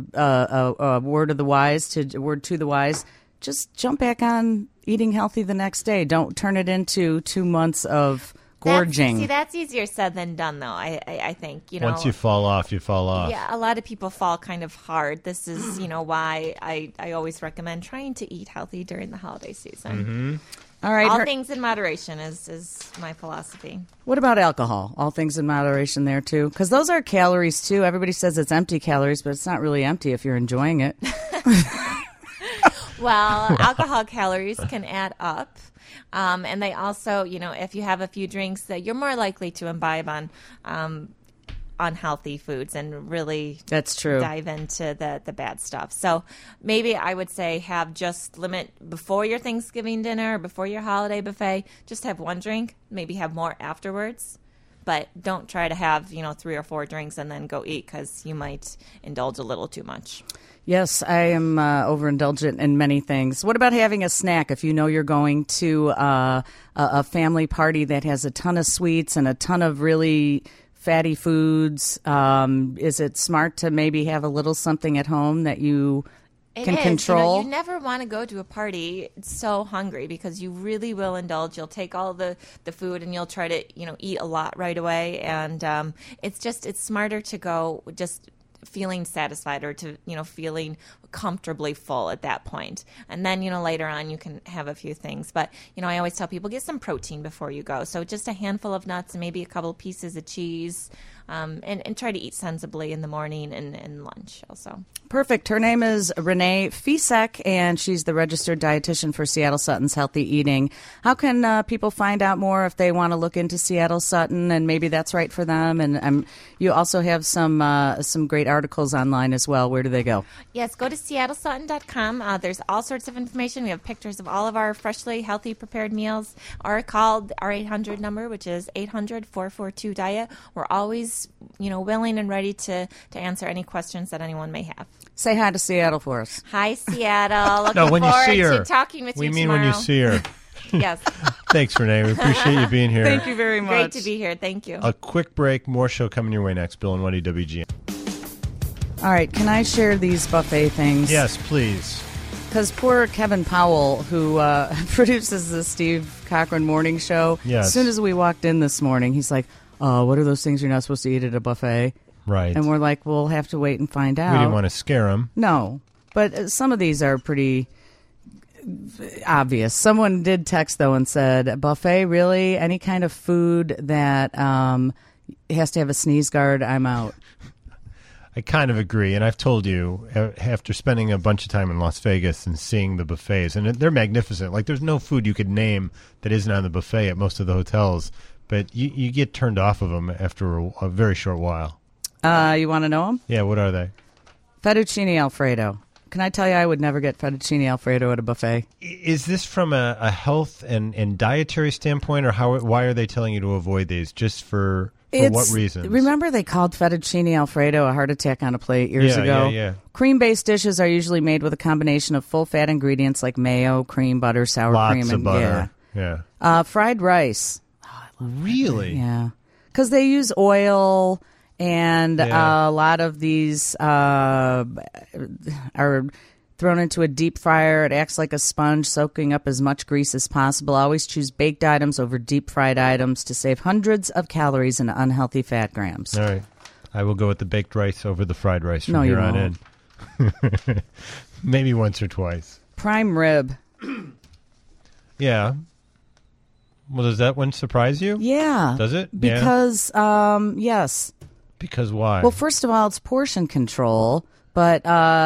Speaker 2: a word to the wise? Just jump back on eating healthy the next day. Don't turn it into 2 months of gorging.
Speaker 19: That's easier said than done, though. I think
Speaker 1: Once you fall off, you fall off.
Speaker 19: Yeah, a lot of people fall kind of hard. This is why I always recommend trying to eat healthy during the holiday season.
Speaker 1: Mm-hmm.
Speaker 2: All right.
Speaker 19: All things in moderation is my philosophy.
Speaker 2: What about alcohol? All things in moderation there, too? Because those are calories, too. Everybody says it's empty calories, but it's not really empty if you're enjoying it.
Speaker 19: Well, alcohol calories can add up. And they also, if you have a few drinks, that you're more likely to imbibe on unhealthy foods and really
Speaker 2: That's true.
Speaker 19: dive into the bad stuff. So maybe I would say just limit before your Thanksgiving dinner or before your holiday buffet, just have one drink, maybe have more afterwards. But don't try to have, 3 or 4 drinks and then go eat because you might indulge a little too much.
Speaker 2: Yes, I am overindulgent in many things. What about having a snack if you know you're going to a family party that has a ton of sweets and a ton of really fatty foods? Is it smart to maybe have a little something at home that you
Speaker 19: It
Speaker 2: can
Speaker 19: is.
Speaker 2: control.
Speaker 19: You never want to go to a party so hungry because you really will indulge. You'll take all the food and you'll try to, eat a lot right away. And it's smarter to go just feeling satisfied or to, feeling comfortably full at that point. And then, later on you can have a few things. But, I always tell people get some protein before you go. So just a handful of nuts and maybe a couple pieces of cheese. And try to eat sensibly in the morning and lunch also.
Speaker 2: Perfect. Her name is Renee Fisek, and she's the registered dietitian for Seattle Sutton's Healthy Eating. How can people find out more if they want to look into Seattle Sutton and maybe that's right for them? And you also have some great articles online as well. Where do they go?
Speaker 19: Yes, go to SeattleSutton.com. There's all sorts of information. We have pictures of all of our freshly healthy prepared meals, or call our 800 number, which is 800-442-DIET. We're always willing and ready to answer any questions that anyone may have.
Speaker 2: Say hi to Seattle for us.
Speaker 19: Hi, Seattle. Looking
Speaker 1: No, when you
Speaker 19: forward
Speaker 1: see her.
Speaker 19: to talking with
Speaker 1: We
Speaker 19: you
Speaker 1: mean
Speaker 19: tomorrow.
Speaker 1: when you see her.
Speaker 19: Yes.
Speaker 1: Thanks, Renee. We appreciate you being here.
Speaker 2: Thank you very much.
Speaker 19: Great to be here. Thank you.
Speaker 1: A quick break. More show coming your way next. Bill and Wendy, WGN.
Speaker 2: All right. Can I share these buffet things?
Speaker 1: Yes, please.
Speaker 2: Because poor Kevin Powell, who produces the Steve Cochran morning show,
Speaker 1: Yes.
Speaker 2: as soon as we walked in this morning, he's like, what are those things you're not supposed to eat at a buffet?
Speaker 1: Right.
Speaker 2: And we're like, we'll have to wait and find out.
Speaker 1: We didn't want to scare him.
Speaker 2: No. But some of these are pretty obvious. Someone did text, though, and said, buffet, really? Any kind of food that has to have a sneeze guard, I'm out.
Speaker 1: I kind of agree, and I've told you, after spending a bunch of time in Las Vegas and seeing the buffets, and they're magnificent. Like, there's no food you could name that isn't on the buffet at most of the hotels, but you get turned off of them after a very short while.
Speaker 2: You want to know them?
Speaker 1: Yeah, what are they?
Speaker 2: Fettuccine Alfredo. Can I tell you I would never get fettuccine Alfredo at a buffet?
Speaker 1: Is this from a health and dietary standpoint, or why are they telling you to avoid these? Just for what reasons?
Speaker 2: Remember they called fettuccine Alfredo a heart attack on a plate years ago?
Speaker 1: Yeah.
Speaker 2: Cream-based dishes are usually made with a combination of full-fat ingredients like mayo, cream, butter, sour cream.
Speaker 1: Lots of butter.
Speaker 2: Yeah. Fried rice.
Speaker 1: Really?
Speaker 2: Yeah. Because they use oil, and a lot of these are thrown into a deep fryer. It acts like a sponge, soaking up as much grease as possible. Always choose baked items over deep fried items to save hundreds of calories and unhealthy fat grams.
Speaker 1: All right. I will go with the baked rice over the fried rice from
Speaker 2: No,
Speaker 1: here
Speaker 2: you
Speaker 1: on in. Maybe once or twice.
Speaker 2: Prime rib.
Speaker 1: Yeah. Well, does that one surprise you?
Speaker 2: Yeah.
Speaker 1: Does it?
Speaker 2: Because, yes.
Speaker 1: Because why?
Speaker 2: Well, first of all, it's portion control, but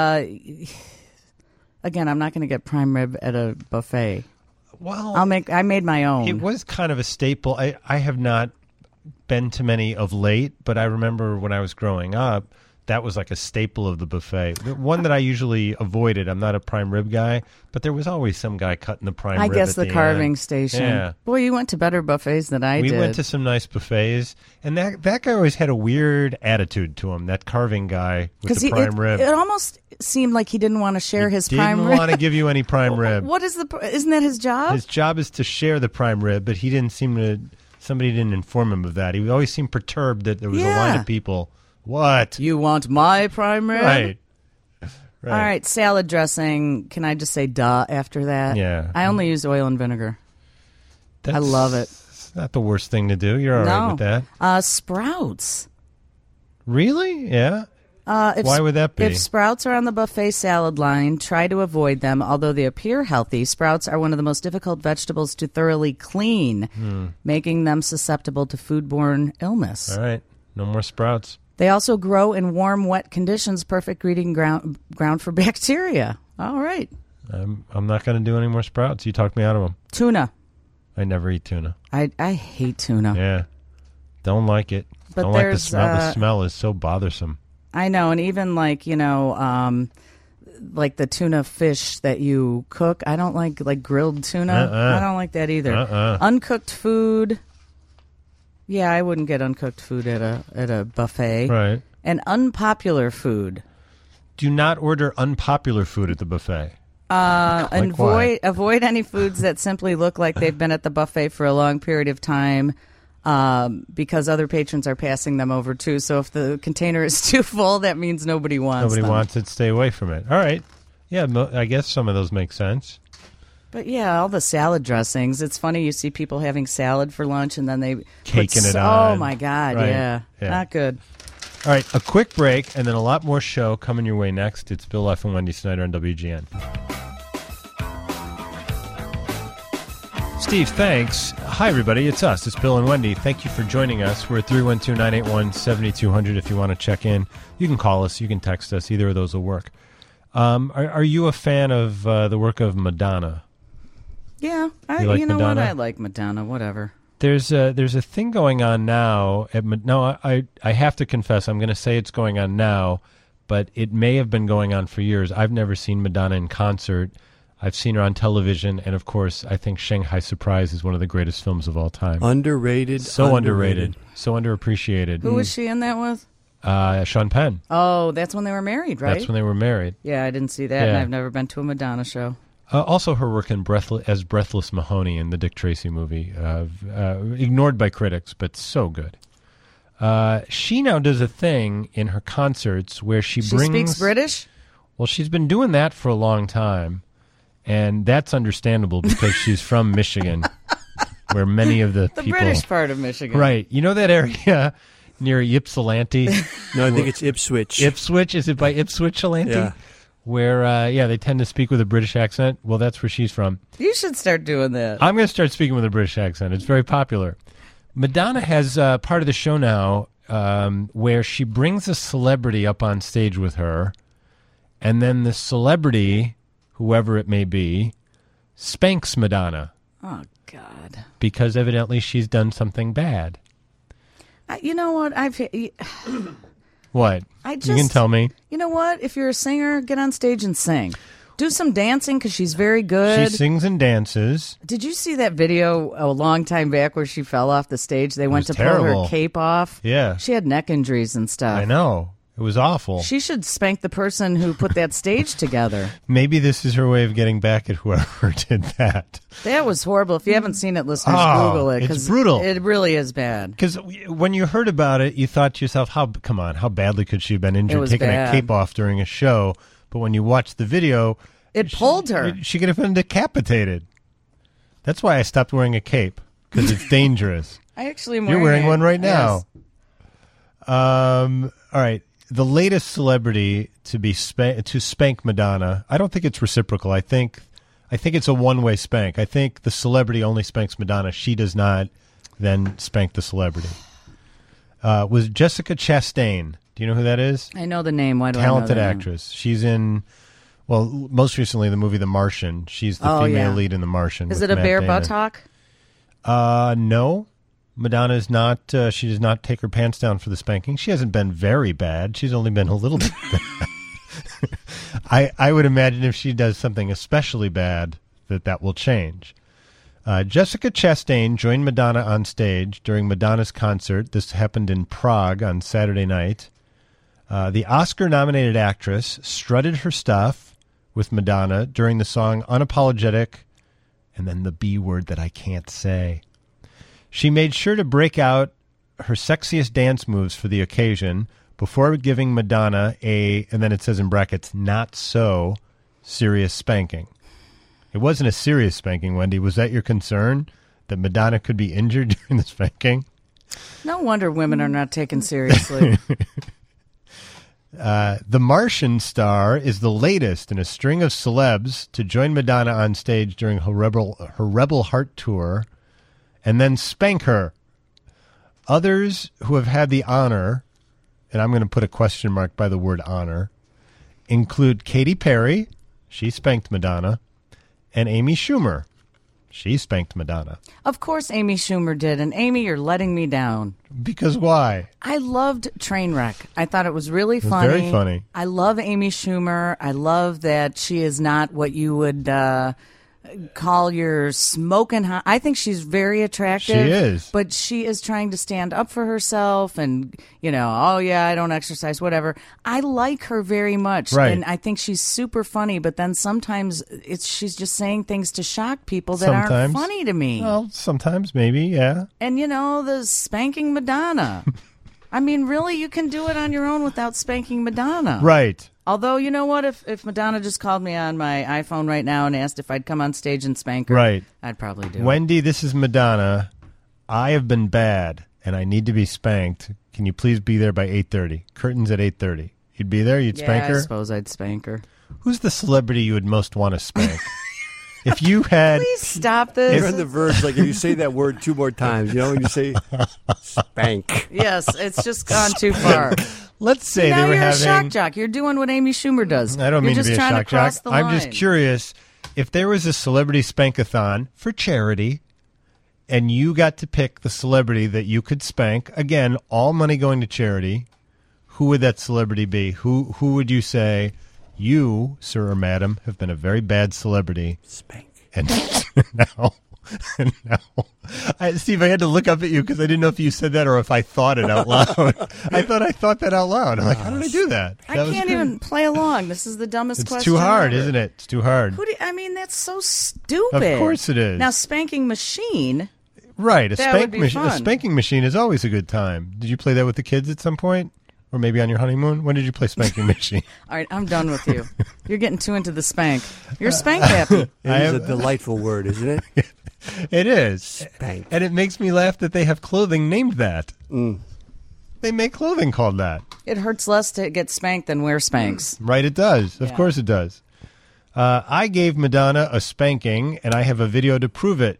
Speaker 2: again, I'm not going to get prime rib at a buffet.
Speaker 1: Well,
Speaker 2: I made my own.
Speaker 1: It was kind of a staple. I have not been to many of late, but I remember when I was growing up, that was like a staple of the buffet. The one that I usually avoided, I'm not a prime rib guy, but there was always some guy cutting the prime rib.
Speaker 2: I guess
Speaker 1: at
Speaker 2: the carving
Speaker 1: end.
Speaker 2: station.
Speaker 1: Yeah.
Speaker 2: Boy, you went to better buffets than I did.
Speaker 1: We went to some nice buffets, and that guy always had a weird attitude to him, that carving guy with the prime rib.
Speaker 2: It almost seemed like he didn't want to share his prime rib.
Speaker 1: Didn't want to give you any prime rib.
Speaker 2: What is isn't that his job?
Speaker 1: His job is to share the prime rib, but he didn't seem to, somebody didn't inform him of that. He always seemed perturbed that there was a line of people. What?
Speaker 2: You want my prime rib?
Speaker 1: Right.
Speaker 2: All right, salad dressing. Can I just say duh after that?
Speaker 1: Yeah.
Speaker 2: I only use oil and vinegar. I love it.
Speaker 1: It's not the worst thing to do. You're all right with that.
Speaker 2: Sprouts.
Speaker 1: Really? Yeah. Why would that be?
Speaker 2: If sprouts are on the buffet salad line, try to avoid them. Although they appear healthy, sprouts are one of the most difficult vegetables to thoroughly clean, making them susceptible to foodborne illness.
Speaker 1: All right. No more sprouts.
Speaker 2: They also grow in warm, wet conditions, perfect breeding ground for bacteria. All right.
Speaker 1: I'm not going to do any more sprouts. You talked me out of them.
Speaker 2: Tuna.
Speaker 1: I never eat tuna.
Speaker 2: I hate tuna.
Speaker 1: Yeah. Don't like it.
Speaker 2: But
Speaker 1: Don't like the smell. The smell is so bothersome.
Speaker 2: I know, and even like the tuna fish that you cook, I don't like grilled tuna. I don't like that either. Uncooked food. Yeah, I wouldn't get uncooked food at a buffet.
Speaker 1: Right.
Speaker 2: And unpopular food.
Speaker 1: Do not order unpopular food at the buffet.
Speaker 2: Avoid any foods that simply look like they've been at the buffet for a long period of time, because other patrons are passing them over too. So if the container is too full, that means nobody wants them.
Speaker 1: Nobody wants it. Stay away from it. All right. Yeah, I guess some of those make sense.
Speaker 2: But yeah, all the salad dressings. It's funny you see people having salad for lunch and then they
Speaker 1: caking it on.
Speaker 2: Oh my God,
Speaker 1: Right.
Speaker 2: yeah,
Speaker 1: Yeah.
Speaker 2: not good.
Speaker 1: All right, a quick break and then a lot more show coming your way next. It's Bill F. and Wendy Snyder on WGN. Steve, thanks. Hi, everybody. It's us. It's Bill and Wendy. Thank you for joining us. We're at 312-981-7200 if you want to check in. You can call us. You can text us. Either of those will work. Are you a fan of the work of Madonna?
Speaker 2: Yeah,
Speaker 1: You like
Speaker 2: you know
Speaker 1: Madonna?
Speaker 2: what? I like Madonna. Whatever.
Speaker 1: There's a thing going on now. I have to confess, I'm going to say it's going on now, but it may have been going on for years. I've never seen Madonna in concert. I've seen her on television, and of course, I think Shanghai Surprise is one of the greatest films of all time.
Speaker 5: Underrated.
Speaker 1: So underrated. So underappreciated.
Speaker 2: Who was she in that with?
Speaker 1: Sean Penn.
Speaker 2: Oh, that's when they were married, right?
Speaker 1: That's when they were married.
Speaker 2: Yeah, I didn't see that, and I've never been to a Madonna show.
Speaker 1: Also, her work in as Breathless Mahoney in the Dick Tracy movie, ignored by critics, but so good. She now does a thing in her concerts where she
Speaker 2: speaks British?
Speaker 1: Well, she's been doing that for a long time, and that's understandable because she's from Michigan, where many of the people...
Speaker 2: British part of Michigan.
Speaker 1: Right. You know that area near Ypsilanti?
Speaker 5: No, I think it's Ipswich.
Speaker 1: Ipswich? Is it by Ipswich-Alanti?
Speaker 5: Yeah.
Speaker 1: Where, they tend to speak with a British accent. Well, that's where she's from.
Speaker 2: You should start doing that.
Speaker 1: I'm going to start speaking with a British accent. It's very popular. Madonna has part of the show now where she brings a celebrity up on stage with her, and then the celebrity, whoever it may be, spanks Madonna.
Speaker 2: Oh, God.
Speaker 1: Because evidently she's done something bad.
Speaker 2: You know what?
Speaker 1: What? You can tell me.
Speaker 2: You know what? If you're a singer, get on stage and sing. Do some dancing because she's very good.
Speaker 1: She sings and dances.
Speaker 2: Did you see that video a long time back where she fell off the stage? They went to pull her cape off.
Speaker 1: Yeah.
Speaker 2: She had neck injuries and stuff.
Speaker 1: I know. It was awful.
Speaker 2: She should spank the person who put that stage together.
Speaker 1: Maybe this is her way of getting back at whoever did that.
Speaker 2: That was horrible. If you haven't seen it, listeners, Google it.
Speaker 1: It's brutal.
Speaker 2: It really is bad.
Speaker 1: Because when you heard about it, you thought to yourself, how badly could she have been injured taking a cape off during a show? But when you watch the video...
Speaker 2: It pulled her.
Speaker 1: She could have been decapitated. That's why I stopped wearing a cape, because it's dangerous.
Speaker 2: I actually am
Speaker 1: You're wearing one right
Speaker 2: yes.
Speaker 1: now. All right. The latest celebrity to spank Madonna, I don't think it's reciprocal. I think it's a one-way spank. I think the celebrity only spanks Madonna. She does not then spank the celebrity. Was Jessica Chastain. Do you know who that is?
Speaker 2: I know the name. Why do
Speaker 1: Talented
Speaker 2: I know that
Speaker 1: actress. She's in, most recently the movie The Martian. She's the female lead in The Martian.
Speaker 2: Is it a bare buttock?
Speaker 1: No. Madonna is not, she does not take her pants down for the spanking. She hasn't been very bad. She's only been a little bit bad. I would imagine if she does something especially bad, that will change. Jessica Chastain joined Madonna on stage during Madonna's concert. This happened in Prague on Saturday night. The Oscar-nominated actress strutted her stuff with Madonna during the song Unapologetic, and then the B word that I can't say. She made sure to break out her sexiest dance moves for the occasion before giving Madonna and then it says in brackets, not so serious spanking. It wasn't a serious spanking, Wendy. Was that your concern, that Madonna could be injured during the spanking?
Speaker 2: No wonder women are not taken seriously.
Speaker 1: The Martian star is the latest in a string of celebs to join Madonna on stage during her Rebel Heart tour and then spank her. Others who have had the honor, and I'm going to put a question mark by the word honor, include Katy Perry, she spanked Madonna, and Amy Schumer. She spanked Madonna.
Speaker 2: Of course Amy Schumer did. And Amy, you're letting me down.
Speaker 1: Because why?
Speaker 2: I loved Trainwreck. I thought it was really funny.
Speaker 1: Very funny.
Speaker 2: I love Amy Schumer. I love that she is not what you would call your smoking hot. I think she's very attractive.
Speaker 1: She is.
Speaker 2: But she is trying to stand up for herself and, oh, yeah, I don't exercise, whatever. I like her very much.
Speaker 1: Right.
Speaker 2: And I think she's super funny. But then sometimes she's just saying things to shock people that aren't funny to me.
Speaker 1: Well, sometimes, maybe, yeah.
Speaker 2: And, the spanking Madonna. I mean, really, you can do it on your own without spanking Madonna.
Speaker 1: Right.
Speaker 2: Although, you know what? If Madonna just called me on my iPhone right now and asked if I'd come on stage and spank her,
Speaker 1: Right.
Speaker 2: I'd probably do it.
Speaker 1: Wendy, this is Madonna. I have been bad, and I need to be spanked. Can you please be there by 8:30? Curtains at 8:30. You'd be there? You'd spank her?
Speaker 2: I suppose I'd spank her.
Speaker 1: Who's the celebrity you would most want to spank? If you had...
Speaker 2: Please stop this.
Speaker 5: You're on the verge, like if you say that word 2 more times, you know, when you say spank.
Speaker 2: Yes, it's just gone too far.
Speaker 1: Let's say
Speaker 2: now
Speaker 1: they were
Speaker 2: you're
Speaker 1: having...
Speaker 2: a shock jock. You're doing what Amy Schumer does.
Speaker 1: I don't
Speaker 2: You're
Speaker 1: mean to
Speaker 2: just
Speaker 1: be a
Speaker 2: trying
Speaker 1: shock
Speaker 2: to cross
Speaker 1: jock.
Speaker 2: the
Speaker 1: I'm
Speaker 2: line.
Speaker 1: just curious, if there was a celebrity spankathon for charity and you got to pick the celebrity that you could spank, again, all money going to charity, who would that celebrity be? Who would you say, you, sir or madam, have been a very bad celebrity?
Speaker 5: Spank.
Speaker 1: And now, Steve, I had to look up at you because I didn't know if you said that or if I thought it out loud. I thought that out loud. I'm like, how did I do that?
Speaker 2: I can't even play along. This is the dumbest
Speaker 1: It's
Speaker 2: question
Speaker 1: too hard,
Speaker 2: ever.
Speaker 1: isn't it? It's too hard.
Speaker 2: I mean, that's so stupid.
Speaker 1: Of course it is.
Speaker 2: Now, spanking machine.
Speaker 1: Right. A
Speaker 2: That would be fun.
Speaker 1: spanking machine is always a good time. Did you play that with the kids at some point? Or maybe on your honeymoon? When did you play spanking machine?
Speaker 2: All right, I'm done with you. You're getting too into the spank. You're spank happy.
Speaker 5: It is a delightful word, isn't it?
Speaker 1: It is.
Speaker 5: Spank.
Speaker 1: And it makes me laugh that they have clothing named that.
Speaker 5: Mm.
Speaker 1: They make clothing called that.
Speaker 2: It hurts less to get spanked than wear spanks.
Speaker 1: Right, it does. Of course it does. I gave Madonna a spanking, and I have a video to prove it.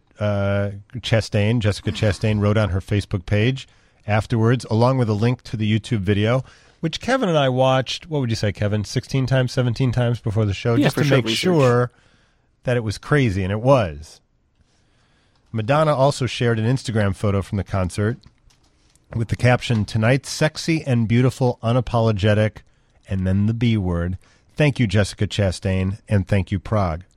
Speaker 1: Jessica Chastain wrote on her Facebook page afterwards, along with a link to the YouTube video, which Kevin and I watched, what would you say, Kevin, 16 times, 17 times before the show, just to make sure that it was crazy, and it was. Madonna also shared an Instagram photo from the concert with the caption, "Tonight's sexy and beautiful, unapologetic," and then the B word. Thank you, Jessica Chastain, and thank you, Prague.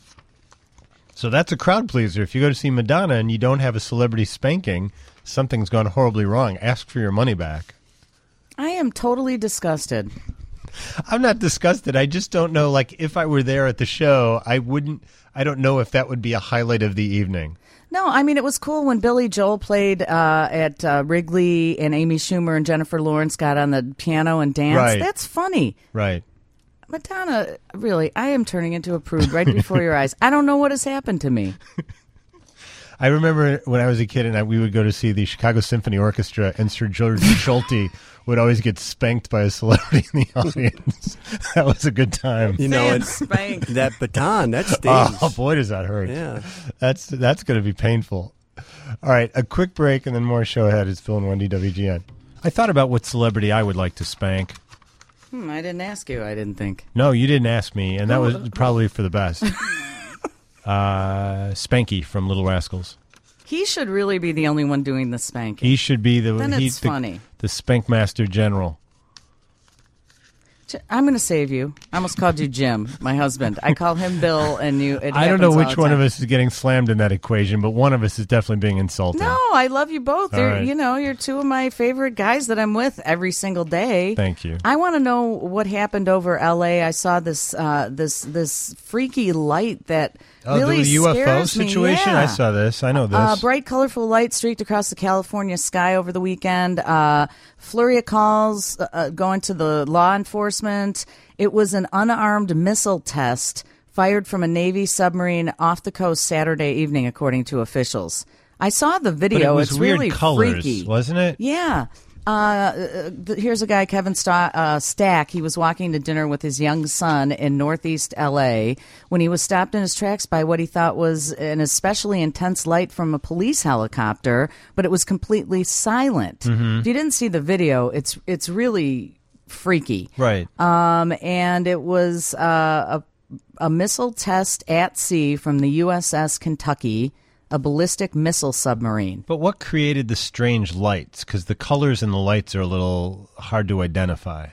Speaker 1: So that's a crowd pleaser. If you go to see Madonna and you don't have a celebrity spanking, something's gone horribly wrong. Ask for your money back.
Speaker 2: I am totally disgusted.
Speaker 1: I'm not disgusted. I just don't know, like, if I were there at the show, I don't know if that would be a highlight of the evening.
Speaker 2: No, I mean, it was cool when Billy Joel played at Wrigley and Amy Schumer and Jennifer Lawrence got on the piano and danced.
Speaker 1: Right.
Speaker 2: That's funny.
Speaker 1: Right.
Speaker 2: Madonna, really, I am turning into a prude right before your eyes. I don't know what has happened to me.
Speaker 1: I remember when I was a kid and we would go to see the Chicago Symphony Orchestra, and Sir George Schulte would always get spanked by a celebrity in the audience. That was a good time.
Speaker 5: You know, that baton, that stings.
Speaker 1: Oh, boy, does that hurt.
Speaker 5: Yeah.
Speaker 1: That's going to be painful. All right, a quick break and then more show ahead. It's Phil and Wendy, WGN. I thought about what celebrity I would like to spank.
Speaker 2: I didn't ask you, I didn't think.
Speaker 1: No, you didn't ask me, and that was probably for the best. Spanky from Little Rascals.
Speaker 2: He should really be the only one doing the spanking.
Speaker 1: He should be
Speaker 2: Then it's funny.
Speaker 1: The Spank Master General.
Speaker 2: I'm going to save you. I almost called you Jim, my husband. I call him Bill, and you.
Speaker 1: I don't know which one of us is getting slammed in that equation, but one of us is definitely being insulted.
Speaker 2: No, I love you both.
Speaker 1: All right.
Speaker 2: You're two of my favorite guys that I'm with every single day.
Speaker 1: Thank you.
Speaker 2: I want to know what happened over L.A. I saw this freaky light that really
Speaker 1: the UFO
Speaker 2: scares me.
Speaker 1: situation?
Speaker 2: Yeah.
Speaker 1: I saw this. I know this.
Speaker 2: Bright, colorful light streaked across the California sky over the weekend. Flurry of calls going to the law enforcement. It was an unarmed missile test fired from a Navy submarine off the coast Saturday evening, according to officials. I saw the video.
Speaker 1: But it was
Speaker 2: It's
Speaker 1: weird
Speaker 2: really
Speaker 1: colors,
Speaker 2: freaky,
Speaker 1: wasn't it?
Speaker 2: Yeah. Here's a guy, Kevin Stack. He was walking to dinner with his young son in northeast L.A. when he was stopped in his tracks by what he thought was an especially intense light from a police helicopter, but it was completely silent.
Speaker 1: Mm-hmm.
Speaker 2: If you didn't see the video, it's really freaky.
Speaker 1: Right.
Speaker 2: And it was a missile test at sea from the USS Kentucky, a ballistic missile submarine.
Speaker 1: But what created the strange lights? Because the colors in the lights are a little hard to identify.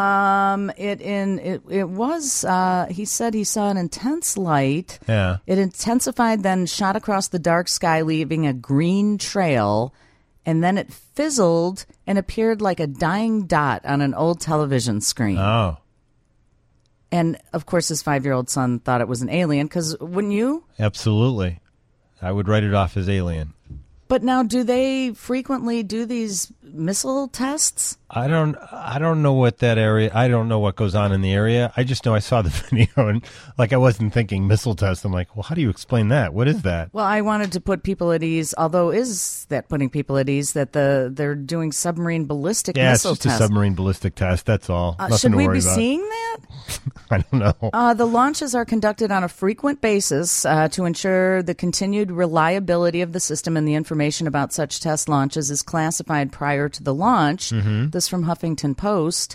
Speaker 2: It was. He said he saw an intense light.
Speaker 1: Yeah.
Speaker 2: It intensified, then shot across the dark sky, leaving a green trail, and then it fizzled and appeared like a dying dot on an old television screen.
Speaker 1: Oh.
Speaker 2: And of course, his 5-year-old son thought it was an alien. Because wouldn't you?
Speaker 1: Absolutely. I would write it off as alien.
Speaker 2: But now, do they frequently do these missile tests?
Speaker 1: I don't know what that area. I don't know what goes on in the area. I just know I saw the video and I wasn't thinking missile test. I'm like, well, how do you explain that? What is that?
Speaker 2: Well, I wanted to put people at ease. Although, is that putting people at ease that they're doing submarine ballistic missile
Speaker 1: it's just
Speaker 2: tests?
Speaker 1: a submarine ballistic test. That's all. Nothing
Speaker 2: Should
Speaker 1: to
Speaker 2: we
Speaker 1: worry
Speaker 2: be
Speaker 1: about.
Speaker 2: seeing that?
Speaker 1: I don't know.
Speaker 2: The launches are conducted on a frequent basis to ensure the continued reliability of the system, and the information about such test launches is classified prior to the launch.
Speaker 1: Mm-hmm.
Speaker 2: This from Huffington Post.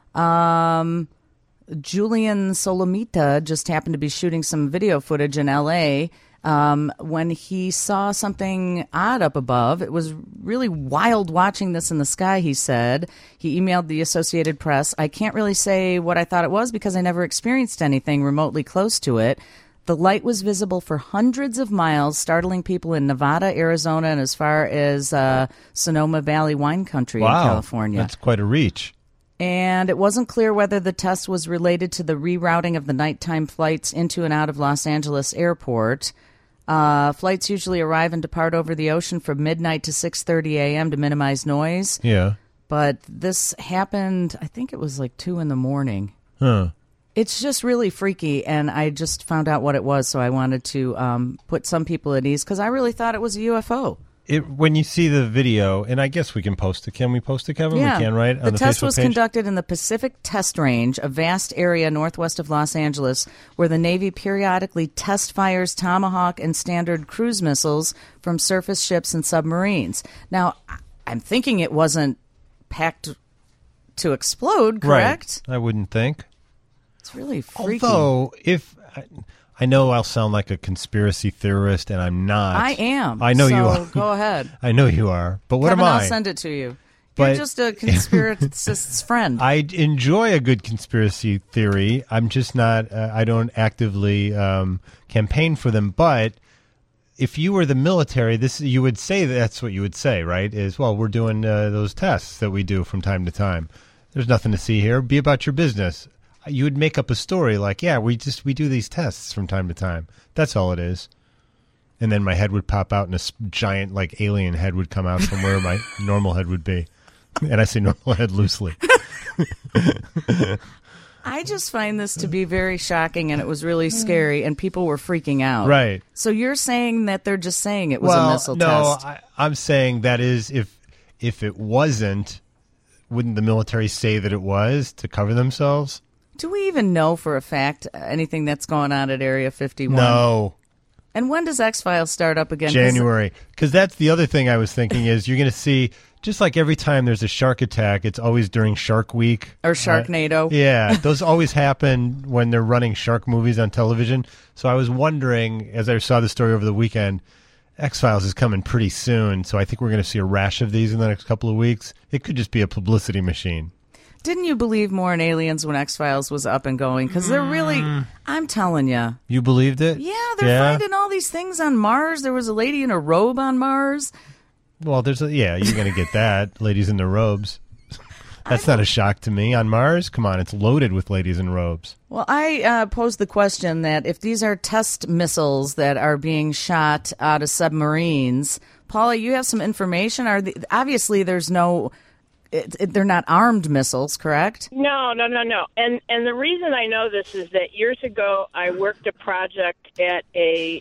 Speaker 2: Julian Solomita just happened to be shooting some video footage in L.A. When he saw something odd up above. It was really wild watching this in the sky, he said. He emailed the Associated Press. I can't really say what I thought it was because I never experienced anything remotely close to it. The light was visible for hundreds of miles, startling people in Nevada, Arizona, and as far as Sonoma Valley wine country in California.
Speaker 1: That's quite a reach.
Speaker 2: And it wasn't clear whether the test was related to the rerouting of the nighttime flights into and out of Los Angeles airport. Flights usually arrive and depart over the ocean from midnight to 6:30 a.m. to minimize noise.
Speaker 1: Yeah.
Speaker 2: But this happened, I think it was 2 in the morning.
Speaker 1: Huh.
Speaker 2: It's just really freaky, and I just found out what it was, so I wanted to put some people at ease because I really thought it was a UFO.
Speaker 1: When you see the video, and I guess we can post it. Can we post it, Kevin?
Speaker 2: Yeah.
Speaker 1: We can, right?
Speaker 2: The test was conducted in the Pacific Test Range, a vast area northwest of Los Angeles, where the Navy periodically test fires Tomahawk and Standard cruise missiles from surface ships and submarines. Now, I'm thinking it wasn't packed to explode, correct?
Speaker 1: Right. I wouldn't think.
Speaker 2: It's really freaky.
Speaker 1: Although, I know I'll sound like a conspiracy theorist, and I'm not.
Speaker 2: I am.
Speaker 1: I know
Speaker 2: so
Speaker 1: you are.
Speaker 2: Go ahead.
Speaker 1: I know you are. But what
Speaker 2: Kevin,
Speaker 1: am I?
Speaker 2: I'll send it to you.
Speaker 1: But
Speaker 2: You're just a conspiracist's friend.
Speaker 1: I enjoy a good conspiracy theory. I'm just not. I don't actively campaign for them. But if you were the military, you would say that's what you would say, right? Is we're doing those tests that we do from time to time. There's nothing to see here. Be about your business. You would make up a story like, yeah, we do these tests from time to time. That's all it is. And then my head would pop out and a giant alien head would come out from where my normal head would be. And I say normal head loosely.
Speaker 2: I just find this to be very shocking, and it was really scary, and people were freaking out.
Speaker 1: Right.
Speaker 2: So you're saying that they're just saying it was a missile test?
Speaker 1: No, I'm saying that is if it wasn't, wouldn't the military say that it was to cover themselves?
Speaker 2: Do we even know for a fact anything that's going on at Area 51?
Speaker 1: No.
Speaker 2: And when does X-Files start up again?
Speaker 1: January. Because that's the other thing I was thinking is you're going to see, just like every time there's a shark attack, it's always during Shark Week.
Speaker 2: Or Sharknado.
Speaker 1: Yeah, those always happen when they're running shark movies on television. So I was wondering, as I saw the story over the weekend, X-Files is coming pretty soon. So I think we're going to see a rash of these in the next couple of weeks. It could just be a publicity machine.
Speaker 2: Didn't you believe more in aliens when X-Files was up and going? Because they're really, I'm telling you.
Speaker 1: You believed it?
Speaker 2: Yeah, they're finding all these things on Mars. There was a lady in a robe on Mars.
Speaker 1: Well, you're going to get that. Ladies in their robes. That's not a shock to me. On Mars, come on, it's loaded with ladies in robes.
Speaker 2: Well, I posed the question that if these are test missiles that are being shot out of submarines, Paula, you have some information? Obviously, there's no... they're not armed missiles, correct?
Speaker 20: No. And the reason I know this is that years ago I worked a project at a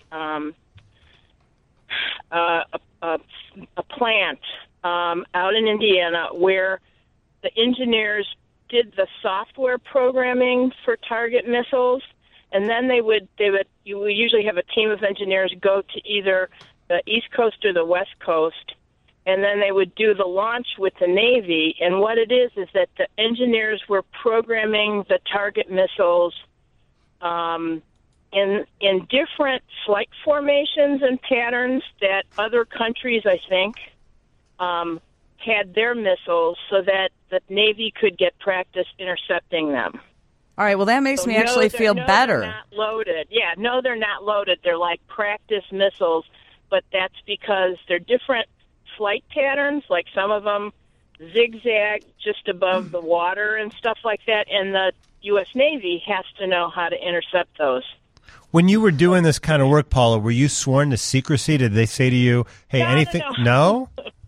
Speaker 20: plant out in Indiana where the engineers did the software programming for target missiles, and then you would usually have a team of engineers go to either the East Coast or the West Coast. And then they would do the launch with the Navy. And what it is that the engineers were programming the target missiles in different flight formations and patterns that other countries, I think, had their missiles so that the Navy could get practice intercepting them.
Speaker 2: All right, well, that makes me actually feel better.
Speaker 20: They're not loaded. Yeah, no, they're not loaded. They're like practice missiles, but that's because they're different flight patterns, like some of them zigzag just above the water and stuff like that, and the U.S. Navy has to know how to intercept those.
Speaker 1: When you were doing this kind of work, Paula, were you sworn to secrecy? Did they say to you, "Hey, anything"? No.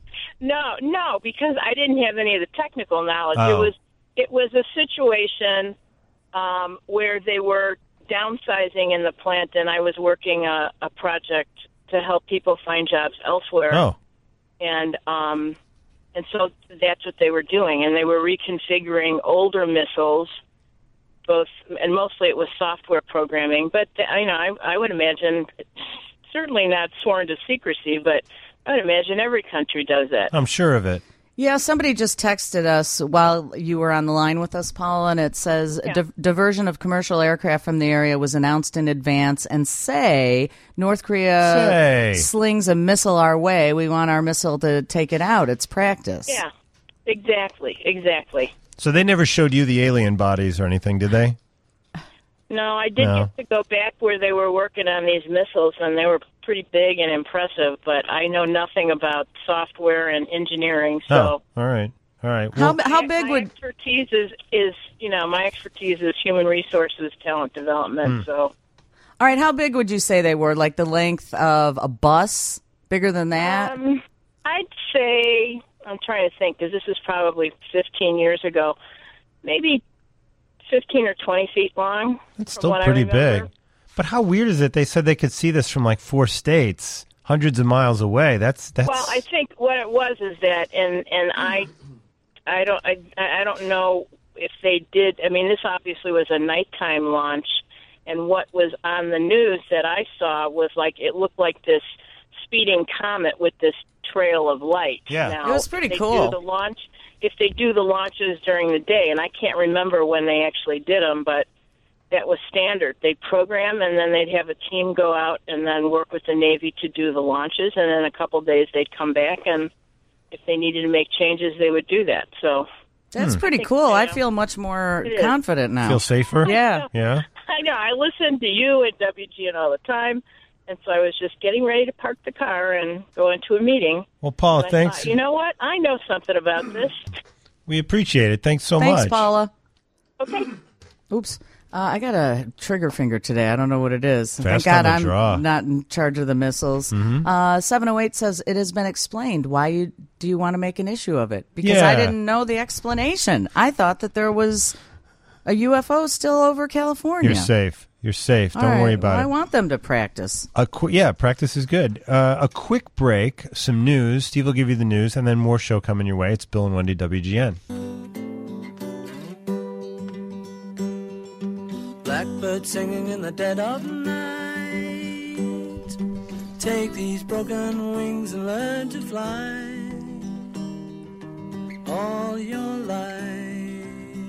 Speaker 20: No, because I didn't have any of the technical knowledge.
Speaker 1: Oh.
Speaker 20: It was a situation where they were downsizing in the plant, and I was working a project to help people find jobs elsewhere.
Speaker 1: Oh.
Speaker 20: And so that's what they were doing, and they were reconfiguring older missiles. And mostly it was software programming. But I would imagine, certainly not sworn to secrecy, but I would imagine every country does that.
Speaker 1: I'm sure of it.
Speaker 2: Yeah, somebody just texted us while you were on the line with us, Paula, and it says diversion of commercial aircraft from the area was announced in advance, and North Korea slings a missile our way. We want our missile to take it out. It's practice.
Speaker 20: Yeah, exactly.
Speaker 1: So they never showed you the alien bodies or anything, did they?
Speaker 20: No, I did get to go back where they were working on these missiles, and they were pretty big and impressive, but I know nothing about software and engineering. So,
Speaker 1: all right. Well,
Speaker 20: how big would expertise is my expertise is human resources, talent development. So,
Speaker 2: all right, how big would you say they were? Like the length of a bus? Bigger than that?
Speaker 20: I'd say, I'm trying to think, because this is probably 15 years ago, maybe 15 or 20 feet long.
Speaker 1: That's still pretty big. But how weird is it? They said they could see this from like 4 states, hundreds of miles away. That's.
Speaker 20: Well, I think what it was is that, and I don't know if they did. I mean, this obviously was a nighttime launch, and what was on the news that I saw was like it looked like this speeding comet with this trail of light.
Speaker 2: Yeah,
Speaker 20: now,
Speaker 2: it was pretty
Speaker 20: if
Speaker 2: cool.
Speaker 20: If they do the launches during the day, and I can't remember when they actually did them, but that was standard. They'd program, and then they'd have a team go out and then work with the Navy to do the launches, and then a couple of days they'd come back, and if they needed to make changes, they would do that. So
Speaker 2: that's pretty cool. I feel much more confident now.
Speaker 1: Feel safer?
Speaker 2: Yeah.
Speaker 1: Yeah.
Speaker 20: I know. I listen to you at WGN all the time, and so I was just getting ready to park the car and go into a meeting.
Speaker 1: Well, Paula,
Speaker 20: And I
Speaker 1: thanks.
Speaker 20: thought, you know what? I know something about this.
Speaker 1: We appreciate it. Thanks so much.
Speaker 2: Thanks, Paula.
Speaker 20: Okay.
Speaker 2: Oops. I got a trigger finger today. I don't know what it is.
Speaker 1: Fast
Speaker 2: Thank God
Speaker 1: on the
Speaker 2: I'm
Speaker 1: draw.
Speaker 2: not in charge of the missiles. 708 says, it has been explained. Why do you want to make an issue of it? Because I didn't know the explanation. I thought that there was a UFO still over California.
Speaker 1: You're safe. Don't worry about it.
Speaker 2: I want them to practice.
Speaker 1: Practice is good. A quick break, some news. Steve will give you the news, and then more show coming your way. It's Bill and Wendy, WGN.
Speaker 21: Blackbird singing in the dead of night. Take these broken wings and learn to fly. All your life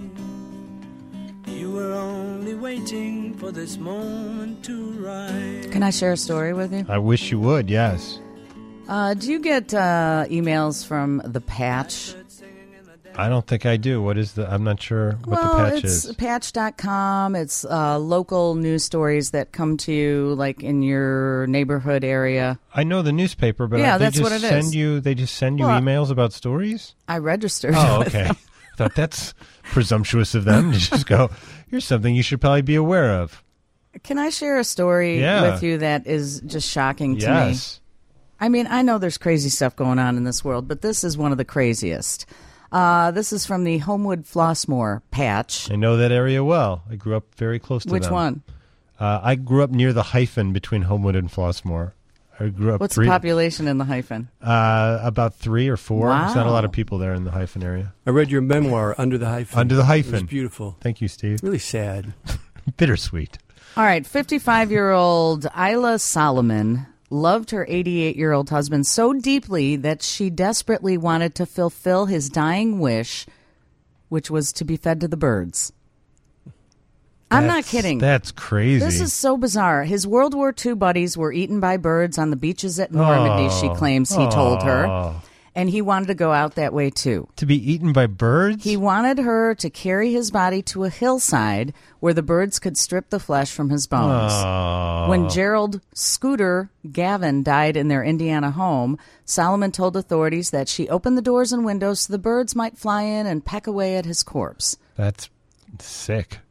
Speaker 21: you were only waiting for this moment to rise.
Speaker 2: Can I share a story with you?
Speaker 1: I wish you would, yes.
Speaker 2: Do you get emails from The Patch?
Speaker 1: I don't think I do. I'm not sure what the patch is.
Speaker 2: It's patch.com. It's local news stories that come to you, like in your neighborhood area.
Speaker 1: I know the newspaper, but
Speaker 2: that's what it is.
Speaker 1: They just send you emails about stories?
Speaker 2: I registered.
Speaker 1: Oh,
Speaker 2: with
Speaker 1: okay.
Speaker 2: them.
Speaker 1: I thought that's presumptuous of them to just go, here's something you should probably be aware of.
Speaker 2: Can I share a story with you that is just shocking to me? I mean, I know there's crazy stuff going on in this world, but this is one of the craziest. This is from the Homewood Flossmoor Patch.
Speaker 1: I know that area well. I grew up very close to them.
Speaker 2: Which one?
Speaker 1: I grew up near the hyphen between Homewood and Flossmoor. I grew up.
Speaker 2: What's the population in the hyphen?
Speaker 1: About 3 or 4.
Speaker 2: Wow.
Speaker 1: There's not a lot of people there in the hyphen area.
Speaker 5: I read your memoir, Under the Hyphen.
Speaker 1: Under the Hyphen.
Speaker 5: It was beautiful.
Speaker 1: Thank you, Steve.
Speaker 5: Really sad.
Speaker 1: Bittersweet.
Speaker 2: All right, 55-year-old Isla Solomon loved her 88-year-old husband so deeply that she desperately wanted to fulfill his dying wish, which was to be fed to the birds. I'm not kidding.
Speaker 1: That's crazy.
Speaker 2: This is so bizarre. His World War II buddies were eaten by birds on the beaches at Normandy, she claims he told her. And he wanted to go out that way, too.
Speaker 1: To be eaten by birds?
Speaker 2: He wanted her to carry his body to a hillside where the birds could strip the flesh from his bones. When Gerald Scooter Gavin died in their Indiana home, Solomon told authorities that she opened the doors and windows so the birds might fly in and peck away at his corpse.
Speaker 1: That's sick.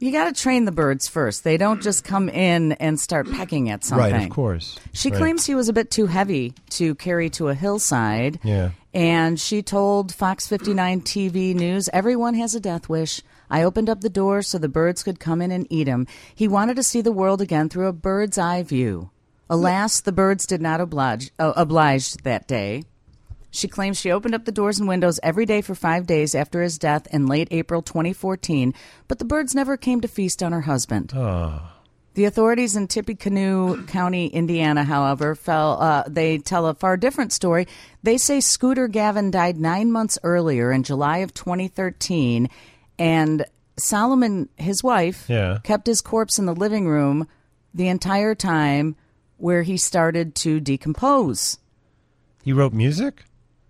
Speaker 2: You got to train the birds first. They don't just come in and start pecking at something.
Speaker 1: Right, of course.
Speaker 2: She
Speaker 1: Right.
Speaker 2: claims he was a bit too heavy to carry to a hillside.
Speaker 1: Yeah.
Speaker 2: And she told Fox 59 TV News, everyone has a death wish. I opened up the door so the birds could come in and eat him. He wanted to see the world again through a bird's eye view. Alas, the birds did not oblige that day. She claims she opened up the doors and windows every day for 5 days after his death in late April 2014, but the birds never came to feast on her husband.
Speaker 1: Oh.
Speaker 2: The authorities in Tippecanoe County, Indiana, however, they tell a far different story. They say Scooter Gavin died 9 months earlier in July of 2013, and Solomon, his wife, kept his corpse in the living room the entire time where he started to decompose.
Speaker 1: He wrote music?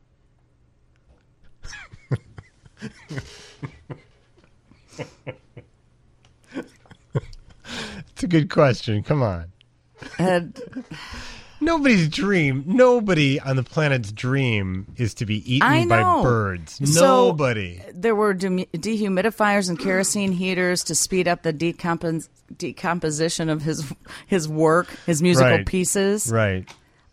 Speaker 1: It's a good question. Come on. Nobody on the planet's dream is to be eaten by birds. Nobody.
Speaker 2: So there were dehumidifiers and kerosene heaters to speed up the decomposition of his work, his musical pieces.
Speaker 1: Right.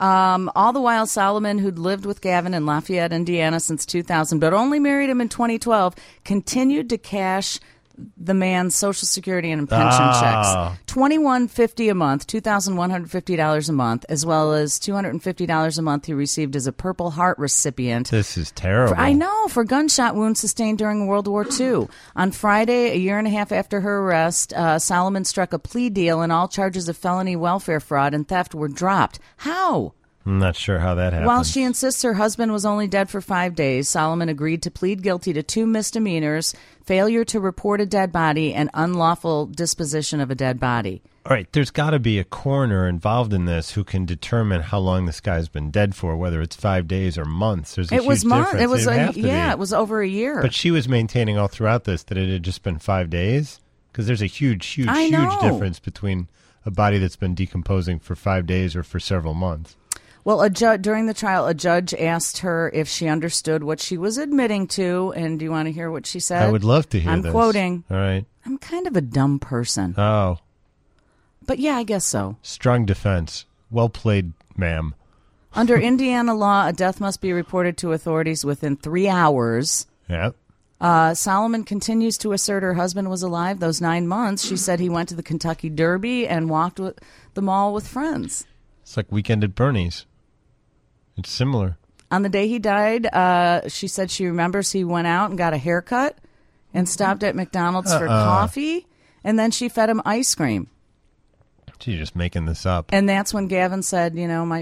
Speaker 2: All the while, Solomon, who'd lived with Gavin in Lafayette, Indiana since 2000, but only married him in 2012, continued to cash the man's Social Security and pension checks. $2,150 a month, $2,150 a month, as well as $250 a month he received as a Purple Heart recipient.
Speaker 1: This is terrible.
Speaker 2: I know, for gunshot wounds sustained during World War II. On Friday, a year and a half after her arrest, Solomon struck a plea deal and all charges of felony welfare fraud and theft were dropped. How?
Speaker 1: I'm not sure how that happened.
Speaker 2: While she insists her husband was only dead for 5 days, Solomon agreed to plead guilty to 2 misdemeanors, failure to report a dead body, and unlawful disposition of a dead body.
Speaker 1: All right, there's got to be a coroner involved in this who can determine how long this guy's been dead for, whether it's 5 days or months. There's a huge difference.
Speaker 2: It was
Speaker 1: it
Speaker 2: was over a year.
Speaker 1: But she was maintaining all throughout this that it had just been 5 days, because there's a huge difference between a body that's been decomposing for 5 days or for several months.
Speaker 2: Well, during the trial, a judge asked her if she understood what she was admitting to, and do you want to hear what she said?
Speaker 1: I would love to hear this.
Speaker 2: I'm quoting.
Speaker 1: All right.
Speaker 2: I'm kind of a dumb person.
Speaker 1: Oh.
Speaker 2: But yeah, I guess so.
Speaker 1: Strong defense. Well played, ma'am.
Speaker 2: Under Indiana law, a death must be reported to authorities within 3 hours.
Speaker 1: Yep.
Speaker 2: Solomon continues to assert her husband was alive those 9 months. She said he went to the Kentucky Derby and walked the mall with friends.
Speaker 1: It's like Weekend at Bernie's. It's similar.
Speaker 2: On the day he died, she said she remembers he went out and got a haircut and stopped at McDonald's for coffee, and then she fed him ice cream.
Speaker 1: She's just making this up.
Speaker 2: And that's when Gavin said,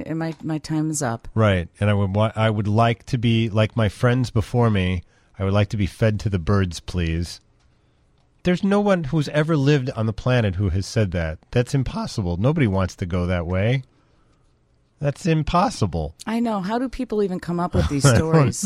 Speaker 2: my time is up.
Speaker 1: Right. And I would like to be like my friends before me. I would like to be fed to the birds, please. There's no one who's ever lived on the planet who has said that. That's impossible. Nobody wants to go that way. That's impossible.
Speaker 2: I know. How do people even come up with these stories?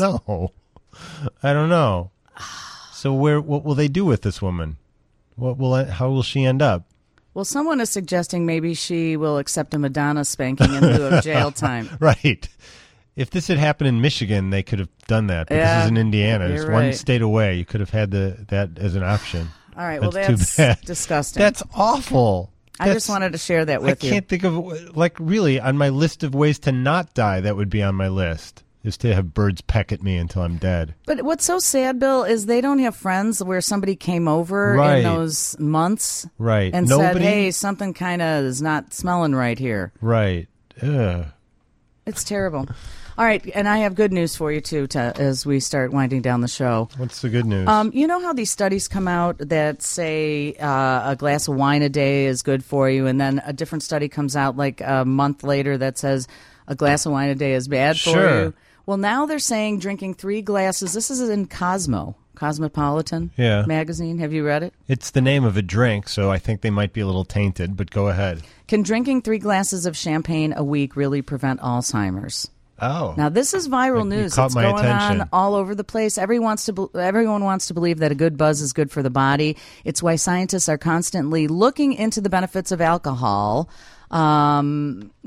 Speaker 1: I don't know. So what will they do with this woman? How will she end up?
Speaker 2: Well, someone is suggesting maybe she will accept a Madonna spanking in lieu of jail time.
Speaker 1: Right. If this had happened in Michigan, they could have done that. But this is in Indiana. It's one state away. You could have had that as an option.
Speaker 2: All right. That's disgusting.
Speaker 1: That's awful.
Speaker 2: I just wanted to share that with you.
Speaker 1: I can't think of, really, on my list of ways to not die, that would be on my list, is to have birds peck at me until I'm dead.
Speaker 2: But what's so sad, Bill, is they don't have friends where somebody came over in those months and said, hey, something kind of is not smelling right here.
Speaker 1: Right. Ugh.
Speaker 2: It's terrible. All right, and I have good news for you, too, as we start winding down the show.
Speaker 1: What's the good news?
Speaker 2: You know how these studies come out that say a glass of wine a day is good for you, and then a different study comes out like a month later that says a glass of wine a day is bad for you? Well, now they're saying drinking 3 glasses. This is in Cosmopolitan magazine. Have you read it?
Speaker 1: It's the name of a drink, so I think they might be a little tainted, but go ahead.
Speaker 2: Can drinking 3 glasses of champagne a week really prevent Alzheimer's?
Speaker 1: Oh.
Speaker 2: Now, this is viral news. It's going on all over the place. Everyone wants to believe that a good buzz is good for the body. It's why scientists are constantly looking into the benefits of alcohol. And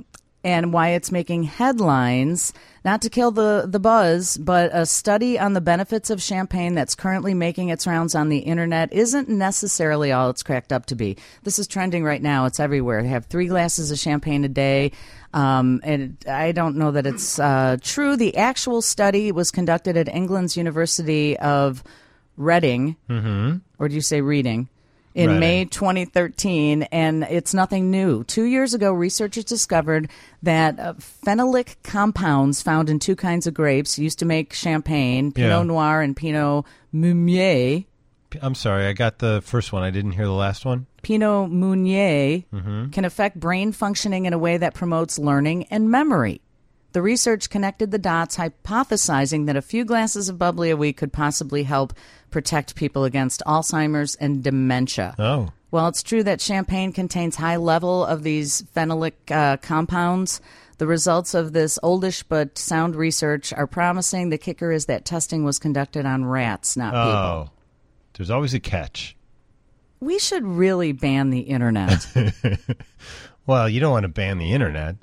Speaker 2: and why it's making headlines. Not to kill the buzz, but a study on the benefits of champagne that's currently making its rounds on the internet isn't necessarily all it's cracked up to be. This is trending right now. It's everywhere. They have 3 glasses of champagne a day. And I don't know that it's true. The actual study was conducted at England's University of Reading.
Speaker 1: Mm-hmm.
Speaker 2: Or do you say Reading? In
Speaker 1: Reading.
Speaker 2: May 2013, and it's nothing new. 2 years ago, researchers discovered that phenolic compounds found in 2 kinds of grapes used to make champagne, Pinot Noir and Pinot Meunier.
Speaker 1: I'm sorry, I got the first one. I didn't hear the last one.
Speaker 2: Pinot Meunier
Speaker 1: Mm-hmm.
Speaker 2: can affect brain functioning in a way that promotes learning and memory. The research connected the dots, hypothesizing that a few glasses of bubbly a week could possibly help protect people against Alzheimer's and dementia.
Speaker 1: Oh.
Speaker 2: Well, it's true that champagne contains high level of these phenolic compounds. The results of this oldish but sound research are promising. The kicker is that testing was conducted on rats, not people.
Speaker 1: Oh. There's always a catch.
Speaker 2: We should really ban the internet.
Speaker 1: Well, you don't want to ban the internet.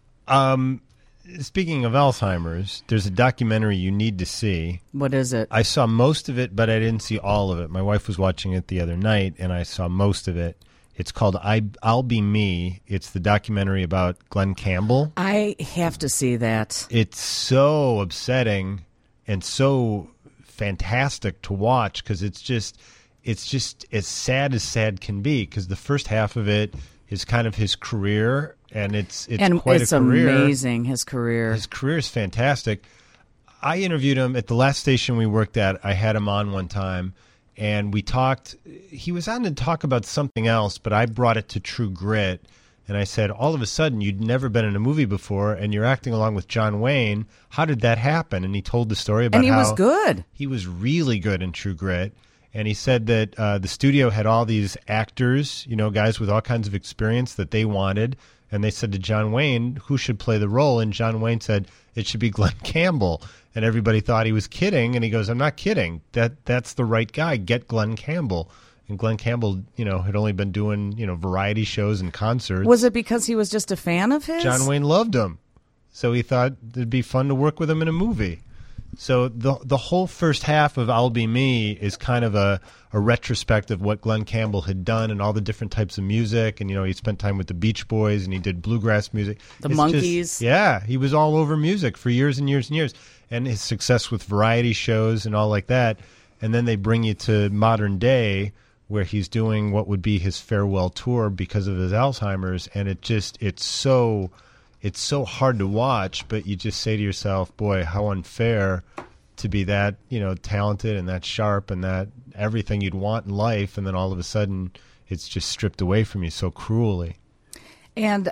Speaker 1: Speaking of Alzheimer's, there's a documentary you need to see.
Speaker 2: What is it?
Speaker 1: I saw most of it, but I didn't see all of it. My wife was watching it the other night, and I saw most of it. It's called I'll Be Me. It's the documentary about Glenn Campbell.
Speaker 2: I have to see that.
Speaker 1: It's so upsetting and so fantastic to watch because it's just as sad can be, because the first half of it is kind of his career, and it's quite a career.
Speaker 2: Amazing, his career.
Speaker 1: His career is fantastic. I interviewed him at the last station we worked at. I had him on one time, and we talked. He was on to talk about something else, but I brought it to True Grit, and I said, all of a sudden, you'd never been in a movie before, and you're acting along with John Wayne. How did that happen? And he told the story about how...
Speaker 2: And he was good.
Speaker 1: He was really good in True Grit. And he said that the studio had all these actors, guys with all kinds of experience that they wanted. And they said to John Wayne, who should play the role? And John Wayne said, it should be Glenn Campbell. And everybody thought he was kidding. And he goes, I'm not kidding. That's the right guy. Get Glenn Campbell. And Glenn Campbell, had only been doing, variety shows and concerts.
Speaker 2: Was it because he was just a fan of his?
Speaker 1: John Wayne loved him. So he thought it'd be fun to work with him in a movie. So the whole first half of I'll Be Me is kind of a retrospect of what Glenn Campbell had done and all the different types of music. And, he spent time with the Beach Boys and he did bluegrass music.
Speaker 2: The Monkees.
Speaker 1: He was all over music for years and years and years. And his success with variety shows and all like that. And then they bring you to modern day where he's doing what would be his farewell tour because of his Alzheimer's. And it's so hard to watch, but you just say to yourself, boy, how unfair to be that, talented and that sharp and that everything you'd want in life, and then all of a sudden it's just stripped away from you so cruelly.
Speaker 2: And,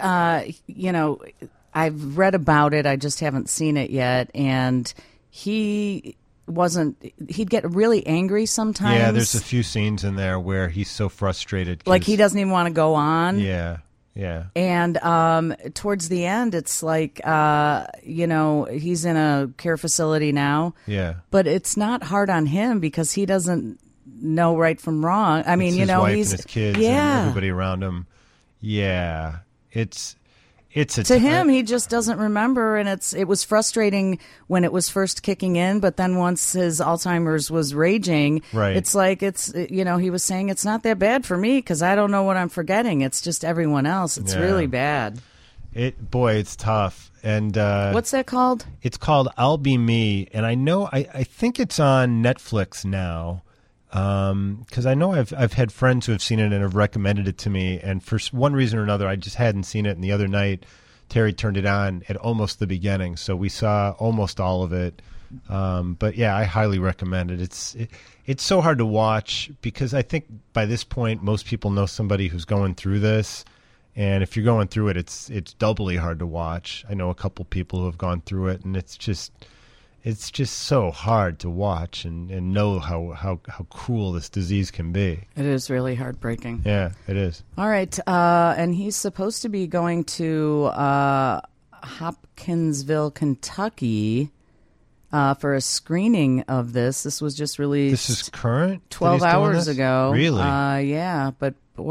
Speaker 2: I've read about it. I just haven't seen it yet. And he'd get really angry sometimes.
Speaker 1: Yeah, there's a few scenes in there where he's so frustrated.
Speaker 2: Like he doesn't even want to go on.
Speaker 1: Yeah. Yeah.
Speaker 2: And towards the end, it's like, he's in a care facility now.
Speaker 1: Yeah.
Speaker 2: But it's not hard on him because he doesn't know right from wrong. I mean,
Speaker 1: his wife
Speaker 2: he's
Speaker 1: and his kids and everybody around him. Yeah. To
Speaker 2: him, he just doesn't remember, and it was frustrating when it was first kicking in, but then once his Alzheimer's was raging,
Speaker 1: right.
Speaker 2: It's like he was saying it's not that bad for me because I don't know what I'm forgetting. It's just everyone else. It's really bad.
Speaker 1: It's tough. And
Speaker 2: what's that called?
Speaker 1: It's called I'll Be Me, and I think it's on Netflix now. Because I know I've had friends who have seen it and have recommended it to me, and for one reason or another, I just hadn't seen it. And the other night, Terry turned it on at almost the beginning, so we saw almost all of it. But yeah, I highly recommend it. It's so hard to watch because I think by this point, most people know somebody who's going through this, and if you're going through it, it's doubly hard to watch. I know a couple people who have gone through it, and it's just so hard to watch and know how cruel this disease can be.
Speaker 2: It is really heartbreaking.
Speaker 1: Yeah, it is.
Speaker 2: All right. And he's supposed to be going to Hopkinsville, Kentucky for a screening of this. This was just released.
Speaker 1: This is current?
Speaker 2: 12 hours ago.
Speaker 1: Really?
Speaker 2: Yeah, but boy.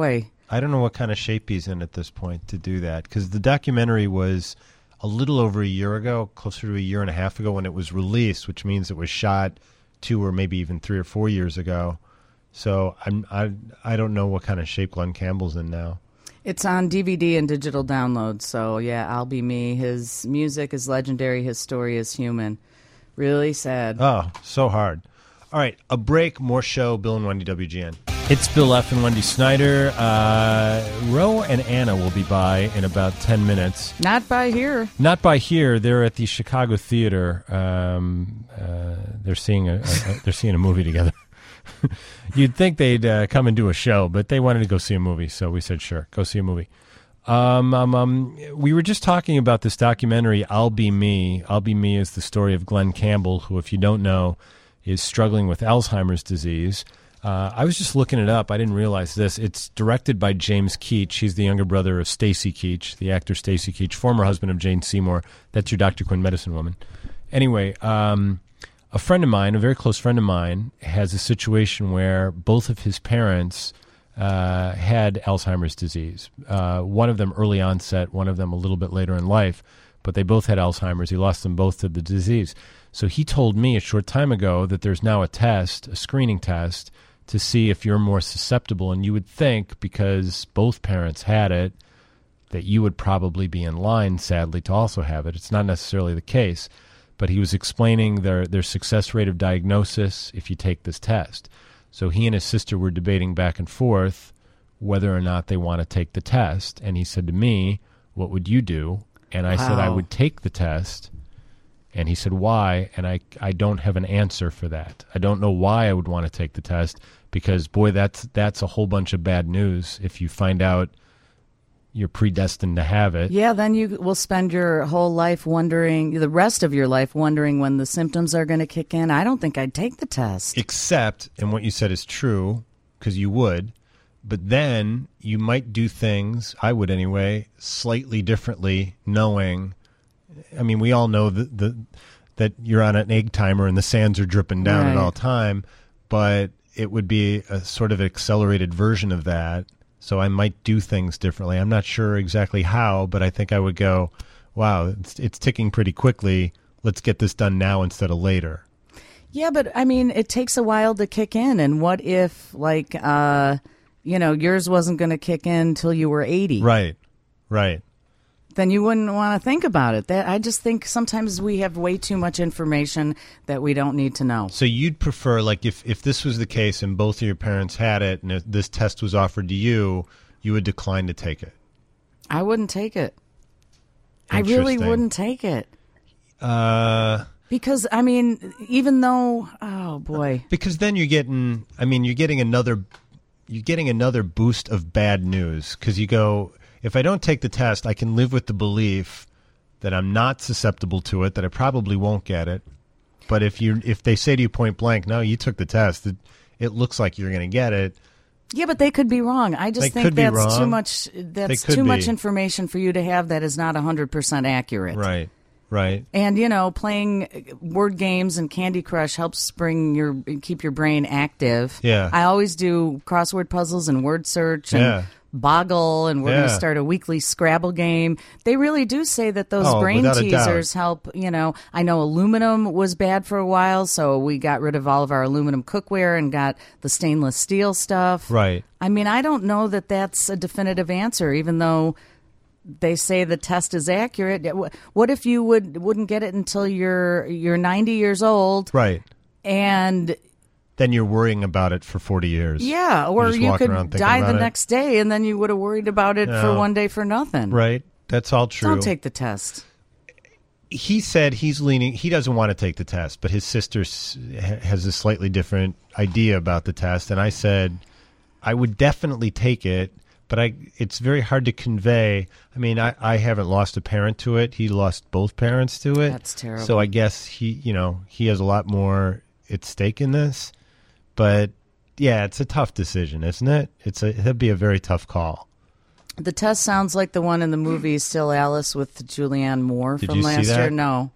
Speaker 1: I don't know what kind of shape he's in at this point to do that, because the documentary was a little over a year ago, closer to a year and a half ago when it was released, which means it was shot 2 or maybe even 3 or 4 years ago. So I don't know what kind of shape Glenn Campbell's in now.
Speaker 2: It's on DVD and digital download. So yeah, I'll Be Me. His music is legendary. His story is human. Really sad.
Speaker 1: Oh, so hard. All right, a break, more show, Bill and Wendy WGN. It's Bill F. and Wendy Snyder. Ro and Anna will be by in about 10 minutes.
Speaker 2: Not by here.
Speaker 1: Not by here. They're at the Chicago Theater. They're seeing a movie together. You'd think they'd come and do a show, but they wanted to go see a movie, so we said, sure, go see a movie. We were just talking about this documentary, I'll Be Me. I'll Be Me is the story of Glenn Campbell, who, if you don't know, is struggling with Alzheimer's disease. I was just looking it up. I didn't realize this. It's directed by James Keach. He's the younger brother of Stacy Keach, the actor Stacy Keach, former husband of Jane Seymour. That's your Dr. Quinn medicine woman. Anyway, a friend of mine, a very close friend of mine, has a situation where both of his parents had Alzheimer's disease. One of them early onset, one of them a little bit later in life, but they both had Alzheimer's. He lost them both to the disease. So he told me a short time ago that there's now a test, a screening test, to see if you're more susceptible. And you would think, because both parents had it, that you would probably be in line, sadly, to also have it. It's not necessarily the case. But he was explaining their success rate of diagnosis if you take this test. So he and his sister were debating back and forth whether or not they want to take the test. And he said to me, what would you do? And I said I would take the test. And he said, why? And I don't have an answer for that. I don't know why I would want to take the test, because, boy, that's a whole bunch of bad news if you find out you're predestined to have it.
Speaker 2: Yeah, then you will spend your whole life wondering, the rest of your life wondering when the symptoms are going to kick in. I don't think I'd take the test.
Speaker 1: Except, and what you said is true, because you would, but then you might do things, I would anyway, slightly differently, knowing, I mean, we all know that you're on an egg timer and the sands are dripping down at all time, but it would be a sort of accelerated version of that. So I might do things differently. I'm not sure exactly how, but I think I would go, wow, it's ticking pretty quickly. Let's get this done now instead of later.
Speaker 2: Yeah, but I mean, it takes a while to kick in. And what if, like, yours wasn't going to kick in until you were 80?
Speaker 1: Right.
Speaker 2: Then you wouldn't want to think about it. I just think sometimes we have way too much information that we don't need to know.
Speaker 1: So you'd prefer, like, if this was the case and both of your parents had it and if this test was offered to you, you would decline to take it?
Speaker 2: I wouldn't take it. I really wouldn't take it. Because, I mean, even though, oh, boy.
Speaker 1: Because then you're getting another boost of bad news, because you go, if I don't take the test, I can live with the belief that I'm not susceptible to it, that I probably won't get it. But if they say to you point blank, no, you took the test, it looks like you're going to get it.
Speaker 2: Yeah, but they could be wrong. I just think that's too much. That's too much information for you to have that is not 100% accurate.
Speaker 1: Right.
Speaker 2: And playing word games and Candy Crush helps keep your brain active.
Speaker 1: Yeah.
Speaker 2: I always do crossword puzzles and word search and Boggle, and we're going to start a weekly Scrabble game. They really do say that those brain teasers help. I know aluminum was bad for a while, so we got rid of all of our aluminum cookware and got the stainless steel stuff.
Speaker 1: Right.
Speaker 2: I mean, I don't know that that's a definitive answer, even though they say the test is accurate. What if you wouldn't get it until you're 90 years old?
Speaker 1: Right.
Speaker 2: And
Speaker 1: then you're worrying about it for 40 years.
Speaker 2: Yeah, or you could die the next day, and then you would have worried about it for one day for nothing.
Speaker 1: Right. That's all true.
Speaker 2: Don't take the test.
Speaker 1: He said he doesn't want to take the test, but his sister has a slightly different idea about the test. And I said, I would definitely take it, but it's very hard to convey. I mean, I haven't lost a parent to it. He lost both parents to it.
Speaker 2: That's terrible.
Speaker 1: So I guess he has a lot more at stake in this. But yeah, it's a tough decision, isn't it? It'd be a very tough call.
Speaker 2: The test sounds like the one in the movie Still Alice with Julianne Moore from last year. No.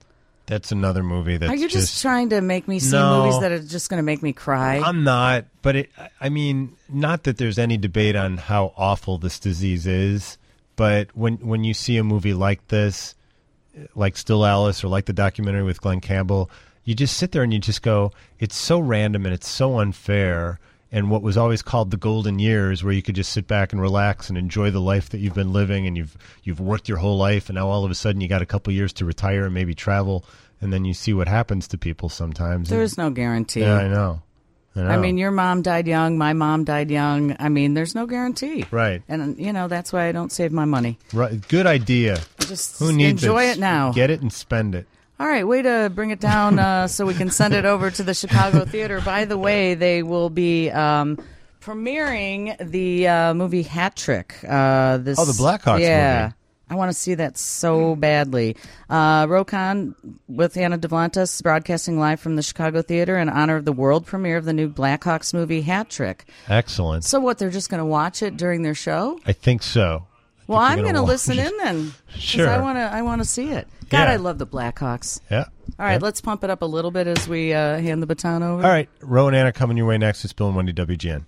Speaker 1: That's another movie that's
Speaker 2: Are you just trying to make me see
Speaker 1: No.
Speaker 2: movies that are just going to make me cry?
Speaker 1: I'm not, but I mean, not that there's any debate on how awful this disease is, but when you see a movie like this, like Still Alice or like the documentary with Glenn Campbell, you just sit there and you just go, it's so random and it's so unfair. And what was always called the golden years, where you could just sit back and relax and enjoy the life that you've been living, and you've worked your whole life, and now all of a sudden you got a couple years to retire and maybe travel, and then you see what happens to people sometimes.
Speaker 2: There is no guarantee.
Speaker 1: Yeah, I know.
Speaker 2: I mean, your mom died young. My mom died young. I mean, there's no guarantee.
Speaker 1: Right.
Speaker 2: And, that's why I don't save my money.
Speaker 1: Right. Good idea.
Speaker 2: Just
Speaker 1: Who needs
Speaker 2: enjoy it now.
Speaker 1: Get it and spend it.
Speaker 2: All right, way to bring it down so we can send it over to the Chicago Theater. By the way, they will be premiering the movie Hat Trick.
Speaker 1: The Blackhawks movie.
Speaker 2: I want to see that so badly. Rokon with Hannah Devlantis broadcasting live from the Chicago Theater in honor of the world premiere of the new Blackhawks movie Hat Trick.
Speaker 1: Excellent.
Speaker 2: So what, they're just going to watch it during their show?
Speaker 1: I think so.
Speaker 2: Well, I'm going to listen in then.
Speaker 1: Sure.
Speaker 2: I want to see it. God,
Speaker 1: Yeah.
Speaker 2: I love the Blackhawks.
Speaker 1: Yeah.
Speaker 2: All right,
Speaker 1: Yeah.
Speaker 2: let's pump it up a little bit as we hand the baton over.
Speaker 1: All right. Ro and Anna coming your way next. It's Bill and Wendy, WGN.